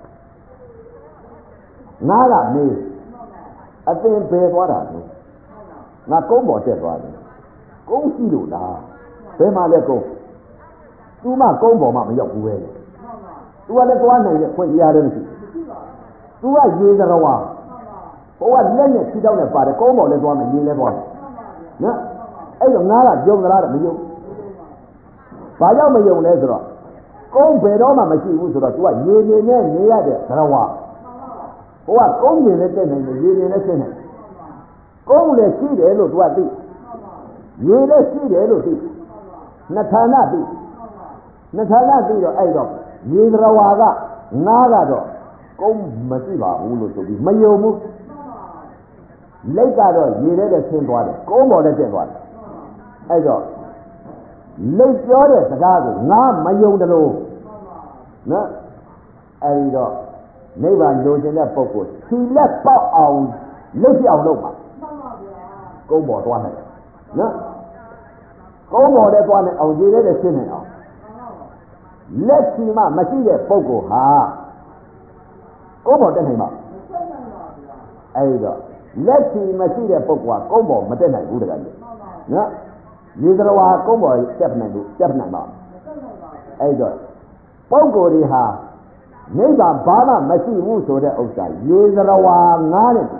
ငါးကမေးအသင်ဘယ်သွားတာလဲငါကုန်းပေါ်တက်သွားတယ်ကုန်းရှိလို့လားဘယ်မှာလဲကုန်းသူမှကုန်းပေါ်မှမရောက်ဘူးပဲသူကလည်းသွားနိုင်ရဲ့ခွင့်ရရတယ်မရှိသူကရေသရဝဟိုကလက်နဲ့ခြေထောက်နဲ့ပါတယ်ကုန်းပေါ်လည်းသွားမယ်ရေလည်းသွားမယ်နော်အဲ့တော့ငါကယုံသလားတဲ့မယုံဘာကြောင့်မယုံလဲဆိုတော့ကုန်းဘယ်တော့မှမရှိဘူးဆိုတော့ तू ကရေနေနဲ့နေရတဲ့သရဝဟိုကကုန်းနေနဲ့တက်နိုင်တယ်ရေနေနဲ့ဆက်နိုင်ကုန်းလည်းရှိတယ်လို့ तू ကသိရေလည်းရှိတယ်လို့သိနှစ်ဌာနသိနှစ်ဌာနသိတော့အဲ့တော့ရေသရဝကငါကတော့ကုန်းမရှိပါဘူးလို့ဆိုပြီးမယုံဘူးလက်ကတော့ရေထဲနဲ့ဆင်းသွားတယ်ကုန်းပေါ်နဲ့တက်သွားတယ်အဲ့တော့လက်ပြောတဲ့စကားကိုငါမယုံတယ်လို့နော်အဲ့ဒီတော့နိဗ္ဗာန်လိုချင်တဲ့ပုဂ္ဂိုလ်ခြေလက်ပေါက်အောင်လက်ပြောင်လုပ်ပါကုန်းပေါ်သွားနိုင်နော်ကုန်းပေါ်နဲ့သွားနိုင်အောင်ရေထဲနဲ့ဆင်းနိုင်အောင်လက်ချီမှမရှိတဲ့ပုဂ္ဂိုလ်ဟာကုန်းပေါ်တက်နိုင်မှာအဲ့ဒီတော့လက်ချီမရှိတဲ့ပုဂ္ဂိုလ်ကကုန်းပေါ်မတက်နိုင်ဘူးတကယ်ကြီးနော်ရေသရဝါကုန်းပေါ်တက်နိုင်ဘူးတက်နိုင်ပါအဲ့တော့ပုဂ္ဂိုလ်တွေဟာနိဗ္ဗာန်ဘာမှမရှိဘူးဆိုတဲ့ဥစ္စာရေသရဝါငါးနဲ့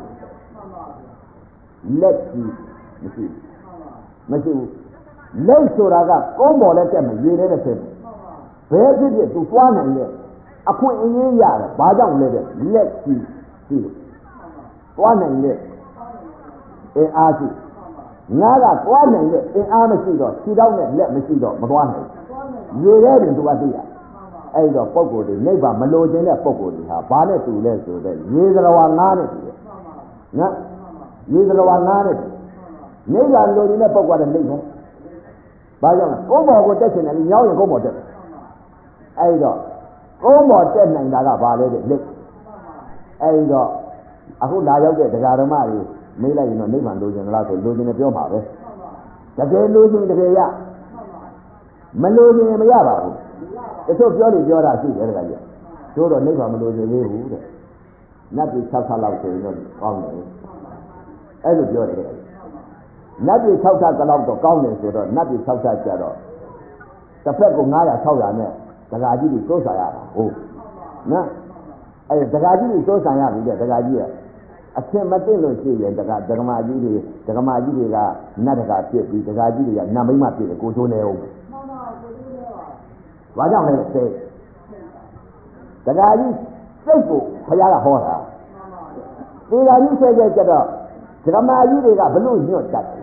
လက်ချီမရှိဘူးလက်ဆိုတာကကုန်းပေါ်လည်းတက်မယ်ရေလည်းတက်မယ်ဘယ်ဖြစ်ဖြစ်သူသွားနိုင်ရဲ့အခွင့်အရေးရတယ်ဘာကြောင့်လဲတဲ့လက်ချီရှိလို့သွားနိုင်ရဲ့အင်အားရှိငါကသွားနိုင်တဲ့အင်အားမရှိတော့ခြေထောက်နဲ့လက်မရှိတော့မသွားနိုင်ရေထဲတွင်သူကသိရအဲ့တော့ပုံကိုယ်တွေနိဗ္ဗာန်မလိုချင်တဲ့ပုံကိုယ်တွေဟာဘာနဲ့တူလဲဆိုတော့ရေသရဝါငါးနဲ့တူတယ်နော်ရေသရဝါငါးနဲ့နိဗ္ဗာန်လိုချင်တဲ့ပုံကလည်းနိဗ္ဗာန်ဘာကြောင့်လဲကုန်းပေါ်ကိုတက်ချင်တယ်ညောင်းရင်ကုန်းပေါ်တက်အဲ့တော့ကုန်းပေါ်တက်နိုင်တာကဘာလဲတဲ့လက်အဲ့တော့အခုလာရောက်တဲ့တရားဓမ္မတွေမေးလိုက်ရင်တော့နိဗ္ဗာန်လိုချင်လားဆိုလိုချင်တယ်ပြောမှာပဲတကယ်လိုချင်တကယ်ရမလိုချင်မရပါဘူးတချို့ပြောနေပြောတာရှိတယ်တကယ်ကြီးတို့တော့နိဗ္ဗာန်မလိုချင်သေးဘူးတဲ့နတ်ပြည်6ခါလောက်ဆိုရင်တော့ကောင်းတယ်အဲ့လိုပြောတယ်တကယ်ကြီးနတ်ပြည်6ခါကတော့ကောင်းတယ်ဆိုတော့နတ်ပြည်6ခါကျတော့တစ်ဖက်က900 600နဲ့ဒကာကြီးတွေစိုးစားရတာဟုတ်နော်အဲ့ဒကာကြီးတွေစိုးစားရပြီတဲ့ဒကာကြီးကအထင်မသိလို့ရှိရင်ဒကမာကြီးတွေကနတ်ဒကာဖြစ်ပြီးဒကာကြီးတွေကနတ်မိမဖြစ်တယ်ကိုချိုးနေအောင်ဘာကြောင့်လဲစိတ်ဒကာကြီးစိတ်ကိုဘုရားကဟောတာဒီဒကာကြီးစိတ်ကြတော့ဒကမာကြီးတွေကဘလို့ညွတ်တတ်တယ်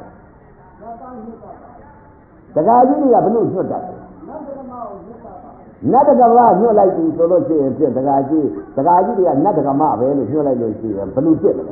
ဒကာကြီးတွေကဘလို့ညွတ်တတ်တယ်နတ်ဒကမညွတ်လိုက်ပြီဆိုလို့ရှိရင်ဖြစ်ဒကာကြီးတွေကနတ်ဒကမပဲလို့ညွတ်လိုက်လို့ရှိရင်ဘလို့ဖြစ်မလဲ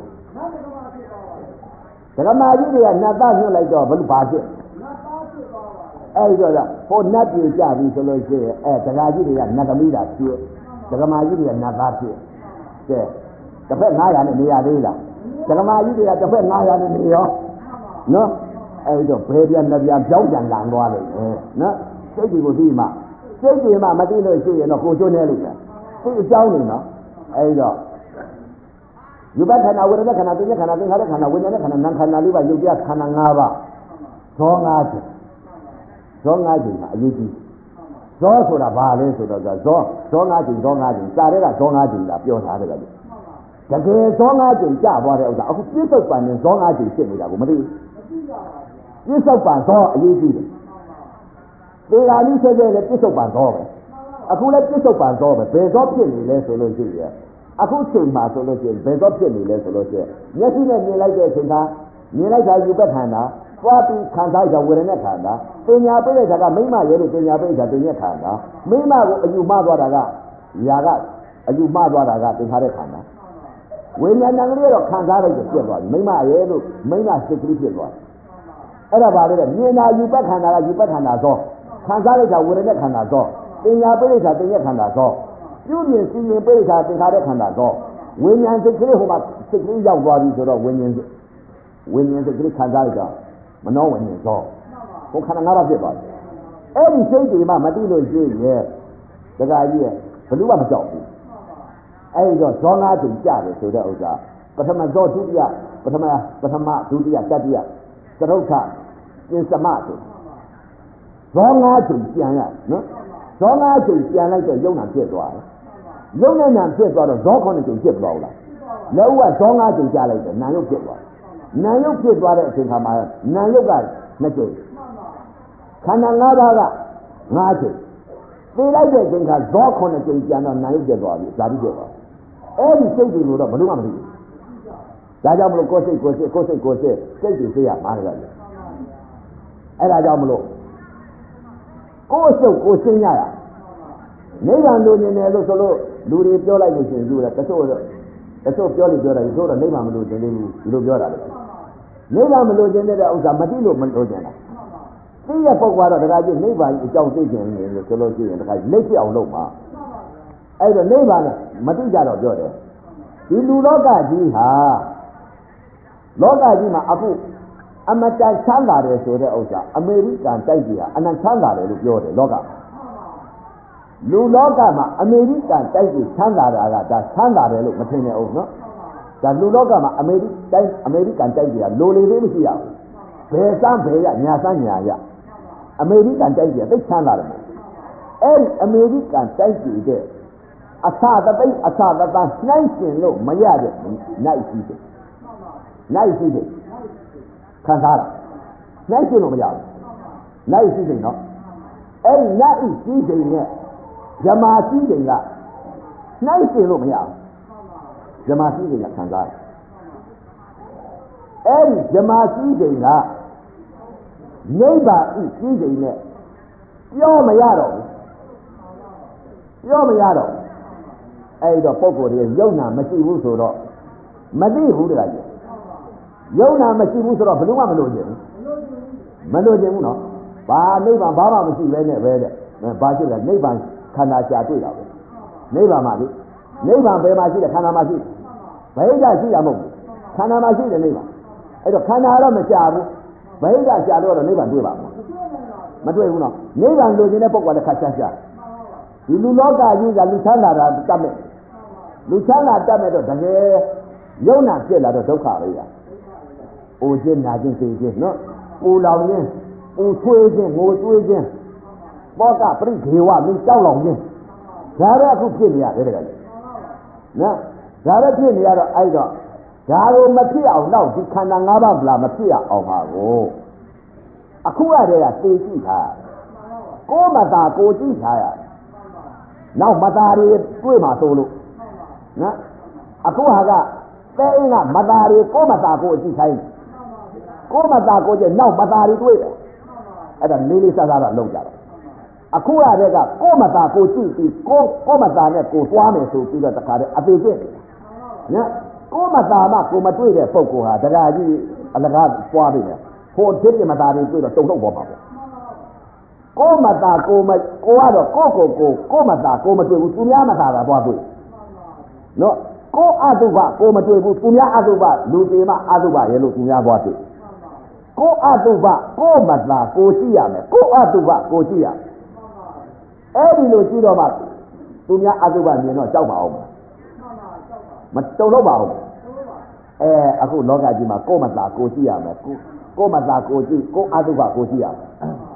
ဒကမာကြီးတွေကနတ်သားညွတ်လိုက်တော့ဘလို့ဘာဖြစ်အဲ့တော့ဟိုနတ်ပြေကြပြီဆိုလို့ရှိရင်ဒကာကြီးတွေကနတ်သမီးတာဖြစ်ဒကမာကြီးတွေကနတ်သားဖြစ်ကဲတစ်ဖက်900နဲ့နေရသေးလားဒကမာကြီးတွေကတစ်ဖက်900နဲ့နေရောနော်အဲ့တော့ဘယ်ပြန်လက်ပြန်ကြောက်ကြံလာသွားလိမ့်မယ်နော်စိတ်တွေကိုသိမှစိတ်တွေမှမသိလို့ရှိရင်တော့ကိုကျွန်းနေလိမ့်မယ်သိအကြောင်းနေနော်အဲ့တော့ယူဘခန္ဓာဝိရဒခန္ဓာသိဉ္ဇခန္ဓာသင်္ခါရခန္ဓာဝိညာဉ်ခန္ဓာနာမ်ခန္ဓာလေးပါယုတ်ပြခန္ဓာ5ပါးဇော5ချက်ဇော5ချက်မှာအရေးကြီးဇောဆိုတာဘာလဲဆိုတော့ဇော5ချက်စာရဲကဇော5ချက်လာပြောထားတယ်ကတကယ်ဇော5ချက်ကြသွားတဲ့ဥစ္စာအခုပြစ္ဆုတ်ပန်နဲ့ဇော5ချက်ဖြစ်နေတာကိုမသိဘူးပြစ္ဆုတ်ပန်ဇောအရေးကြီးတယ်သေဃာလိဆက်တဲ့လည်းပြစ္ဆုတ်ပန်ဇောပဲအခုလည်းပြစ္ဆုတ်ပန်ဇောပဲဘယ်ဇောဖြစ်နေလဲဆိုလို့ရှိရင်အခုချိန်မှာဆိုလို့ရှိရင်ဘယ်ဇောဖြစ်နေလဲဆိုလို့ရှိရင်မျက်စိနဲ့မြင်လိုက်တဲ့အချိန်ကမြင်လိုက်တာယူပတ်ခန္ဓာသွားပြီးခံစားကြဝေဒနာခန္ဓာပညာပိဋကကမိမရဲလို့ပညာပိဋကပညာခန္ဓာမိမကိုအယူမှားသွားတာကຢာကအယူမှားသွားတာကသင်္ခါရခန္ဓာဝိညာဏကလေးတော့ခံစားလိုက်ပြတ်သွားပြီမိမရဲလို့မိမစိတ်ကလေးဖြစ်သွားအဲ့ဒါပါလေမြင်တာယူပတ်ခန္ဓာကယူပတ်ခန္ဓာသောခံစားလိုက်တာဝေဒနာခန္ဓာသောပညာပိဋကပညာခန္ဓာသောပြုမြင်စီရင်ပိဋကသင်္ခါရခန္ဓာသောဝိညာဉ်စိတ်ကလေးဟိုမှာစိတ်ကလေးရောက်သွားပြီဆိုတော့ဝိညာဉ်စိတ်ကလေးခံစားလိုက်တာမနှောဝိညာဉ်သောဟိုခန္ဓာ၅ပါးဖြစ်သွားတယ်အဲ့ဒီစိတ်တွေမှမသိလို့ရှိရဲ့ဒကာကြီးရဲ့ဘယ်သူမှမကြောက်ဘူးအဲ့ဒီတော့ဇော၅ချိန်ကြတယ်ဆိုတဲ့ဥစ္စာပထမဇောဒုတိယပထမဒုတိယတတိယသရုပ်ထကျင်သမဆိုဇော၅ချိန်ပြန်ရနော်ဇော၅ချိန်ပြန်လိုက်တော့ယုံနာဖြစ်သွားတယ်ယုံနဲ့နာဖြစ်သွားတော့ဇော9ချိန်ဖြစ်သွားဘူးလားလက်ဥကဇော၅ချိန်ကြာလိုက်တယ်နာယုတ်ဖြစ်သွားနာယုတ်ဖြစ်သွားတဲ့အချိန်ခါမှာနာယုတ်က 2ချိန်ခန္ဓာ5ပါးက5ချိန်သိလိုက်တဲ့ချိန်ကဇော9ချိန်ကျန်တော့နာယုတ်ကျသွားပြီဇာတိကျသွားအဲ့ဒီစိတ်တွေကိုတော့ဘယ်လိုမှမသိဘူးဒါကြောင့်မလို့ကိုယ်စိတ်စိတ်တွေသိရမှာလေအဲ့ဒါကြောင့်မလို့ကိုယ်စုပ်ကိုရှင်းရတာနိဗ္ဗာန်လိုချင်တယ်လို့ဆိုလို့လူတွေပြောလိုက်လို့ရှိရင်လူကတချို့ပြောတယ်ဆိုတော့နိဗ္ဗာန်မလိုချင်သေးဘူးဒီလိုပြောတာလေနိဗ္ဗာန်မလိုချင်တဲ့ဥစ္စာမသိလို့မလိုချင်တာသိရပုဂ္ဂိုလ်ကတော့တခါကျနိဗ္ဗာန်အကြောင်းသိချင်တယ်လို့ဆိုလို့ရှိရင်တခါလက်ပြအောင်လုပ်မှာအဲ့တော့နိဗ္ဗာန်နဲ့မသိကြတော့ပြောတယ်ဒီလူလောကကြီးဟာလောကကြီးမှာအခုအမတန်ချမ်းသာတယ်ဆိုတဲ့ဥစ္စာအမေရိကန်တိုက်ကြီးဟာအနန္တချမ်းသာတယ်လို့ပြောတယ်လောကလူလောကမှာအမေရိကန်တိုက်ကြီးချမ်းသာတာကဒါချမ်းသာတယ်လို့မထင်နဲ့ဟုတ်နော်ဒါလူလောကမှာအမေရိကန်တိုက်ကြီးကလိုလေသေးမရှိရဘူးဘယ်စမ်းဘယ်ရညာစမ်းညာရအမေရိကန်တိုက်ကြီးကသိချမ်းသာတယ်မို့အဲ့ဒီအမေရိကန်တိုက်ကြီးတဲ့အသသသိအသသတနှိုင်းရှင်လို့မရတဲ့နိုင်ရှိတယ်ခံစားတာနိုင်ရှင်လို့မရဘူးနိုင်ရှိတယ်နော်အဲ့ဒီနိုင်ရှိတယ်နဲ့ဇမာရှိတယ်ကနိုင်ရှင်လို့မရဘူးဇမာရှိတယ်ကခံစားတယ်အဲ့ဒီဇမာရှိတယ်ကနိဗ္ဗာန်ဤရှိတယ်နဲ့ပြောမရတော့ဘူးအဲ့တော့ပုဂ္ဂိုလ်တွေယုံနာမရှိဘူးဆိုတော့မသိဘူးတခါကြီးယုံနာမရှိဘူးဆိုတော့ဘယ်လိုမှမလို့ချင်ဘူးနော်ဘာနိဗ္ဗာန်ဘာမှမရှိပဲနဲ့ပဲတဲ့ဘာရှိလဲနိဗ္ဗာန်ခန္ဓာရှာတွေ့တာပဲနိဗ္ဗာန်မှာလေနိဗ္ဗာန်ဘယ်မှာရှိတယ်ခန္ဓာမှာရှိဘိဓာရှိတာမဟုတ်ဘူးခန္ဓာမှာရှိတယ်နိဗ္ဗာန်အဲ့တော့ခန္ဓာတော့မရှာဘူးဘိဓာရှာတော့နိဗ္ဗာန်တွေ့ပါမတွေ့ဘူးနော်နိဗ္ဗာန်လိုချင်တဲ့ပုဂ္ဂိုလ်ကခက်ရှာဒီလူလောကကြီးကလူချမ်းသာတာတတ်မဲ့လူချမ်းသာတတ်မဲ့တော့တကယ်ယုံနာဖြစ်လာတော့ဒုက္ခပဲရအိုခြင်းနာခြင်းသိခြင်းနော်ပူလောင်ခြင်းပူဆွေးခြင်းငိုဆွေးခြင်းပောကပရိဒေဝမင်းကြောက်လောင်ခြင်းဒါပဲအခုဖြစ်နေရတယ်တကယ်နော်ဒါပဲဖြစ်နေရတော့အဲ့တော့ဒါကိုမဖြစ်အောင်တော့ဒီခန္ဓာ၅ပါးဗလားမဖြစ်အောင်ပါကိုအခုရတဲ့ကသိကြည့်တာကိုမသာကိုကြည့်ထားရနောက်မသာတွေတွေ့မှာသို့လို့နော်အခုဟာကတဲ့င်းကမသာတွေကိုမသာကိုကြည့်ခိုင်းကိုမသာကိုကျနောက်မသာတွေတွေ့တယ်အဲ့ဒါလေးလေးစားစားတော့လုံးကြတယ်အခုရတဲ့ကကိုမသာကိုကြည့်ပြီးကိုမသာနဲ့ကိုသွားမယ်ဆိုပြီးတော့တခါတည်းအသေးကျင့်နော်ကိုမသာမှကိုမတွေ့တဲ့ပုဂ္ဂိုလ်ဟာတရားကြီးအလကားပွားပြီလေဟိုဒိဋ္ဌိမသာတွေတွေ့တော့တုံ့ပေါ်ပါပေါ့ကိုမသာကိုကတော့ကိုမသာကိုမတွေ့ဘူးသူများမသာတာပွားတွေ့နော်ကိုအတုပကိုမတွေ့ဘူးသူများအတုပလူသေးမှအတုပရဲ့လို့သူများပွားတွေ့ကိုအတုပကိုမသာကိုရှိရမယ်ကိုအတုပကိုရှိရအဲ့ဒီလိုရှိတော့မှသူများအတုပမြင်တော့ကြောက်ပါအောင်မတုံလို့ပါဘူးအခုလောကကြီးမှာကိုမသာကိုရှိရမယ်ကိုမသာကိုရှိကိုအတုပကိုရှိရမယ်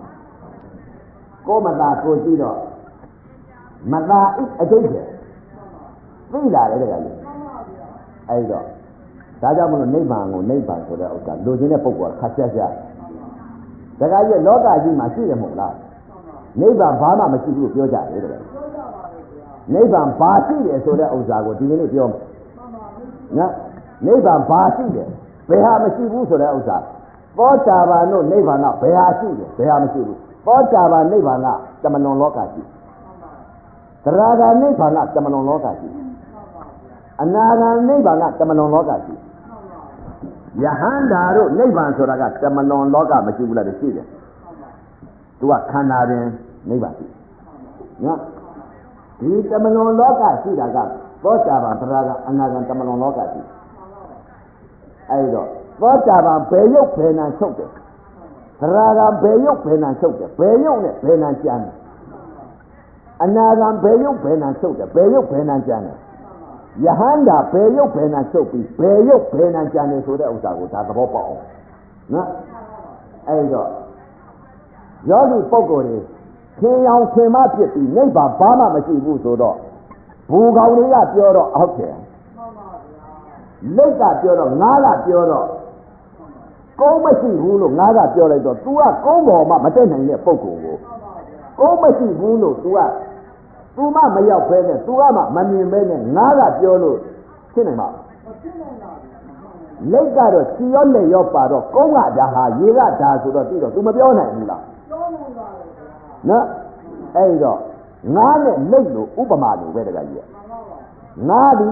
ကိုမသာကိုရှိတော့မသာအကျိတ်ပဲသိလာတယ်တကယ်လို့အဲ့တော့ဒါကြောင့်မလို့နိဗ္ဗာန်ကိုနိဗ္ဗာန်ဆိုတဲ့ဥစ္စာလိုချင်တဲ့ပုဂ္ဂိုလ်ကခက်ချက်ချက်တကယ်ကြီးလောကကြီးမှာရှိရမဟုတ်လားနိဗ္ဗာန်ဘာမှမရှိဘူးပြောကြတယ်တကယ်နိဗ္ဗာန်ဘာရှိတယ်ဆိုတဲ့ဥစ္စာကိုဒီကနေ့ပြောမယ်နော်နိဗ္ဗာန်ဘာရှိတယ်ဘယ်ဟာမရှိဘူးဆိုတဲ့ဥစ္စာသောတာပန်တို့နိဗ္ဗာန်ကဘယ်ဟာရှိတယ်ဘယ်ဟာမရှိဘူးသောတာပန်နိဗ္ဗာန်ကတမလွန်လောကရှိသရဂံနိဗ္ဗာန်ကတမလွန်လောကရှိအနာဂံနိဗ္ဗာန်ကတမလွန်လောကရှိယဟန္တာတို့နိဗ္ဗာန်ဆိုတာကတမလွန်လောကမရှိဘူးလားရှိတယ်သူကခန္ဓာပင်နိဗ္ဗာန်ရှိနော်ဒီတမလွန်လောကရှိတာကသောတာပန်သရဂံအနာဂံတမလွန်လောကရှိအဲ့တော့သောတာပန်ဘယ်ရုပ်ဘယ်နာချုပ်တယ်သရဂံဘယ်ရုပ်ဘယ်နာချုပ်တယ်ဘယ်ရုပ်နဲ့ဘယ်နာကြမ်းတယ်အနာဂံဘယ်ရုပ်ဘယ်နာချုပ်တယ်ဘယ်ရုပ်ဘယ်နာကြမ်းတယ်ယဟန္တာဘယ်ရုပ်ဘယ်နာချုပ်ပြီးဘယ်ရုပ်ဘယ်နာကြမ်းတယ်ဆိုတဲ့ဥစ္စာကိုဒါသဘောပေါက်အောင်နော်အဲ့တော့ယောဂီပုဂ္ဂိုလ်တွေခင်အောင်ခင်မဖြစ်ပြီးနိဗ္ဗာန်ဘာမှမရှိဘူးဆိုတော့ဘူကောင်တွေကပြောတော့ဟုတ်တယ်လက်ကပြောတော့ငါးကပြောတော့ကုန်းမရှိဘူးလို့ငါကပြောလိုက်တော့ तू ကကုန်းပေါ်မှာမတက်နိုင်တဲ့ပုဂ္ဂိုလ်ကိုကုန်းမရှိဘူးလို့ तू မှမရောက်ဖဲနဲ့ तू ကမှမမြင်ပဲနဲ့ငါကပြောလို့ဖြစ်နိုင်မှာလက်ကတော့ချီရောလက်ရောပါတော့ကုန်းကဒါဟာရေကဒါဆိုတော့သိတော့ तू မပြောနိုင်ဘူးလားပြောနိုင်ပါလေနော်အဲ့တော့ငါနဲ့လက်လို့ဥပမာလိုပဲတကကြီးငါဒီ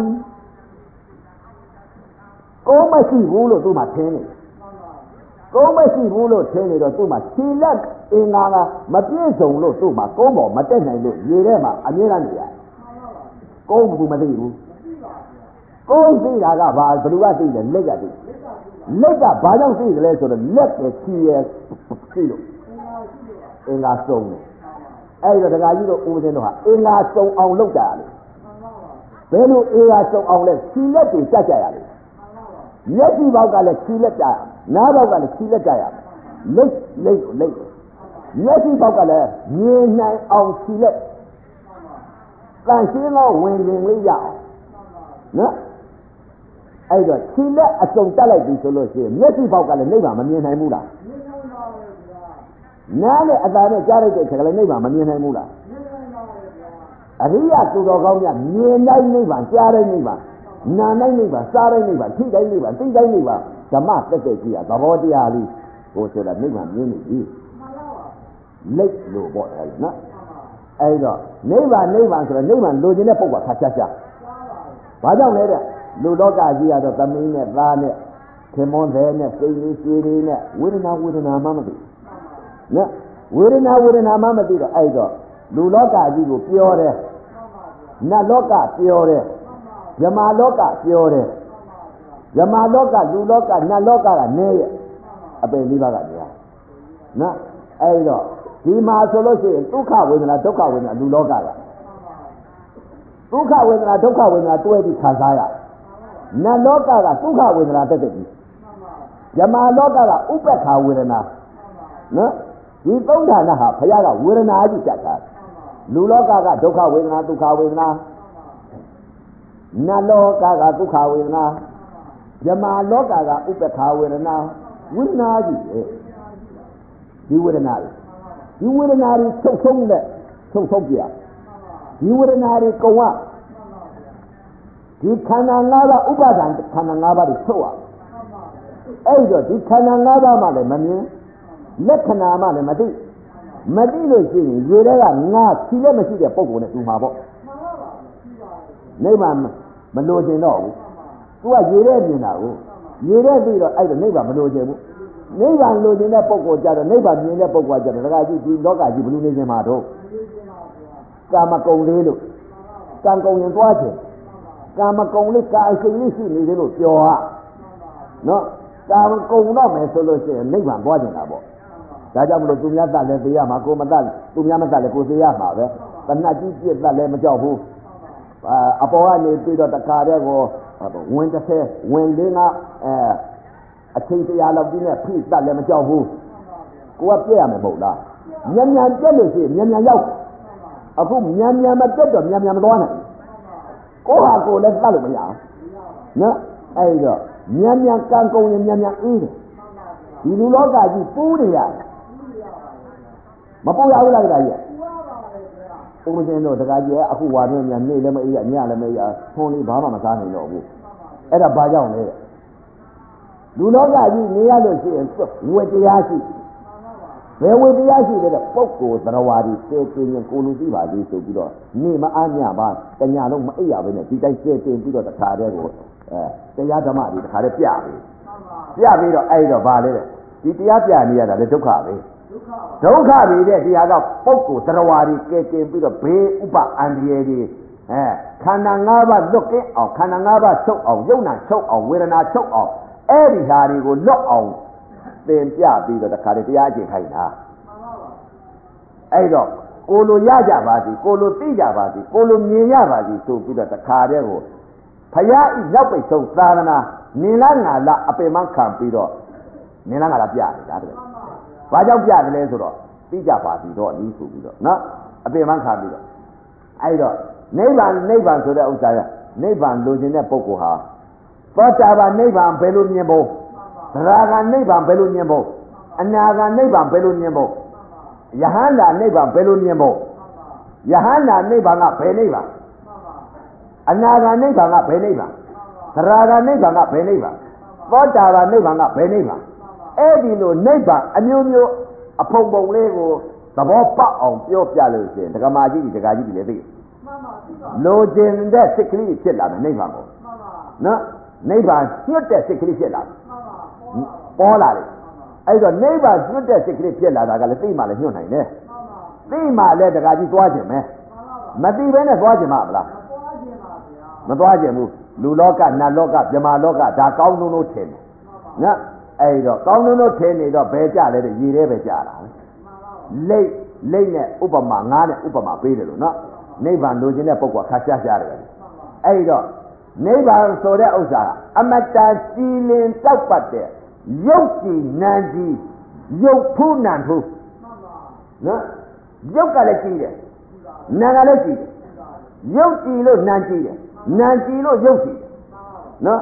ကုန်းမရှိဘူးလို့ तू မှထင်နေကုန်းမရှိဘူးလို့ထင်နေတော့ तू မှခြေလက်အင်္ဂါကမပြည့်စုံလို့ तू မှကုန်းပေါ်မတက်နိုင်လို့ရေထဲမှာအမြဲတမ်းနေရကုန်းဘူးမသိဘူးကုန်းသိတာကဘာဘယ်သူကသိလဲလက်ကသိလက်ကဘာကြောင့်သိတယ်လဲဆိုတော့လက်ပဲခြေရသိလို့အင်္ဂါစုံတယ်အဲ့တော့ဒကာကြီးတို့ဦးစင်းတို့ဟာအင်္ဂါစုံအောင်လုပ်တာလေဘယ်လိုအင်္ဂါစုံအောင်လဲခြေလက်တွေတက်ကြရလေလက်ကြီးဘောက်ကလည်းခြေလက်ကြရနားဘောက်ကလည်းခြေလက်ကြရလက်မျက်စိဘောက်ကလည်းမြင်နိုင်အောင်ခြေလက်တန်ရှင်းသောဝင်ရင်လေးရအောင်နော်အဲ့တော့ခြေလက်အစုံတက်လိုက်ပြီဆိုလို့ရှိရင်မျက်စိဘောက်ကလည်းနိဗ္ဗာန်မမြင်နိုင်ဘူးလားမြင်နိုင်ပါရဲ့ဗျာနားနဲ့အသာနဲ့ကြားလိုက်တဲ့ခါကလည်းနိဗ္ဗာန်မမြင်နိုင်ဘူးလားမြင်နိုင်ပါရဲ့ဗျာအရိယသူတော်ကောင်းများမြင်တိုင်းနိဗ္ဗာန်ကြားတိုင်းနိဗ္ဗာန်နာတိုင်းနိဗ္ဗာန်စားတိုင်းနိဗ္ဗာန်ထိတိုင်းနိဗ္ဗာန်သိတိုင်းနိဗ္ဗာန်ဓမ္မတက်တဲ့ကြီးကသဘောတရားလေးဟိုဆိုတာနိဗ္ဗာန်မြင်နေပြီလက်လို့ပေါ့တယ်နော်အဲ့တော့နိဗ္ဗာန်ဆိုတော့နိဗ္ဗာန်လိုချင်တဲ့ပုဂ္ဂိုလ်ခါချာဘာကြောင့်လဲတဲ့လူလောကကြီးကတော့သမီးနဲ့သားနဲ့ခင်မွန်းတဲ့နဲ့စိတ်လေးရှိလေးနဲ့ဝေဒနာမှမသိနော်ဝေဒနာမှမသိတော့အဲ့တော့လူလောကကြီးကိုပြောတယ်နတ်လောကပြောတယ်ဇမာလောကပြောတယ်ဇမာလောကလူလောကနတ်လောကကနေရဲ့အပင်လေးပါးကတရားနော်အဲ့တော့ဒီမှာဆိုလို့ရှိရင်ဒုက္ခဝေဒနာဒုက္ခဝေဒနာလူလောကကဒုက္ခဝေဒနာဒုက္ခဝေဒနာတွဲပြီးခံစားရနတ်လောကကဒုက္ခဝေဒနာတက်ပြီဇမာလောကကဥပ္ပခာဝေဒနာနော်ဒီသုံးဌာနဟာဘုရားကဝေဒနာကြီးတက်တာလူလောကကဒုက္ခဝေဒနာဒုက္ခဝေဒနာနတ်လောကကဒုက္ခဝေဒနာဇမာလောကကဥပ္ပခာဝေဒနာဝေဒနာကြီးဒီဝေဒနာတွေချုပ်ဆုံးပြဒီဝေဒနာတွေကုံကဒီခန္ဓာ၅ပါးဥပါဒံခန္ဓာ၅ပါးတွေချုပ်ရအဲ့တော့ဒီခန္ဓာ၅ပါးမှလည်းမမြင်လက္ခဏာမှလည်းမသိလို့ရှိရင်ရေထဲကငါခြေလက်မရှိတဲ့ပုံကိုနဲ့တူမှာပေါ့နိဗ္ဗာန်မလိုချင်တော့ဘူးသူကရေထဲမြင်တာကိုရေထဲပြီးတော့အဲ့ဒါနိဗ္ဗာန်မလိုချင်ဘူးနိဗ္ဗာန်လိုချင်တဲ့ပုဂ္ဂိုလ်ကြတော့နိဗ္ဗာန်မြင်တဲ့ပုဂ္ဂိုလ်ကြတော့ဒကာကြီးဒီလောကကြီးဘယ်လိုနေခြင်းမှာတော့ကာမဂုဏ်လေးလို့ကံကုံရင်သွားခြင်းကာမဂုဏ်လေးကာအရှင်လေးရှိနေသေးလို့ပြောဟာနော်ကာမဂုဏ်တော့မယ်ဆိုလို့ရှိရင်နိဗ္ဗာန်သွားခြင်းတာပေါ့ဒါကြောင့်မလို့သူများတတ်လဲသိရမှာကိုမတတ်သူများမတတ်လဲကိုသိရမှာပဲတဏှတ်ကြီးပြစ်တတ်လဲမကြောက်ဘူးအပေါ်ကနေပြီးတော့တခါတည်းကိုဝင်30ဝင်45အချိန်တရားလောက်ကြီးနဲ့ဖိတတ်လည်းမကြောက်ဘူးကိုကပြည့်ရမယ်မဟုတ်လားမြန်ပြက်လို့ရှိရင်မြန်ရောက်အခုမြန်မပြက်တော့မြန်မသွားနိုင်ကိုဟာကိုလည်းတတ်လို့မရအောင်နော်အဲ့တော့မြန်ကံကုန်ရင်မြန်အေးတယ်ဒီလူလောကကြီးပူးနေရမပူရဘူးလားတခါကြီးဥပဒေတို့တခါကြီးအခုဝါတွင်းမြန်နေလည်းမအေးရညလည်းမအေးရဖုံးလေးဘာမှမစားနိုင်တော့ဘူးအဲ့ဒါဘာကြောင့်လဲလူလောကကြီးနေရလို့ရှိရင်ဝေတရားရှိဘယ်ဝေတရားရှိတဲ့ပုဂ္ဂိုလ်သရဝါဒီစေတင်ရင်ကိုလူကြည့်ပါသေးဆိုပြီးတော့နေမအားညပါတညာလုံးမအိပ်ရဘဲနဲ့ဒီတိုင်းစေတင်ပြီးတော့တခါတည်းကိုတရားဓမ္မတွေတခါတည်းပြပြီးတော့အဲ့တော့ဗာလေတဲ့ဒီတရားပြနေရတာလေဒုက္ခပဲဒုက္ခပဲတဲ့ဒီဟာကပုဂ္ဂိုလ်သရဝါဒီကဲတင်ပြီးတော့ဘေးဥပအန္တရာယ်တွေခန္ဓာ၅ပါးလွတ်ကင်းအောင်ခန္ဓာ၅ပါးချုပ်အောင်ယုံနာချုပ်အောင်ဝေဒနာချုပ်အောင်အဲ့ဒီဟာတွေကိုလွတ်အောင်သင်ပြပြီးတော့တခါတည်းတရားကျင့်ခိုင်းတာအဲ့တော့ကိုလိုရကြပါစီကိုလိုသိကြပါစီကိုလိုမြင်ရပါစီဆိုပြီးတော့တခါတည်းကိုဖယားဤရောက်ပိတ်ဆုံးသာသနာနင်လားငါလားအပင်မခံပြီးတော့နင်လားငါလားပြနေတာတဲ့ဘာကြောင့်ပြတယ်လဲဆိုတော့သိကြပါစီတော့ဒီဆိုပြီးတော့နော်အပင်မခံပြီးတော့အဲ့တော့နိဗ္ဗာန်ဆိုတဲ့ဥစ္စာကနိဗ္ဗာန်လိုချင်တဲ့ပုဂ္ဂိုလ်ဟာသောတာပန်နိဗ္ဗာန်ဘယ်လိုမြင်ဖို့ Raga Neba Beluniabo, Anaga Neba Beluniabo, Yahana Neba Beluniabo, Yahana Neba Beneva, Anaga Neba Beneva, Raga Neba Beneva, Vodara Neba Beneva, Edino Neba, Anuno, a Pombo Lego, the Bopa of your Pialos, the Gamaji, the Gaji Levy. No, then that's a clear chilla, Neva. No, Neva, not that a clear chilla. Polari. I got neighbors, not that a clear chilla, I got a female in your name. Female, let the Gaji watch him, eh? Mati Venice watch him up. Matuajem, Luloka, Naloka, Jamaloka, Dakau no 10. No, I don't count no 10, it or Beja, let it be Bejara. Late, Upama, Nana, Upama, Peter, no. Neighbor losing a poco, Kashashari. I don't. Neighbor so that Osa, Amata, stealing, South there. Yoki, Nanji, Yoku Nantu. No? Yokalaki, Nanalaki. Yoki lo Nanji, Nanji lo Yoki. No?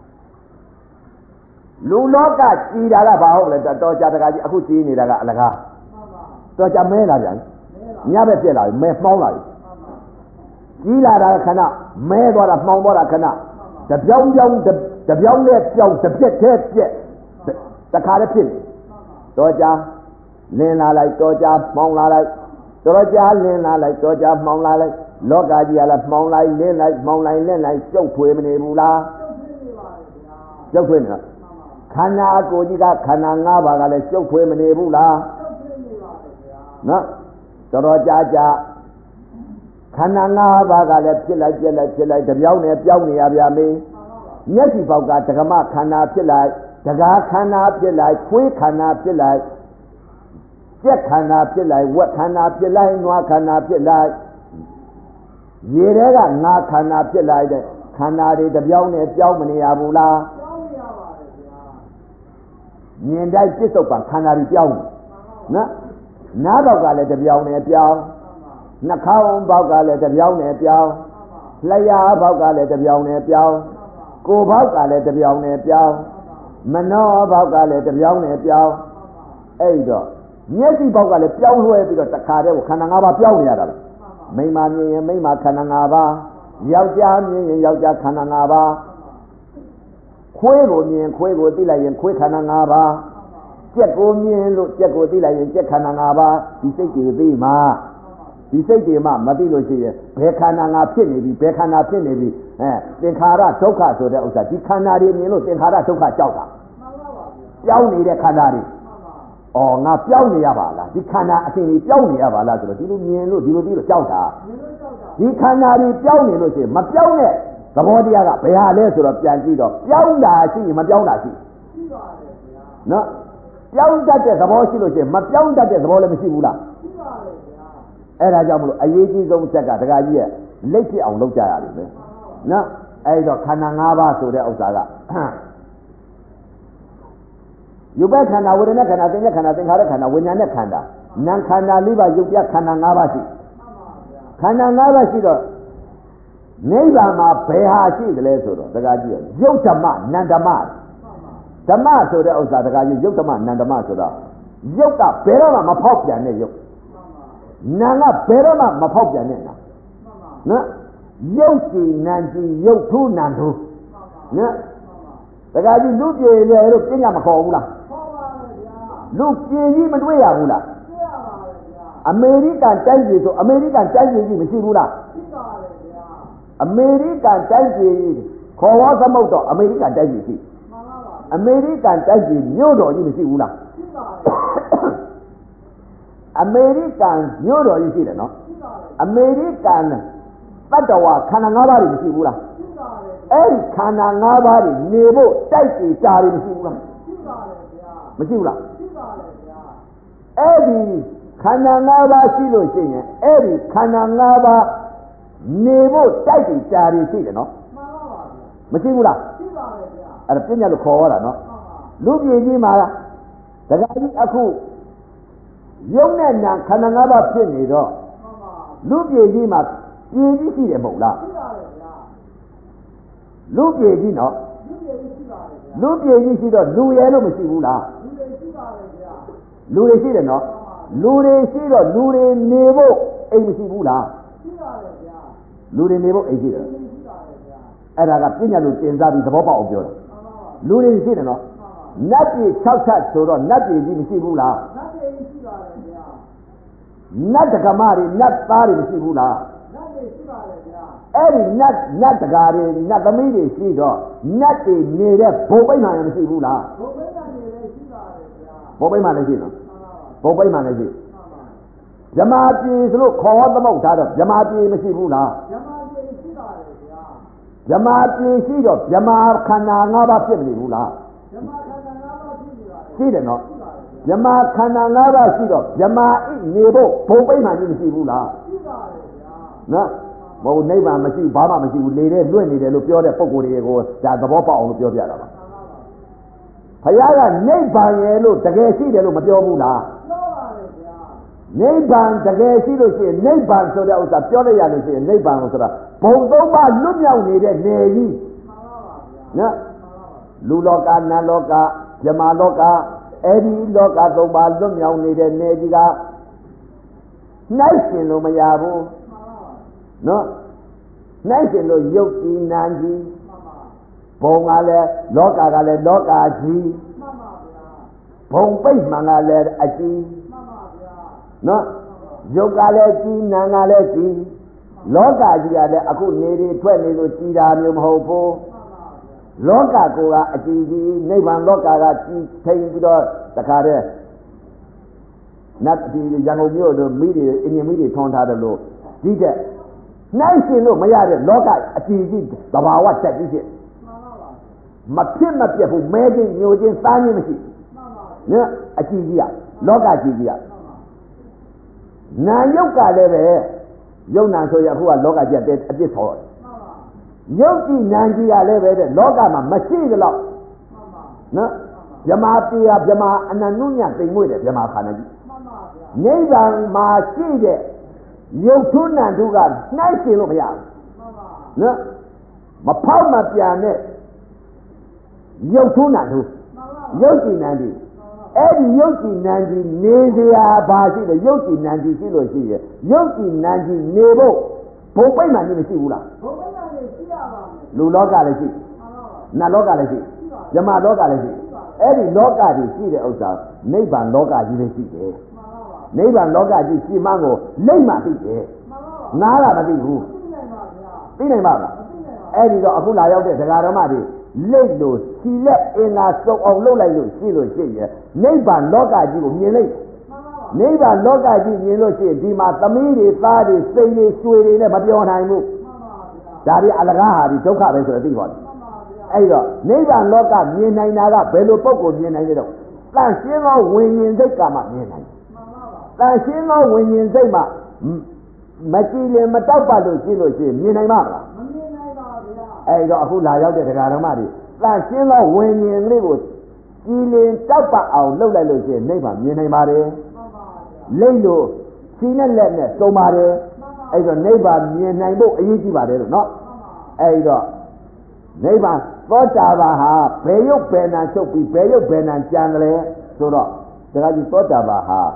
Luloka, Chida Bao, let the Doja Akuti, Laga. Doja Mela, Never Pilla, Mefmola. Gila Kana, Medora Mambora Kana, the young, the jet, the carapin. Doja, Lena like Doja, Mongla like Doja, Lena like Doja, Mongla like Logadia like Mongla, Lena, so Pueminebula. So Puemina. Kana Godiga, Kana Nava, like so Pueminebula. No? Doja. Kananga Baga left Chilla, the Bione, Abiame. Yeti Boga, Tagama, Kana Pillai, Taga Kana Pillai, Quick Kana Pillai, Jack Kana Pillai, what Kana Pillai, Noa Kana Pillai, Yerega, Na Kana Pillai, Kanari, the Bione, Abula. Niendai Pisopa, Kanari Bione. Naboga let the Bione. Nakao Boga let the Bione Piao, Playa Boga let the Bione Piao, Go Boga let the Bione Piao, Mano Boga let the Bione Piao, Edo. Yeti Boga let Piao who have got the Kade, Kananga Piao Yada. Mayma Kanangaba, Yauja Kanangaba, Quavo Nian Quavo Dila and Quick Kanangaba, Jacko Nian look Jacko Dila and Jack Kanangaba, he said to be ma. He said to Ma, Madino, Bekana Pinny, Bekana Pinny, Tenkara Toka, so that was a Canary, Tenkara Toka Chauka. Piauni de Canary. Oh, not Piauni Avala, the Cana, Piauni Avala, Dilu Chauka. The Canary Piauni, Mapione, the Modia, Pea Lesser of Piangido, Piauna, see, Mapiona. No? Piauna is a voice, Mapiona is a voice. Era Jamu, a Yaki Zone Chaka, the guy, Lady on Loja. No, I got Kanangaba to the Osaga. You bet Kana with a neck and I think Harakana, when you're Nakanda. Nankana Liva, you get Kanangabasi. Kanangabasi, Neva Ma Pehashi, the Leso, the guy, Yotama, Nandama. Tama to the Osaga, Yotama, Nandama to the Yoka, Perama, Mapopia, Nayo. Nanga Perama Mapopia Nena. No? Yoki Nanti Yoku Nantu. No? The guy you look in Yamakola. Look in Yamawula. American Tangi to American Tangi Missimula. American Tangi Kawasamoto, American Tangi. American Tangi Nyodo Missimula. American Euro, you see that, no? American Patawa, Kanangabari, Sibula. El Kanangabari, Nebo, Taiki, Tari, Sibula. Masibula. Eddie Kanangaba, Silo, singing. Eddie Kanangaba, Nebo, Taiki, Tari, see that, no? Masibula. At a pinna of Kora, no? Lugi Yima, the guy Aku. Young man, Kanangaba Pinny, Luke Yima, you see the Bola. Luke Yino, လူပြေကြီးရှိတော့လူရဲလို့မရှိဘူးလားလူတွေရှိတယ်နော်လူတွေရှိတော့လူတွေနေဖို့အိမ်မရှိဘူးလားလူတွေနေဖို့အိမ်ရှိတယ်အဲ့ဒါကပညာလို့တင်စားပြီးသဘောပေါက်အောင်ပြောတာလူတွေရှိတယ်နော်နတ်ပြည်6ချက်ဆိုတော့နတ်ပြည်ကြီးမရှိဘူးလားနတ်ပြည်ကြီးရှိပါတယ်ဗျာနတ်တက္ကမတွေနတ်သားတွေမရှိဘူးလားနတ်တွေရှိပါတယ်ဗျာအဲ့ဒီနတ်တက္ကာတွေနတ်သမီးတွေရှိတော့နတ်တွေနေတဲ့ဘုံပိမှန်လည်းမရှိဘူးလားဘုံပိမှန်တွေလည်းရှိပါတယ်ဗျာဘုံပိမှန်လည်းရှိနော်ဘုံပိမှန်လည်းရှိဗြမာပြည်ဆိုလို့ခေါ်သမုတ်ထားတော့ဗြမာပြည်မရှိဘူးလားဗြမာပြည်ရှိပါတယ်ဗျာဗြမာပြည်ရှိတော့ဗြမာခန္ဓာ၅ပါးဖြစ်မနေဘူးလားဗြမာခန္ဓာ၅ပါးဖြစ်နေပါတယ်ရှိတယ်နော်ဗြမာခန္ဓာ၅ပါးရှိတော့ဗြမာဣနေဖို့ဘုံပိမှန်ကြီးမရှိဘူးလားရှိပါတယ်ဗျာနော်ဘုံနိဗ္ဗာန်မရှိဘာမှမရှိဘူးလေတဲ့လွင့်နေတယ်လို့ပြောတဲ့ပုံကိုယ်တွေကိုဒါသဘောပေါက်အောင်လို့ပြောပြတာပါဘုရားကနိဗ္ဗာန်ရဲ့လို့တကယ်ရှိတယ်လို့မပြောဘူးလားပြောပါတယ်ဗျာနိဗ္ဗာန်တကယ်ရှိလို့ရှိရင်နိဗ္ဗာန်ဆိုတဲ့ဥစ္စာပြောလိုက်ရလို့ရှိရင်နိဗ္ဗာန်ဆိုတာဘုံသုံးပါးလွတ်မြောက်နေတဲ့နေကြီးမှန်ပါပါဗျာနော်လူလောကနတ်လောကဗြမာလောကအဲ့ဒီလောကသုံးပါးလွတ်မြောက်နေတဲ့နေကြီးကနှိုက်ရှင်လို့မရဘူးနော်နှိုက်ရှင်လို့ယုတ်ကြည်နံကြီးဘုံကလည်းလောကကလည်းလောကကြီးမှန်ပါဗျာဘုံပိတ်မှန်ကလည်းအကြီးမှန်ပါဗျာနော်ယုတ်ကလည်းကြီးနံကလည်းကြီးလောကကြီးကလည်းအခုနေတွေထွက်နေလို့ကြီးတာမျိုးမဟုတ်ဘူးလောကကိုကအကြည့်ကြီးနိဗ္ဗာန်လောကကကြီးထိန်ပြီးတော့တခါတည်းနတ်ဒီရန်ကုန်မြို့တို့မိတွေအင်းကြီးမိတွေထွန်းထားတယ်လို့ကြီးတဲ့နိုင်ရှင်လို့မရတဲ့လောကအကြည့်ကြီးသဘာဝတက်ကြီးဖြစ်မဖြစ်မပြတ်ဘူးမဲချင်းညိုချင်းစားချင်းမရှိနော်အကြည့်ကြီးကလောကကြီးကြီးကနာယုတ်ကလည်းပဲယုတ်နာဆိုရအခုကလောကကြီးတဲ့အပြစ်ဆော်ယုတ်ကြည်နံကြီးကလည်းပဲတဲ့လောကမှာမရှိသလောက်နော်ဗြမာပြည်ကဗြမာအနန္နုညတိမ်မွေ့တယ်ဗြမာခန္ဓာကြီးနိဗ္ဗာန်မှာရှိတဲ့ယုတ်ထုနံထုကနှိုက်ရှင်လို့မရဘူးနော်မဖောက်မပြန်တဲ့ယုတ်ထုနံထုယုတ်ကြည်နံကြီးအဲ့ဒီယုတ်ကြည်နံကြီးနေစရာဘာရှိလဲယုတ်ကြည်နံကြီးရှိလို့ရှိရဲ့ယုတ်ကြည်နံကြီးနေဖို့ဘုံပိမှန်ကြီးမရှိဘူးလားဘုံပိမှန်ကြီးရှိရပါမယ်လူလောကလည်းရှိနတ်လောကလည်းရှိဗြမာလောကလည်းရှိအဲ့ဒီလောကကြီးရှိတဲ့ဥစ္စာနိဗ္ဗာန်လောကကြီးလည်းရှိတယ်နိဗ္ဗာန်လောကကြီးရှိမှကိုလိမ့်မှသိတယ်နားကမသိဘူးသိနိုင်ပါလားအဲ့ဒီတော့အခုလာရောက်တဲ့ဒကာဓမ္မတွေလိမ့်လို့စီလက်အင်္ဂါစုံအောင်လုပ်လိုက်လို့ရှိလို့ရှိရဲ့နိဗ္ဗာန်လောကကြီးကိုမြင်လိုက်နိဗ္ဗာန်လောကကြီးမြင်လို့ရှိရင်ဒီမှာသမီးတွေသားတွေစိတ်တွေရွှေတွေနဲ့မပြောနိုင်ဘူးဒါတွေအလကားဟာဒီဒုက္ခပဲဆိုတော့သိပါလားအဲ့တော့နိဗ္ဗာန်လောကမြင်နိုင်တာကဘယ်လိုပုံကိုမြင်နိုင်လဲတော့တန်ရှင်းသောဝိညာဉ်စိတ်ကမှမြင်နိုင်တန်ရှင်းသောဝိညာဉ်စိတ်မှမကြည်လင်မတောက်ပတ်လို့ရှိလို့ရှိရင်မြင်နိုင်မှာမလားမမြင်နိုင်ပါဗျာအဲ့တော့အခုလာရောက်တဲ့ဒကာဓမ္မတွေတန်ရှင်းသောဝိညာဉ်လေးကိုကြည်လင်တောက်ပတ်အောင်လုပ်လိုက်လို့ရှိရင်နိဗ္ဗာန်မြင်နိုင်ပါတယ်လိမ့်လို့ခြေနဲ့လက်နဲ့စုံပါတယ်အဲ့တော့နိဗ္ဗာန်မြင်နိုင်ဖို့အရေးကြီးပါတယ်လို့နော်အဲ့တော့နိဗ္ဗာန်သောတာပန်ဟာဘယ်ရုပ်ဘယ်နာချုပ်ပြီးဘယ်ရုပ်ဘယ်နာကြံတယ်လဲဆိုတော့ဒါကြီးသောတာပန်ဟာ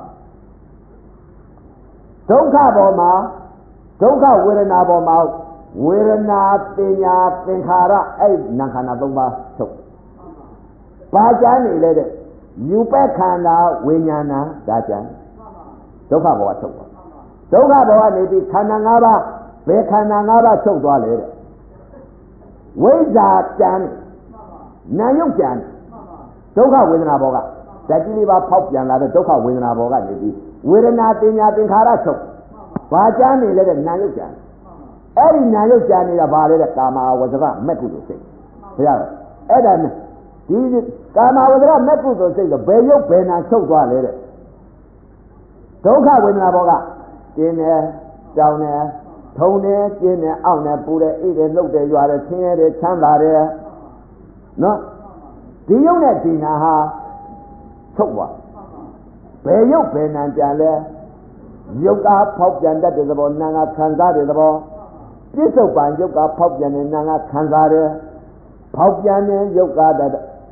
ဒုက္ခပေါ်မှာဒုက္ခဝေဒနာပေါ်မှာဝေဒနာတင်ညာသင်္ခါရအဲ့နာခန္ဓာ၃ပါးချုပ်ဘာကြမ်းနေလဲတဲ့ယူပက်ခန္ဓာဝိညာဏဒါကြမ်းဒုက္ခဘောကချုပ်သွားဒုက္ခဘောကနေပြီးခန္ဓာ၅ပါးဘယ်ခန္ဓာ၅ပါးချုပ်သွားလဲတဲ့ဝိဇ္ဇာကြံနာယုတ်ကြံဒုက္ခဝေဒနာဘောကဓာတ်ကြီးလေးပါဖောက်ပြန်လာတဲ့ဒုက္ခဝေဒနာဘောကနေပြီးဝေဒနာတင်ညာသင်္ခါရချုပ်ဘာကြံနေလဲတဲ့နာယုတ်ကြံအဲ့ဒီနာယုတ်ကြံနေတာဘာလဲတဲ့ကာမဝဇ္ဇကမက်ကုသိုလ်စိတ်ဘုရားအဲ့ဒါဒီကာမဝဇ္ဇကမက်ကုသိုလ်စိတ်ဆိုဘယ်ရုပ်ဘယ်နာချုပ်သွားလဲတဲ့ဒုက္ခဝေဒနာဘောကကျင်းတယ်ကြောင်တယ်ထုံတယ်ကျင်းတယ်အောင့်တယ်ပူတယ်အိတ်တယ်လှုပ်တယ်ရွာတယ်ဆင်းရဲတယ်ချမ်းသာတယ်နော်ဒီရုပ်နဲ့ဒီနာဟာချုပ်သွားဘယ်ရုပ်ဘယ်နာကြံလဲရုပ်ကဖောက်ပြန်တတ်တဲ့သဘောနာကခံစားတဲ့သဘောပြစ္ဆုတ်ပံရုပ်ကဖောက်ပြန်တဲ့နာကခံစားတယ်ဖောက်ပြန်တဲ့ရုပ်က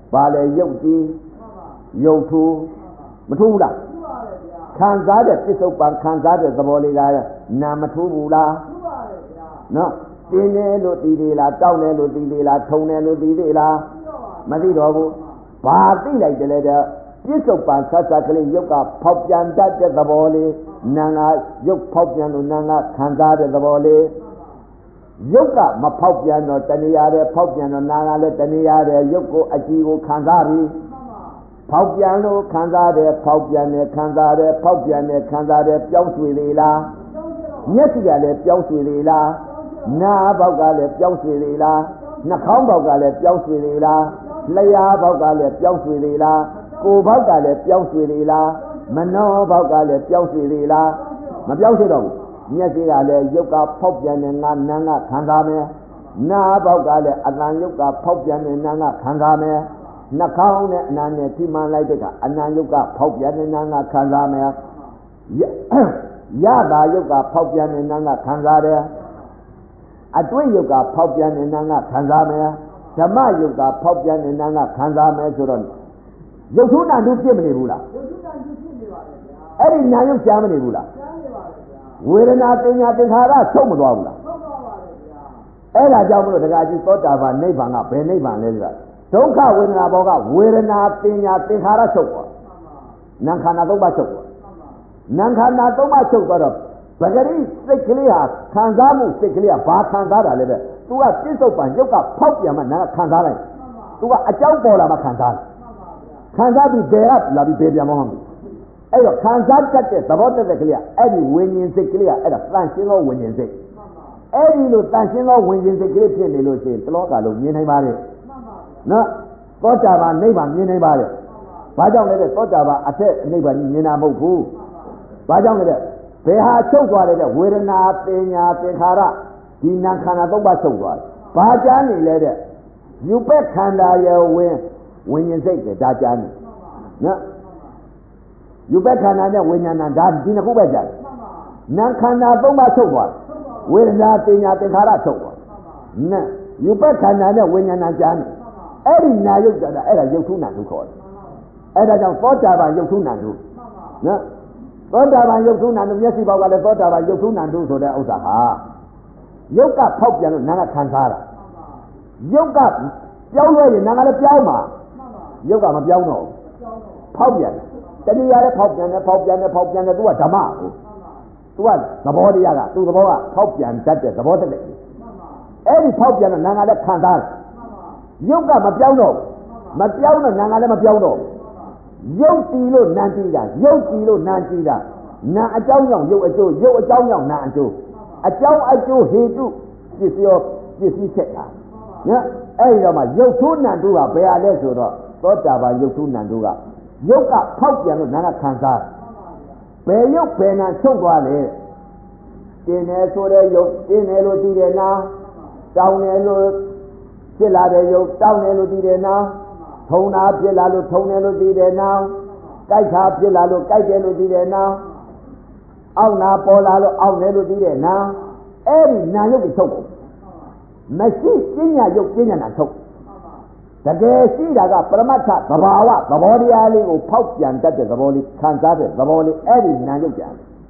ဘာလဲရုပ်ကြီးရုပ်ထူမထူးဘူးလားခံစားတဲ့ပြစ္ဆုတ်ပံခံစားတဲ့သဘောလေးကနာမထူးဘူးလားနော်တင်းတယ်လို့သိသေးလားတောက်တယ်လို့သိသေးလားထုံတယ်လို့သိသေးလားမသိတော့ဘူးဘာသိလိုက်တယ်လဲတဲ့ပြစ္ဆုတ်ပံဆက်ဆက်ကလေးရုပ်ကဖောက်ပြန်တတ်တဲ့သဘောလေးနာငါရုပ်ဖောက်ပြန်လို့နာငါခံစားတဲ့သဘောလေးရုပ်ကမဖောက်ပြန်တော့တဏှာတဲ့ဖောက်ပြန်တော့နာငါလည်းတဏှာတဲ့ရုပ်ကိုအကြည့်ကိုခံစားပြီးဖောက်ပြန်လို့ခံစားတယ်ဖောက်ပြန်တယ်ခံစားတယ်ဖောက်ပြန်တယ်ခံစားတယ်ပြောင်းရွှေ့လေလားမျက်စိကလည်းပြောင်းရွှေ့လေလားနားဘောက်ကလည်းပြောင်းရွှေ့လေလားနှာခေါင်းဘောက်ကလည်းပြောင်းရွှေ့လေလားလျှာဘောက်ကလည်းပြောင်းရွှေ့လေလားကိုယ်ဘောက်ကလည်းပြောင်းရွှေ့လေလားမနောဘောက်ကလည်းပြောင်းရွှေ့လေလားမပြောင်းရွှေ့တော့ဘူးမျက်စိကလည်းရုပ်ကဖောက်ပြန်တဲ့ငါနာငါခံစားမယ်နားဘောက်ကလည်းအတန်ရုပ်ကဖောက်ပြန်တဲ့နာငါခံစားမယ်နှာခေါင်းနဲ့အနာနဲ့ထိမှန်လိုက်တဲ့ကအနာယုတ်ကဖောက်ပြန်တဲ့နာငါခံစားမယ်ရတာယုတ်ကဖောက်ပြန်တဲ့နာငါခံစားတယ်အတွင်းယုတ်ကဖောက်ပြန်တဲ့နာငါခံစားမယ်ဓမ္မယုတ်ကဖောက်ပြန်တဲ့နာငါခံစားမယ်ဆိုတော့ယုတ်ထုနာတုဖြစ်မနေဘူးလားယုတ်ထုနာတုဖြစ်နေပါလေဗျာအဲ့ဒီနာယုတ်ရှားမနေဘူးလားရှားနေပါလေဗျာဝေဒနာပညာသင်္ခါရချုပ်မသွားဘူးလားချုပ်သွားပါလေဗျာအဲ့ဒါကြောင့်မလို့တက္ကကြီးသောတာပန်နိဗ္ဗာန်ကဘယ်နိဗ္ဗာန်လဲဆိုတာဒုက္ခဝေဒနာဘောကဝေဒနာပညာသင်္ခါရချုပ်သွားနာခန္ဓာသုံးပါးချုပ်သွားနာခန္ဓာသုံးပါးချုပ်သွားတော့ပဂရိစိတ်ကလေးဟာခံစားမှုစိတ်ကလေးကဘာခံစားတာလဲတဲ့သူကပြစ္ဆုတ်ပံရုပ်ကဖောက်ပြန်မှနာခံစားလိုက်သူကအကြောင်းပေါ်လာမှခံစားတယ်ခံစားပြီးဘယ်ကလာပြီးဘယ်ပြန်မဟုတ်ဘူးအဲ့တော့ခံစားတတ်တဲ့သဘောတတ်တဲ့ကလေးကအဲ့ဒီဝิญဉ်စိတ်ကလေးကအဲ့ဒါတန်ရှင်းသောဝิญဉ်စိတ်အဲ့ဒီလိုတန်ရှင်းသောဝิญဉ်စိတ်ကလေးဖြစ်နေလို့ရှိရင်တလောကလုံးမြင်နိုင်ပါတယ်နော်သောတာပန်နိဗ္ဗာန်မြင်နိုင်ပါတယ်ဘာကြောင့်လဲတဲ့သောတာပန်အထက်နိဗ္ဗာန်မြင်တာမဟုတ်ဘူးဘာကြောင့်လဲတဲ့ဘယ်ဟာချုပ်သွားလဲတဲ့ဝေဒနာပညာသင်္ခါရဒီနာခန္ဓာသုံးပါးချုပ်သွားတယ်ဘာကြမ်းနေလဲတဲ့ယူပက်ခန္ဓာရဲ့ဝิญဉ်စိတ်ကဒါကြမ်းနေနော်ယူပက်ခန္ဓာနဲ့ဝိညာဏဒါဒီနှစ်ခုပဲကြတယ်နာခန္ဓာသုံးပါးချုပ်သွားတယ်ဝေဒနာပညာသင်္ခါရချုပ်သွားတယ်နော်ယူပက်ခန္ဓာနဲ့ဝိညာဏကြမ်းနေအဲ့ဒီနာယုတ်ကြတာအဲ့ဒါယုတ်ထုနာထုခေါ်တယ်အဲ့ဒါကြောင့်သောတာပန်ယုတ်ထုနာထုနော်သောတာပန်ယုတ်ထုနာထုမျက်စိပေါက်ကလည်းသောတာပန်ယုတ်ထုနာထုဆိုတဲ့ဥစ္စာဟာယုတ်ကဖောက်ပြန်လို့နာကခံစားတာယုတ်ကပြောင်းလဲရင်နာကလည်းပြောင်းမှာယုတ်ကမပြောင်းတော့ဖောက်ပြန်တဏှာလည်းဖောက်ပြန်တယ်ဖောက်ပြန်တယ်ဖောက်ပြန်တယ်သူကဓမ္မကိုသူကသဘောတရားကသူ့သဘောကဖောက်ပြန်တတ်တဲ့သဘောတည်းအဲ့ဒီဖောက်ပြန်တော့နာကလည်းခံစားတယ်ယုတ်ကမပြောင်းတော့မပြောင်းတော့နာငါလည်းမပြောင်းတော့ယုတ်တီလို့နာတီးတာယုတ်တီလို့နာတီးတာနာအကြောင်းကြောင့်ယုတ်အကျိုးယုတ်အကြောင်းကြောင့်နာအကျိုးအကြောင်းအကျိုးဟေတုပစ္စည်းချက်တာနော်အဲ့ဒီတော့မှယုတ်ထုနံတုကဘယ်ဟာလဲဆိုတော့သောတာပန်ယုတ်ထုနံတုကယုတ်ကဖောက်ပြန်လို့နာကခံစားဘယ်ယုတ်ဘယ်နာချုပ်သွားလဲတင်းတယ်ဆိုတဲ့ယုတ်တင်းတယ်လို့သိတယ်နာတောင်းတယ်လို့ဖြစ်လာတဲ့ယုတ်တောင်းတယ်လို့သိတယ်နာထုံတာဖြစ်လာလို့ထုံတယ်လို့သိတယ်နာကြိုက်တာဖြစ်လာလို့ကြိုက်တယ်လို့သိတယ်နာအောက်နာပေါ်လာလို့အောက်တယ်လို့သိတယ်နာအဲ့ဒီနာယုတ်ကိုထုတ်မရှိပညာယုတ်ပညာနာထုတ်တကယ်ရှိတာကပရမတ္ထသဘာဝသဘောတရားလေးကိုဖောက်ပြန်တတ်တဲ့သဘောလေးခံစားတဲ့သဘောလေးအဲ့ဒီနာယုတ်ကြံ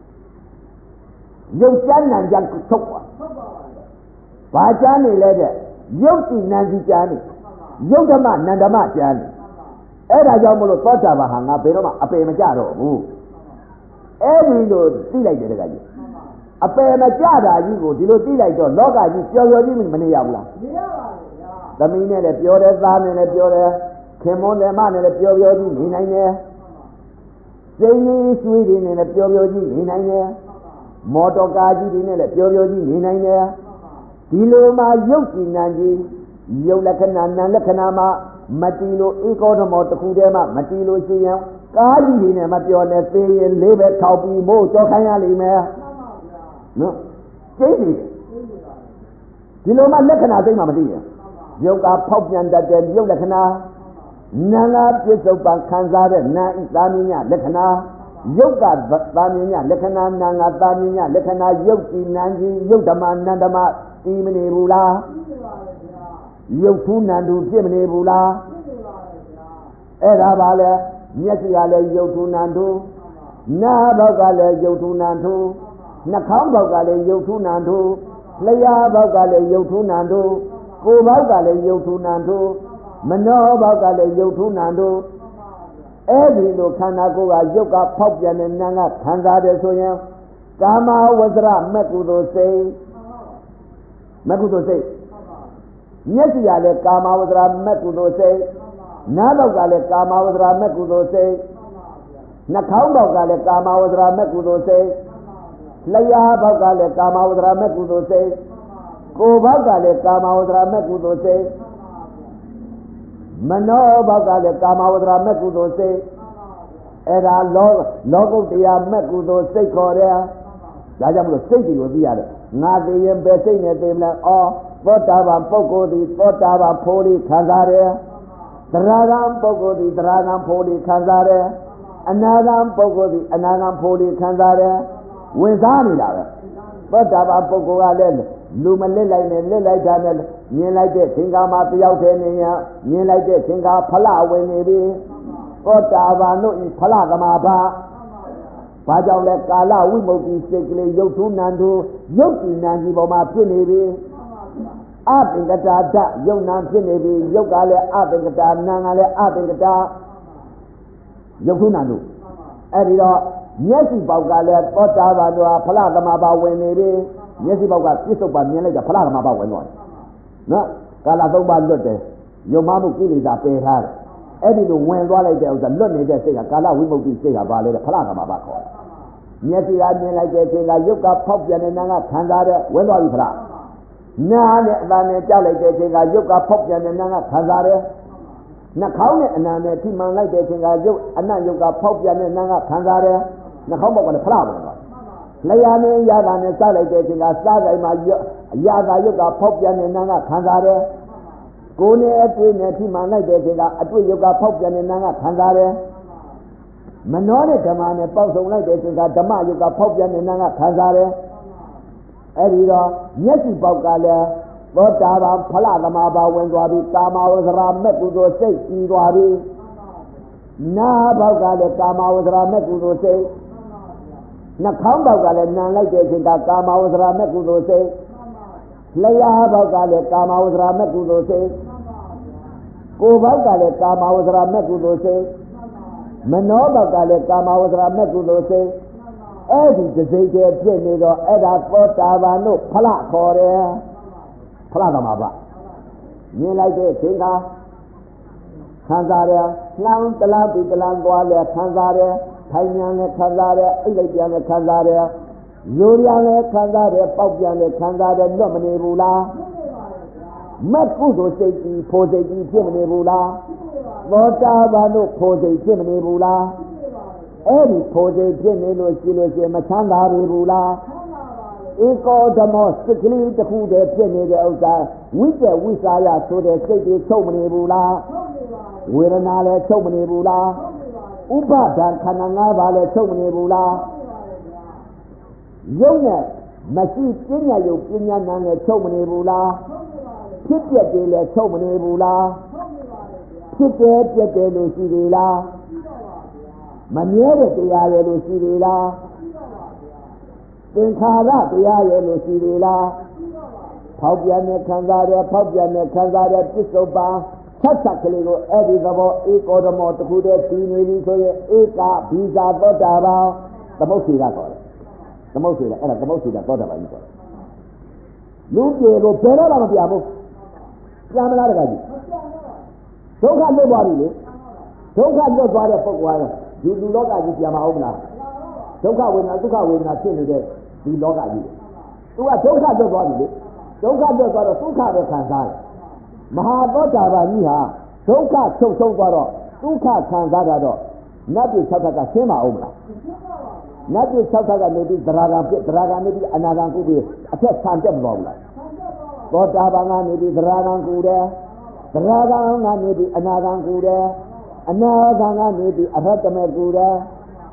ယုတ်ကြမ်းနာကြံထုတ်ပါဘာကြမ်းနေလဲတဲ့ယုတ်တိနံစီကြမ်းနေယုတ်ဓမ္မနန္ဓမ္မကြမ်းနေအဲ့ဒါကြောင့်မလို့သောတာပန်ဟာငါဘယ်တော့မှအပေမကြတော့ဘူးအဲ့ဒီလိုသိလိုက်တယ်တကကြီးအပေမကြတာကြီးကိုဒီလိုသိလိုက်တော့လောကကြီးပျော်ပျော်ကြီးမနေရဘူးလားနေရပါဘူးဗျာသမီးနဲ့လည်းပြောတယ်သားနဲ့လည်းပြောတယ်ခင်မွန်းတယ်မနဲ့လည်းပျော်ပျော်ကြီးနေနိုင်တယ်စိတ်လေးရွှေတွေနဲ့လည်းပျော်ပျော်ကြီးနေနိုင်တယ်မော်တော်ကားကြီးတွေနဲ့လည်းပျော်ပျော်ကြီးနေနိုင်တယ်ဒီလိုမှယုတ်ကြည်နံကြီးယုတ်လက္ခဏာနာလက္ခဏာမှာမတီးလို့ဧကောဓမောတစ်ခုတည်းမှမတီးလို့ရှိရင်ကားကြီးတွေနဲ့မပြောနဲ့သေရင်လေးပဲထောက်ပြီးမို့ကြောခိုင်းရလိမ့်မယ်နော်ကျိန်းနေဒီလိုမှလက္ခဏာသိမှမသိရင်ယုတ်ကဖောက်ပြန်တတ်တဲ့ယုတ်လက္ခဏာနာလာပြစ္ဆုတ်ပံခံစားတဲ့နာဤသာမညလက္ခဏာယုတ်ကသာမညလက္ခဏာနာငါသာမညလက္ခဏာယုတ်ကြည်နံကြီးယုတ်ဓမ္မနန္ဓမ္မသိမနေဘူးလားယုတ်ထုနန္တုပြည့်မနေဘူးလား Era vale, Yesiale Yotunandu, Nabogale Yotunandu, Nakambogale Yotunandu, Playa Bogale Yotunandu, Kubogale Yotunandu, Manobogale Yotunandu, Every Lokanago, Yoga Popian and Nanga, Kanda Soya, Kama Wazra, Mekudo say, Yesiale Kama Wazra, Mekudo say, Nabogale Kama Wazra, Mekudo say, Nakambogale Kama Wazra, Mekudo say, Playa Bogale Kama Wazra, Mekudo say, Kubogale Kama Wazra, Mekudo say, Manobogale Kama Wazra, Mekudo say, Era logo de Mekudo say, Korea, Yajam City will be at it. Nadi and Bessin at them like, oh, Potava Pogodi, Potava Poli, Kazare, Dragan Pogodi, Dragan Poli, Kazare, Anagam Pogodi, Anagam Poli, Kazare, Wizani Lava, Potava Pogoalen, Lumalilla and Lilla Janel, Yen like the Tinga Mapiautenia, Yen like the Tinga Pala when maybe, Potava no in Palagamaba. Pajale Kala, we moki sickly, Yotu Nandu, Yoki Nandi Boma Pinevi, Abingata, Yonan Pinevi, Yogale, Abingata, Nangale, Abingata, Yotu Nandu. Edido, Yesi Bogale, Potava, Palagamaba, Winnie, Yesi Boga, Pisoba, Miele, Palagamaba, Winnie. No, Kalazoba Lute, Yomamu Kili, that they had. Edido, when Wale, there was a lonely day, Kala, we moki say about it, Palagamaba. Yeti admin like that, like Yuka Popian and Nanga Kandare, when are you fra? Nane Vane Jale, like Yuka Popian and Nanga Kandare, Nakone and Nane Timan like that, like Yuka Popian and Nanga Kandare, Nakoma on the flower. Layane Yadane Sale, like Saga, Yada Yuka Popian and Nanga Kandare, Gone at Timan like that, like Yuka Popian and Nanga Kandare. Manone Damane, Poso like this, Dama, you got Popian and Nanga Kazare, Edido, Yesi Bogale, Botava, Palagamaba, when Wabi, Kama was Ramepudo say, Idwari, Na Bogale, Kama was Ramepudo say, Nakambogale, none like this, Kama was Ramepudo say, Playa Bogale, Kama was Ramepudo say, Kubogale, Kama was Ramepudo say, Manobagale Kama was Ramepudo say, Eddie the Zay Pinido, Edda Potava, no Pala Korea, Plagamaba. You like it, Tinga, Kanzaria, Slam, the Lampi, the Langualia, Kanzaria, Tanyane Kanzaria, Elabiane Kanzaria, Yuriane Kanzaria, Popiane Kanzaria, Nomine Rula, Makudo Seki, Poseki, Jimini Rula. Votava no pose Jimmy Rula, any pose Jimmy no Silos, Matanga Rula, Eco the most strictly the food they Jimmy the outside, with the Wisaya so they say so many Rula, Wiranale so many Rula, Uba dan Kananga so many Rula, Yona, Masi Pinya, you Pinya Nanga so many Rula, Tipia de so many Rula. Piete Lucilla Maniere Tiaye Lucilla Tinkara Tiaye Lucilla Popiane Kanzare, Pisoba, Satakaligo, Edizabo, Ecodomo, the Kude, Tini, Eka, Pisa, Botava, the Mosida got it. The Mosida got it. You go better on the Abu Yamanagadi. Don't have nobody. Don't have nobody for while. You do not have Yamaona. Don't have when I took out when I tell you that you don't have you. Don't have nobody. Don't have nobody. Don't have a Kanzai. Mahabota Niha. Don't have so bottle. Don't have Kanzado. Not the Sataka Sema Omla. Not the Sataka maybe Draga maybe another could be a test time of Omla. Botavanga maybe Dragan Kuda. Draga maybe another Kuda, another maybe a Ratameguda,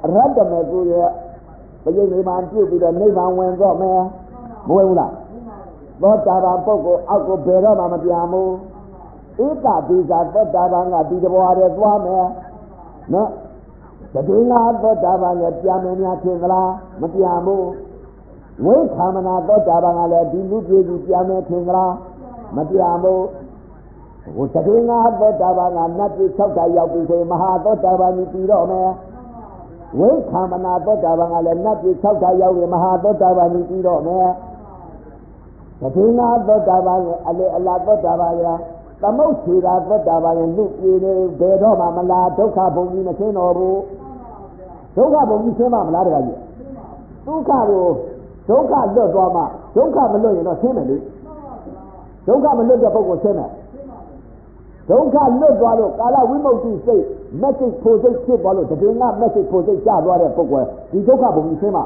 but you may want to be the name and when go there, Muela. Botava Poco, Alco Bera Mamadiamo, Eka bisa Tottabanga Bidware Dwame, no, the Dinga Tottabanga Piamania Tingla, Matiamu, Wake Hamana Tottabanga, Diluki Piame Tingla, Matiamu, Utadinga Tottabanga, Nati Sota Yabu, Maha Tottabani Pirome, Wake Hamana Tottabanga, Nati Sota Yabu, Maha Tottabani Pirome, the Dinga Tottabanga, Allah Tottabanga. The most here are the Davayan look in the Doma Mala, Doka Boni, Machino, Doka Boni, Sema Malaya. Doka Lodoma, Doka Maloy, no Semely. Doka Maloya Bogo Sema. Doka Lodwalo, Kala Wimoti say, message possess Kibolo, the Dinga message possess Java Pogo, the Doka Boni Sema.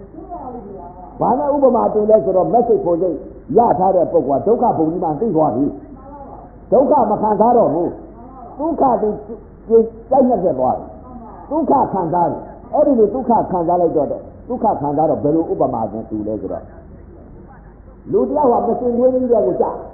Bana Ubama to lesser of message possess Yata Pogo, Doka Boni, and think what he. Doka Makandaro, Duka is Daniel Boy, Duka Kandari, every Duka Kandari daughter, Duka Kandaro, Belu Ubama, and two legs. Ludia was the same winning there with that.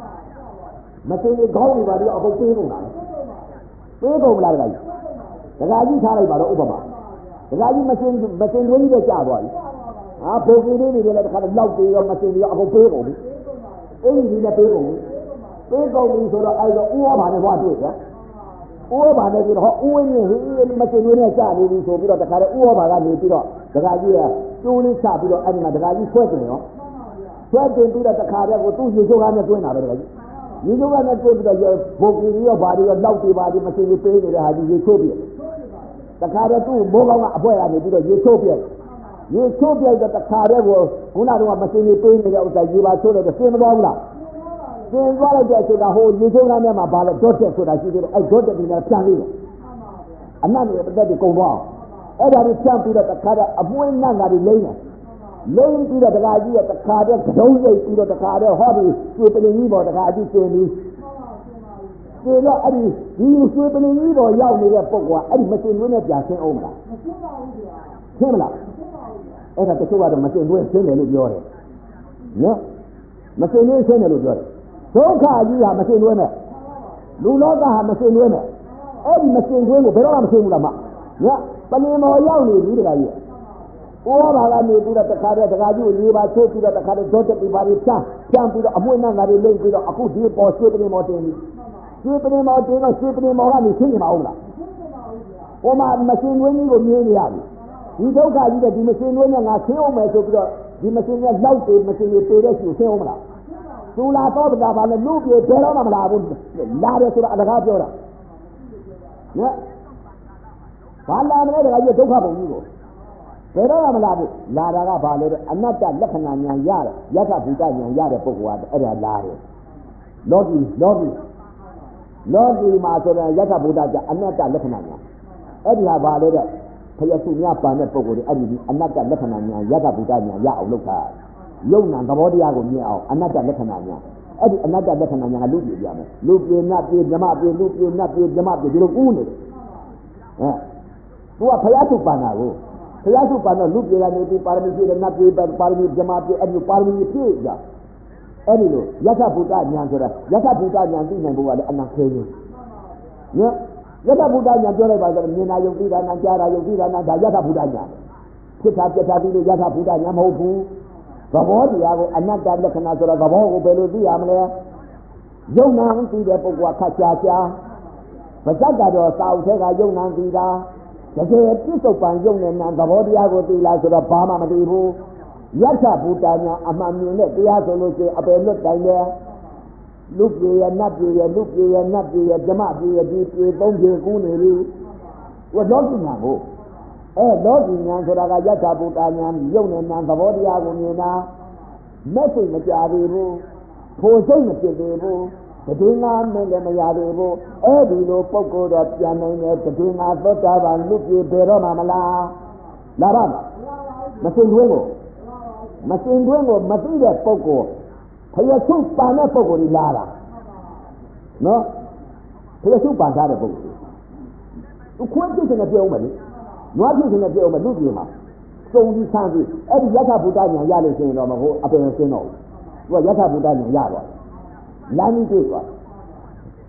Machine Goli body of a people. We go like the Raji Tari by Obama. The Raji machine winning the Javoy. I put it in the kind of love of machine of a people. In the people. They go into the either Uaman and what is it? Uaman is when machine when I said it is so good at the kind of Uaman and the Raja, Julie Sapio, and the Raji question. Sweating to the car with two you go on the twin of it. You go on the twin of your book in your body, your lovely body, machine you pay the Raji Utopia. The car two, Boga, boy, and Utopia. Utopia that the car was, who not one machine you pay the outside, you are told the same Boga. Then what I get to the whole you don't remember about a daughter so that you did a daughter in a family. And none of that go wrong. Every champion at the car, a boy none that is laying. Laying to the Raji at the car, don't say to the car, hobby, sweeping in evil, the Raji saying, you know, you sweeping in evil, young lady, and machine winner, Jackson Omla. Kimla. And at the two other machine will send a little. Yeah? Machine will send a little. Doka you have machine women. Luloga have machine women. Every machine women, but I'm saying them. Yeah, but you know, young lady, all I need to the car, the Raju, you are taking the car, daughter, everybody, can't be the woman that is linked to the Aku deep or sweeping him or taking. Sweeping him or taking, sweeping him or having seen him out. Oh, my machine women will be in the alley. You don't got the machine women are still myself, the machine is loud, the machine is paid as you say, Sula thought about the movie, Perona, Lara to the Agapura. Yeah. Pala, I don't have a new. Perona, Lara Valley, and not that Lekan Yara, Yaka Butan, Yara Pokwa, Ella Lari. Lobby, Master, Yaka Buddha, and not that Lekananya. Edia Valley, Payasunya Pana Poko, and not that Lekananya, Yaka Butan, Yao Luka. Yona, the body I will meow, another Lekananya. Another Lekananya, Luke, not be Jamapi, Luke, not be Jamapi, you look wounded. Who are Payatu Panago? Payatu Pana, Luke, and the Parami, and not be but Parami Jamapi, and you Parami Pig. Anyway, Yaka Buddha, Yaka Buddha, and not saying. Yeah, Yaka Buddha, by the Nina Yovida, and Jara Yovida, and Yaka Buddha. Sit up the Tabi, Yaka Buddha, Yamobu. The body, I'm not that looking at the Gabo, Beludi, Amle. Yonan see the Pogwakacha. But that got a South Yonan Vida. The piece of Yonan and the body I would be like the Bama Madibu. Yata Putana, among the Piazzo, a bit look down there. Look ye and not ye, look ye and not ye, Jamapi, a deep, don't ye, Guni. What looking at? Logging and Yata Butanyan, Yonan and the body Agumina, Messing the Jaribu, Posing the Jibu, the Dinga, Melamayaribu, Eddie Poco, the Pianet, the Dinga, Botava, and Luki, Peromamala, Larama, Masinguemo, Masinga Poco, Payasu Pana Poco, Lara. No? Payasu Pana Poco. You quite in a woman. Not using a deal of Ludima. So we can't be every Yaka Budania Yali saying on the whole up in the Sino. Well, Yaka Budania Yara. Lani Diva.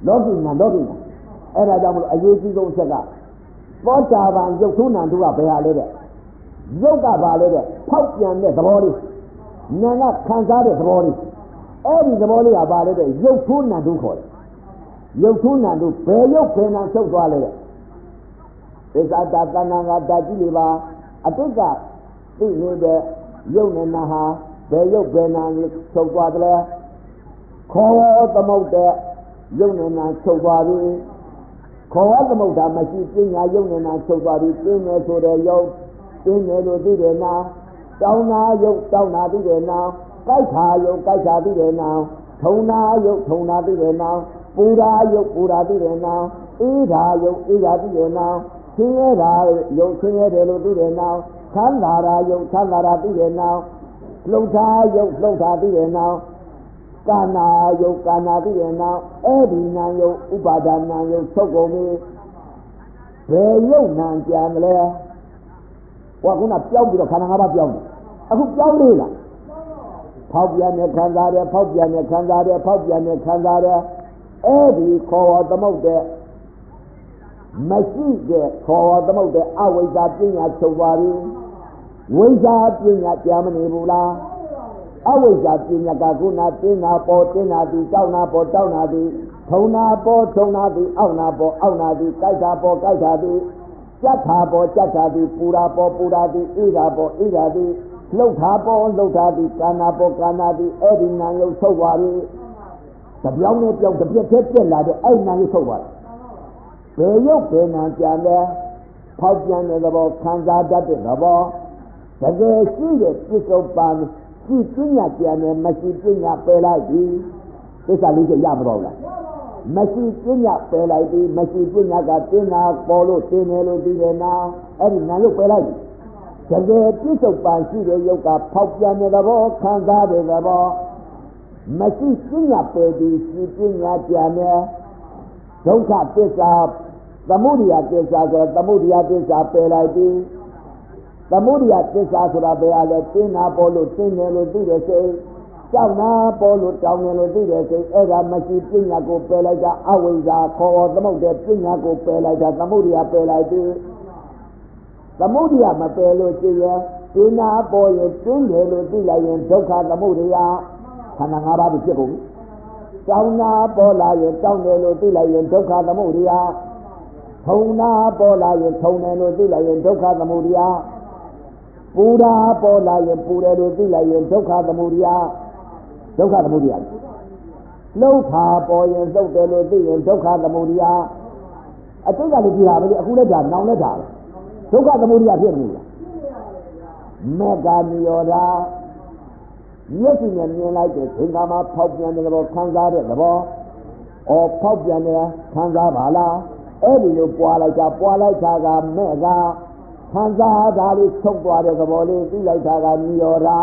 လောကီနာအဲ့ဒါကြောင့်မလို့အရေးကြီးဆုံးအချက်ကသောတာပန်ရုပ်ထုနံထုကဘယ်ဟာလဲတဲ့ရုပ်ကဘာလဲတဲ့ဖောက်ပြန်တဲ့သဘောလေးနာကခံစားတဲ့သဘောလေးအဲ့ဒီသဘောလေးကဘာလဲတဲ့ရုပ်ထုနံထုခေါ်တယ်ရုပ်ထုနံထုဘယ်ရုပ်ဘယ်နာချုပ်သွားလဲတဲ့သစ္စာတဏ္ဍာငါဓာတ်ကြီးတွေပါအတုကသိနေတဲ့ရုပ်နဲ့နာဟာဘယ်ရုပ်ဘယ်နာချုပ်သွားတယ်လဲခေါ်သမုတ်တဲ့ရုပ်နဲ့နာချုပ်သွားပြီခေါ်သမုတ်တာမရှိပညာရုပ်နဲ့နာချုပ်သွားပြီပြင်းနေဆိုတဲ့ရုပ်ပြင်းနေလို့သိတယ်နာတောင်းနာရုပ်တောင်းနာသိတယ်နာကြိုက်ခါရုပ်ကြိုက်ခါသိတယ်နာထုံနာရုပ်ထုံနာသိတယ်နာပူရာရုပ်ပူရာသိတယ်နာအေးဓာရုပ်အေးဓာသိတယ်နာဆင်းရဲတာရုပ်ဆင်းရဲတယ်လို့သိတယ်နာခန္ဓာရာရုပ်ခန္ဓာရာသိတယ်နာလှုပ်ရှားရုပ်လှုပ်ရှားသိတယ်နာကာနာယုတ်ကာနာသိတယ်နာအဲ့ဒီနာယုတ်ဥပါဒနာယုတ်ချုပ်ကုန်ပြီဘယ်ယုတ်နာကြံလဲဟောခုနပြောင်းပြီးတော့ခန္ဓာ၅ပါးပြောင်းတယ်အခုပြောင်းလေးလားဖောက်ပြန်နေခံစားတယ်ဖောက်ပြန်နေခံစားတယ်ဖောက်ပြန်နေခံစားတယ်အဲ့ဒီခေါ်သမုတ်တဲ့မရှိတဲ့ခေါ်သမုတ်တဲ့အဝိဇ္ဇာပညာချုပ်သွားပြီဝိဇ္ဇာပညာကြာမနေဘူးလားအဝိဇ္ဇာပညာကခုနတင်းနာပေါ်တင်းနာသည်တောက်နာပေါ်တောက်နာသည်ထုံနာပေါ်ထုံနာသည်အောက်နာပေါ်အောက်နာသည်ကြိုက်တာပေါ်ကြိုက်တာသည်ကြက်တာပေါ်ကြက်တာသည်ပူတာပေါ်ပူတာသည်အေးတာပေါ်အေးတာသည်လှုပ်တာပေါ်လှုပ်တာသည်ကာနာပေါ်ကာနာသည်အဲ့ဒီနာယုတ်ထုတ်သွားပြီတပြောင်းနဲ့ပြောင်းတစ်ပြက်တည်းပြက်လာတဲ့အဲ့နာယုတ်ထုတ်သွားတယ်ဘယ်ရုပ်ဘယ်နာကြံလဲဖောက်ပြန်တဲ့သဘောခံစားတတ်တဲ့သဘောတကယ်ရှိတဲ့ပြစ္ဆုတ်ပန်ရှိပညာကြံတယ်မရှိပညာပယ်လိုက်ပြီသစ္စာလေးချက်ရမတော့လားမရှိပညာပယ်လိုက်ပြီမရှိပညာကတင်းနာပေါ်လို့တင်းတယ်လို့သိတယ်နာအဲ့ဒီနာယုတ်ပယ်လိုက်ပြီတကယ်ပြစ္ဆုတ်ပန်ရှိတဲ့ယုတ်ကဖောက်ပြန်တဲ့သဘောခံစားတဲ့သဘောမရှိပညာပယ်ပြီးရှိပညာကြံတယ်ဒုက္ခသစ္စာသမုဒယသစ္စာဆိုသမုဒယသစ္စာပယ်လိုက်ပြီသမုဒယသစ္စာဆိုတာဘယ်ဟာလဲတင်းနာပေါ်လို့တင်းတယ်လို့သိတယ်စိတ်ကြောက်နာပေါ်လို့တောင်းတယ်လို့သိတယ်စိတ်အဲ့ဒါမရှိပညာကိုပယ်လိုက်တာအဝိဇ္ဇာခေါ်သမုဒ္ဒေပညာကိုပယ်လိုက်တာသမုဒယပယ်လိုက်ပြီသမုဒယမပယ်လို့ရှိရင်တင်းနာပေါ်ရင်တင်းတယ်လို့သိလိုက်ရင်ဒုက္ခသမုဒယခန္ဓာ၅ပါးဖြစ်ကုန်ပြီတောင်းနာပေါ်လာရင်တောင်းတယ်လို့သိလိုက်ရင်ဒုက္ခသမုဒယထုံနာပေါ်လာရင်ထုံတယ်လို့သိလိုက်ရင်ဒုက္ခသမုဒယပူရာပေါ်လာရင်ပူတယ်လို့သိလိုက်ရင်ဒုက္ခသမုဒယဒုက္ခသမုဒယလှုပ်ခါပေါ်ရင်လှုပ်တယ်လို့သိရင်ဒုက္ခသမုဒယအတိတ်ကလည်းကြည်လာပြီအခုလည်းဒါနောင်လည်းဒါဒုက္ခသမုဒယဖြစ်နေလားမေဃနိရောဓမျက်စိနဲ့မြင်လိုက်တဲ့သင်္ကာမဖောက်ပြန်တဲ့သဘောခံစားတဲ့သဘောဖောက်ပြန်တဲ့ခံစားပါလားအဲ့ဒီလိုပွာလိုက်တာကမေဃခံစားတာလေးချုပ်သွားတဲ့သဘောလေးသိလိုက်တာကနိရောဓ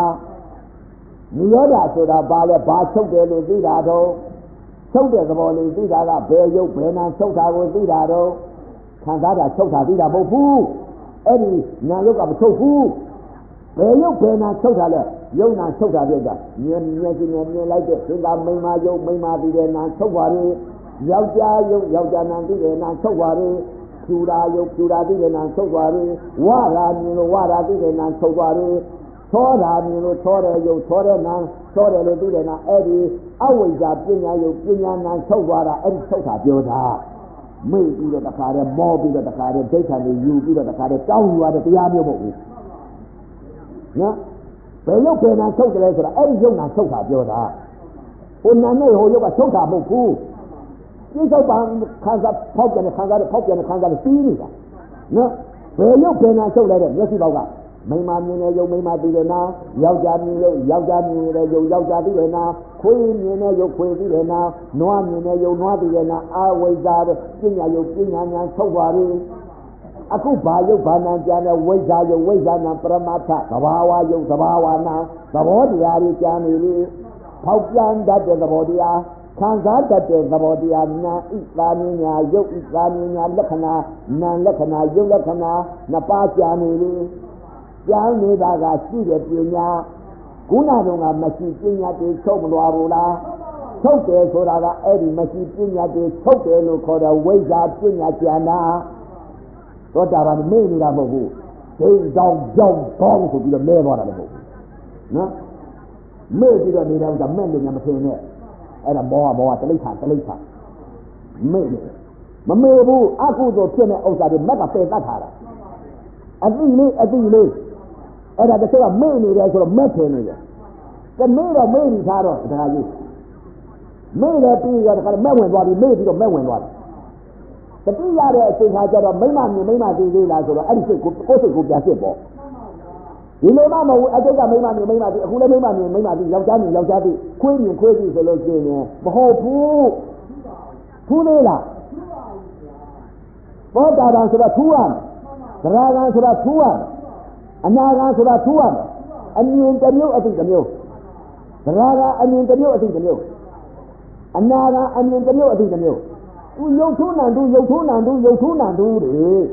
ဆိုတာဘာလဲဘာချုပ်တယ်လို့သိတာတော့ချုပ်တဲ့သဘောလေးသိတာကဘယ်ရုပ်ဘယ်နာချုပ်တာကိုသိတာတော့ခံစားတာချုပ်တာသိတာမဟုတ်ဘူးအဲ့ဒီနာရုပ်ကမချုပ်ဘူးဘယ်ရုပ်ဘယ်နာချုပ်တာလဲယုံနာချုပ်တာပြည့်တာမြင်စီနဲ့မြင်လိုက်တဲ့သင်္ကာမိန်မာယုံမိန်မာပြီးတဲ့နာချုပ်ပါလေယောက်ျားယုံယောက်ျားနာပြီးတဲ့နာချုပ်ပါလေဖြူရာယုတ်ဖြူရာသိတဲ့နာချုပ်သွားပြီဝရာမြင်လို့ဝရာသိတဲ့နာချုပ်သွားပြီသောတာမြင်လို့သောတဲ့ယုတ်သောတဲ့နာသောတယ်လို့သိတဲ့နာအဲ့ဒီအဝိဇ္ဇာပညာယုတ်ပညာနာချုပ်သွားတာအဲ့ဒီချုပ်တာပြောတာမိတ်ပြီးတော့တခါတည်းမောပြီးတော့တခါတည်းဒိဋ္ဌာန်တွေယူပြီးတော့တခါတည်းတောင်းယူရတဲ့တရားမျိုးမဟုတ်ဘူးနော်ဘယ်ယုတ်ဘယ်နာချုပ်တယ်လဲဆိုတာအဲ့ဒီယုတ်နာချုပ်တာပြောတာဟိုနာနဲ့ဟိုယုတ်ကချုပ်တာမဟုတ်ဘူးဒီတော့ဘာခံစားဖောက်ပြန်တဲ့ခံစားတဲ့ဖောက်ပြန်တဲ့ခံစားတဲ့ပြီးနေတာနော်ဘယ်ရုပ်ဘယ်နာချုပ်လိုက်တဲ့မျက်စိပေါက်ကမိန်းမမြင်တဲ့ယုံမိန်းမသိတယ်နာယောက်ျားမြင်လို့ယောက်ျားမြင်တဲ့ယုံယောက်ျားသိတယ်နာခွေးမြင်တဲ့ယုံခွေးသိတယ်နာနွားမြင်တဲ့ယုံနွားသိတယ်နာအဝိဇ္ဇာတဲ့ပညာယုံပညာဉာဏ်ချုပ်သွားပြီအခုဘာယုတ်ဘာနာကြတဲ့ဝိဇ္ဇာယုတ်ဝိဇ္ဇာနာပရမတ္ထသဘာဝယုတ်သဘာဝနာသဘောတရားကြီးကြားနေပြီဖောက်ပြန်တတ်တဲ့သဘောတရားခံစားတတ်တဲ့သဘောတရားနာဣသာမြညာယုတ်ဣသာမြညာလက္ခဏာနာလက္ခဏာယုတ်လက္ခဏာနှစ်ပါးကြားနေပြီကြားနေတာကရှိတဲ့ပညာခုနတုန်းကမရှိပညာတွေချုပ်မလွာဘူးလားထုတ်တယ်ဆိုတာကအဲ့ဒီမရှိပညာတွေထုတ်တယ်လို့ခေါ်တဲ့ဝိဇ္ဇာပညာဉာဏ်နာသောတာပန်မေ့နေတာမဟုတ်ဘူးဒိဋ္ဌေကြောင့်ကြောက်ကောင်းဆိုပြီးတော့လဲသွားတာလည်းမဟုတ်ဘူးနော်မေ့ပြီးတော့နေတဲ့ဥစ္စာမဲ့လို့ညမထင်နဲ့အဲ့ဒါမောတလိ္ခာမေ့နေမမေ့ဘူးအကုသိုလ်ဖြစ်တဲ့ဥစ္စာတွေမက်ကပယ်တတ်ထားတာအတိလေးအဲ့ဒါတစ်ချက်ကမေ့နေတယ်ဆိုတော့မက်ထင်နေတယ်ကမေ့တော့မေ့ပြီးသားတော့ဒါကြီးမေ့တယ်ပြီးတော့ဒါကမဲ့ဝင်သွားပြီးမေ့ပြီးတော့မဲ့ဝင်သွားတယ်တတိယတဲ့အချိန်ခါကျတော့မိမမြင်မိမတည်သေးလားဆိုတော့အဲ့ဒီစိတ်ကိုကိုယ်စိတ်ကိုပြန်စစ်ပေါ့ဒီလိုမှမဟုတ်အတိတ်ကမိမမြင်မိမတည်အခုလည်းမိမမြင်မိမတည်ယောက်ျားမြင်ယောက်ျားတည်ခွေးမြင်ခွေးတည်ဆိုလို့ရှိရင်မဟုတ်ဘူးထူးသေးလားဘောတာတော်ဆိုတော့ထူးရမယ်သရဂံဆိုတော့ထူးရမယ်အနာဂံဆိုတော့ထူးရမယ်အမြင်တစ်မျိုးအတိတ်တစ်မျိုးသရဂံအမြင်တစ်မျိုးအတိတ်တစ်မျိုးအနာဂံအမြင်တစ်မျိုးအတိတ်တစ်မျိုးသူရုပ်ထုံးနံတူတွေရုပ်ထုံးနံတူတွေရုပ်ထုံးနံတူတွေ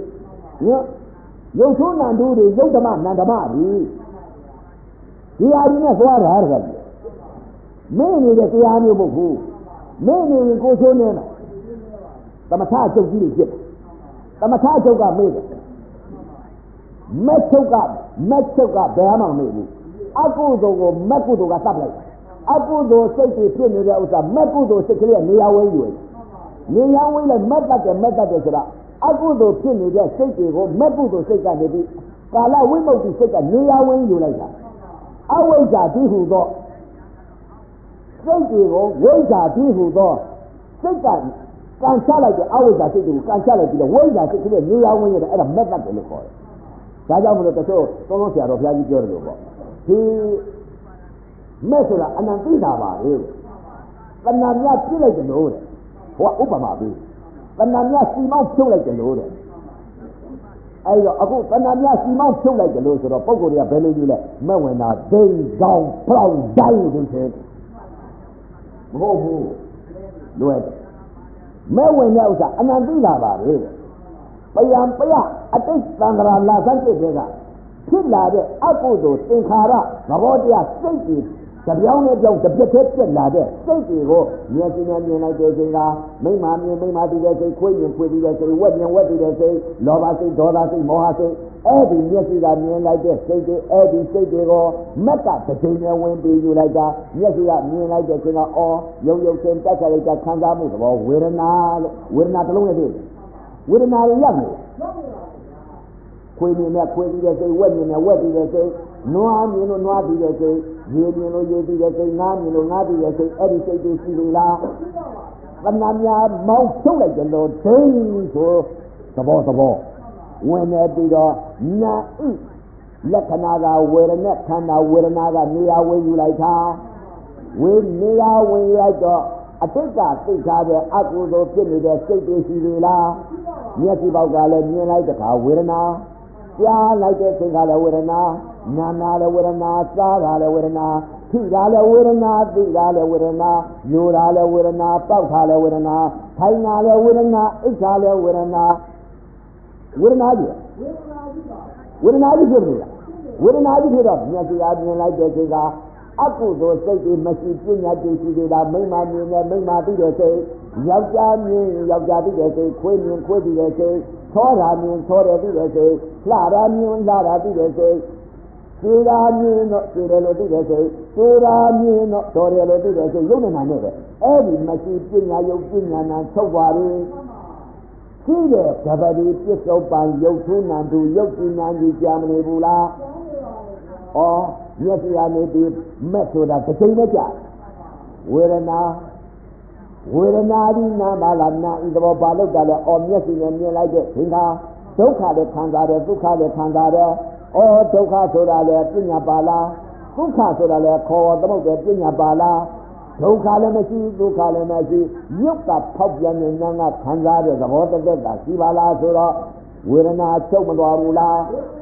ရုပ်ဓမ္မနန္ဓမ္မတွေဒီဟာဒီနဲ့သွားတာတကယ်မင်းနေတဲ့တရားမျိုးမဟုတ်ဘူးမင်းနေရင်ကိုချိုးနေတယ်သမထအကျုပ်ကြီးတွေဖြစ်တယ်သမထအကျုပ်ကမေ့တယ်မက်ချုပ်ကဘယ်မှမမေ့ဘူးအကုသိုလ်ကိုမက်ကုသိုလ်ကတတ်လိုက်အကုသိုလ်စိတ်တွေဖြစ်နေတဲ့ဥစ္စာမက်ကုသိုလ်စိတ်ကလေးကနေရာဝဲယူတယ်နေရာဝဲလိုက်မက်တတ်တယ်ဆိုတာအကုသိုလ်ဖြစ်နေတဲ့စိတ်တွေကိုမက်ကုသိုလ်စိတ်ကနေပြီးကာလဝိမု ക്തി စိတ်ကနေရာဝဲယူလိုက်တာအဝိဇ္ဇာတိဟုသောစိတ်တွေကိုဝိဇ္ဇာတိဟုသောစိတ်ကကန်ချလိုက်တဲ့အဝိဇ္ဇာစိတ်တွေကိုကန်ချလိုက်ပြီးတော့ဝိဇ္ဇာစိတ်ကလေးနေရာဝဲရတယ်အဲ့ဒါမက်တတ်တယ်လို့ခေါ်တယ်ဒါကြောင့်မလို့တချို့သုံးလုံးဆရာတော်ဘုရားကြီးပြောတယ်လို့ပေါ့ဒီမဲ့ဆိုတာအနန္တိတာပါလေတဏှာများပြစ်လိုက်တယ်လို့တဲ့ဟိုကဥပမာပေးတဏှာများစီမောင်းဖြုတ်လိုက်တယ်လို့တဲ့အဲ့တော့အခုတဏှာများစီမောင်းဖြုတ်လိုက်တယ်လို့ဆိုတော့ပုဂ္ဂိုလ်တွေကဘယ်လိုကြီးလဲမဲ့ဝင်တာဒိန်ကြောင်ဖောက်တိုင်းလို့ဆိုမဟုတ်ဘူးလွယ်မဲ့ဝင်တဲ့ဥစ္စာအနန္တိတာပါလေပယံပယအတိတ်သံဃာလာသတ်တဲ့ကဖြစ်လာတဲ့အကုသိုလ်သင်္ခါရသဘောတရားစိတ်ကြီးတပြောင်းနဲ့ပြောင်းတစ်ပြက်တည်းပြက်လာတဲ့စိတ်တွေကိုမျက်စိနဲ့မြင်လိုက်တဲ့ချိန်ကမိမမြင်မိမသိတဲ့စိတ်ခွေးမြင်ခွေးသိတဲ့စိတ်ဝက်မြင်ဝက်သိတဲ့စိတ်လောဘစိတ်ဒေါသစိတ်မောဟစိတ်အဲ့ဒီမျက်စိကမြင်လိုက်တဲ့စိတ်တွေအဲ့ဒီစိတ်တွေကိုမက်ကတစ်ချိန်နဲ့ဝင်ပြီးယူလိုက်တာမျက်စိကမြင်လိုက်တဲ့ချိန်ကအော်ရုပ်ချင်းတက်ခါလိုက်တာခံစားမှုသဘောဝေဒနာလို့ဝေဒနာတစ်လုံးနဲ့ဖြစ်ဝေဒနာတွေရောက်နေခွေးမြင်နဲ့ခွေးသိတဲ့စိတ်ဝက်မြင်နဲ့ဝက်သိတဲ့စိတ်နွားမြင်လို့နွားသိတဲ့စိတ်ရေမြင်လို့ရေသိတဲ့စိတ်ငါးမြင်လို့ငါးသိတဲ့စိတ်အဲ့ဒီစိတ်တွေရှိနေလားတဏှာများမောင်းထုတ်လိုက်တယ်လို့ဒိန်းဆိုသဘောဝင်နေပြီးတော့နာဣလက္ခဏာကဝေဒနာခန္ဓာဝေဒနာကနေရာဝင်ယူလိုက်တာနေရာဝင်လိုက်တော့အတိတ်ကသိထားတဲ့အကုသိုလ်ဖြစ်နေတဲ့စိတ်တွေရှိနေလားမျက်စိပေါက်ကလည်းမြင်လိုက်တဲ့အခါဝေဒနာကြားလိုက်တဲ့စိတ်ကလည်းဝေဒနာနာနာလည်းဝေဒနာစားတာလည်းဝေဒနာထိတာလည်းဝေဒနာသိတာလည်းဝေဒနာညိုတာလည်းဝေဒနာတောက်တာလည်းဝေဒနာထိုင်တာလည်းဝေဒနာအိတ်တာလည်းဝေဒနာကြီးဖြစ်နေတာဝေဒနာကြီးဖြစ်တော့မျက်စိအားမြင်လိုက်တဲ့စိတ်ကအကုသိုလ်စိတ်တွေမရှိပညာတည်ရှိနေတာမိမမြင်နဲ့မိမသိတဲ့စိတ်ယောက်ျားမြင်ယောက်ျားသိတဲ့စိတ်ခွေးမြင်ခွေးသိတဲ့စိတ်သောတာမြင်သောတယ်သိတဲ့စိတ်လှတာမြင်လှတာသိတဲ့စိတ်သေတာမြင်တော့သေတယ်လို့သိတဲ့စိတ်သေတာမြင်တော့တော်တယ်လို့သိတဲ့စိတ်ရုပ်နဲ့နာနဲ့ပဲအဲ့ဒီမရှိပညာယုတ်ပညာနာထုတ်ပါလေရှိတဲ့သဗ္ဗတိပစ္စုပန်ယုတ်ထုနံသူယုတ်ပညာကြီးကြာမနေဘူးလားဩမျက်စိကနေပြီးမက်ဆိုတာတစ်ချိန်နဲ့ကြာဝေဒနာဒီနာပါလားနာဤသဘောပါလို့တာလဲဩမျက်စိနဲ့မြင်လိုက်တဲ့သင်္ခါဒုက္ခလည်းခံစားတယ်ဒုက္ခလည်းခံစားတယ်ဩဒုက္ခဆိုတာလဲပညာပါလားဒုက္ခဆိုတာလဲခေါ်သမုတ်တယ်ပညာပါလားဒုက္ခလည်းမရှိဒုက္ခလည်းမရှိရုပ်ကဖောက်ပြန်နေနာကခံစားတဲ့သဘောတသက်ကရှိပါလားဆိုတော့ဝေဒနာချုပ်မသွားဘူးလား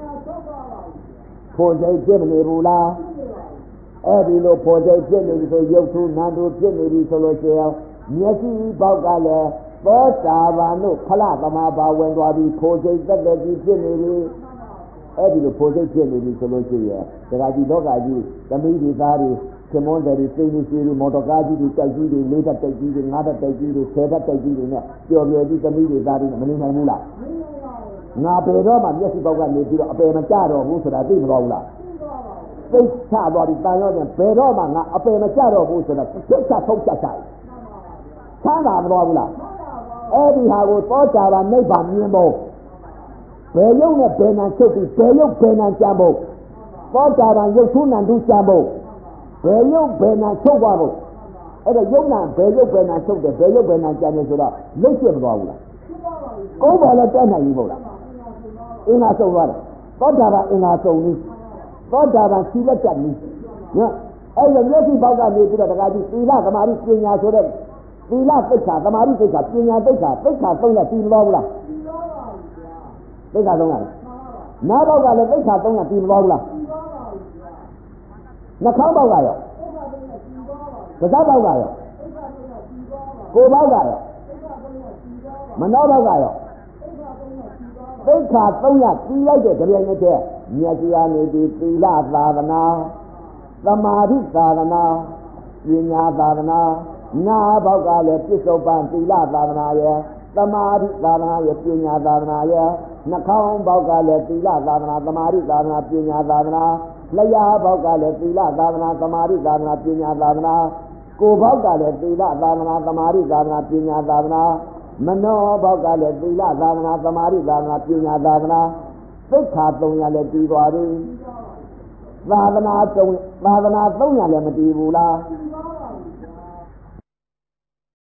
ဖို့စိတ်ဖြစ်မနေဘူးလားအဲ့ဒီလိုဖို့စိတ်ဖြစ်နေပြီဆိုရုပ်ထုနံထုဖြစ်နေပြီဆိုလို့ရှိရင်မျက်စိပေါက်ကလည်းသောတာပန်တို့ခလသမာဘာဝင်သွားပြီးဖို့စိတ်တက်တက်ကြီးဖြစ်နေပြီအဲ့ဒီလိုဖို့စိတ်ဖြစ်နေပြီဆိုလို့ရှိရင်ဒကာကြီးလောကကြီးသမီးဒီသားတွေခမွန်တယ်ဒီစိတ်ကြီးစီမော်တော်ကားကြီးတွေတိုက်ကြီးတွေလေးတက်တိုက်ကြီးတွေငါးတက်တိုက်ကြီးတွေဆယ်တက်တိုက်ကြီးတွေနဲ့ပျော်ပျော်ကြီးသမီးတွေသားတွေနဲ့မနေနိုင်ဘူးလားငါဘယ်တော့မှမျက်စိပေါက်ကနေပြီးတော့အပယ်မကြတော့ဘူးဆိုတာသိမတော်ဘူးလားသိချသွားပြီးတန်ရောပြန်ဘယ်တော့မှငါအပယ်မကြတော့ဘူးဆိုတာသိချထုတ်ချက်ချဆန်းတာမတော်ဘူးလားအဲ့ဒီဟာကိုသောတာပန်နိဗ္ဗာန်မြင်ဖို့ဘယ်ရုပ်နဲ့ဘယ်နာချုပ်ပြီးဘယ်ရုပ်ဘယ်နာကြံဖို့သောတာပန်ရုပ်ထုနံတုကြံဖို့ဘယ်ရုပ်ဘယ်နာချုပ်သွားဖို့အဲ့တော့ရုပ်နာဘယ်ရုပ်ဘယ်နာချုပ်တယ်ဘယ်ရုပ်ဘယ်နာကြံတယ်ဆိုတော့လုတ်ဖြစ်မသွားဘူးလားကိုယ်ပေါ်လည်းတက်နိုင်ပြီမဟုတ်လားအင်္ဂါဆုံးသွားတယ်သောတာပန်အင်္ဂါဆုံးပြီသောတာပန်စီလက်တက်ပြီနော်အဲ့ဒီမျက်စိပေါက်ကနေပြီးတော့တခါကြီးသီလသမာဓိပညာဆိုတဲ့သီလသိက္ခာသမာဓိသိက္ခာပညာသိက္ခာသုံးရပြီးမသွားဘူးလားသိက္ခာသုံးရတယ်နားပေါက်ကလည်းသိက္ခာသုံးရပြီးမသွားဘူးလားနှာခေါင်းပေါက်ကရောပါးစပ်ပေါက်ကရောကိုယ်ပေါက်ကရောမနှောပေါက်ကရောသိက္ခာသုံးရပြီးလိုက်တဲ့ကြပြိုင်နဲ့တည်းမြတ်ကြီးအနေပြီးသီလသာသနာသမာဓိသာသနာပညာသာသနာနာဘောက်ကလည်းပြစ္ဆုတ်ပန်သီလသာသနာရဲ့သမာဓိသာသနာရဲ့ပညာသာသနာရဲ့နှာခေါင်းဘောက်ကလည်းသီလသာသနာသမာဓိသာသနာပညာသာသနာလျှာဘောက်ကလည်းသီလသာသနာသမာဓိသာသနာပညာသာသနာကိုယ်ဘောက်ကလည်းသီလသာသနာသမာဓိသာသနာပညာသာသနာမနောဘောက်ကလည်းသီလသာသနာသမာဓိသာသနာပညာသာသနာသိက္ခာ၃ရလည်းတည်သွားပြီသာသနာ၃ရလည်းမတည်ဘူးလား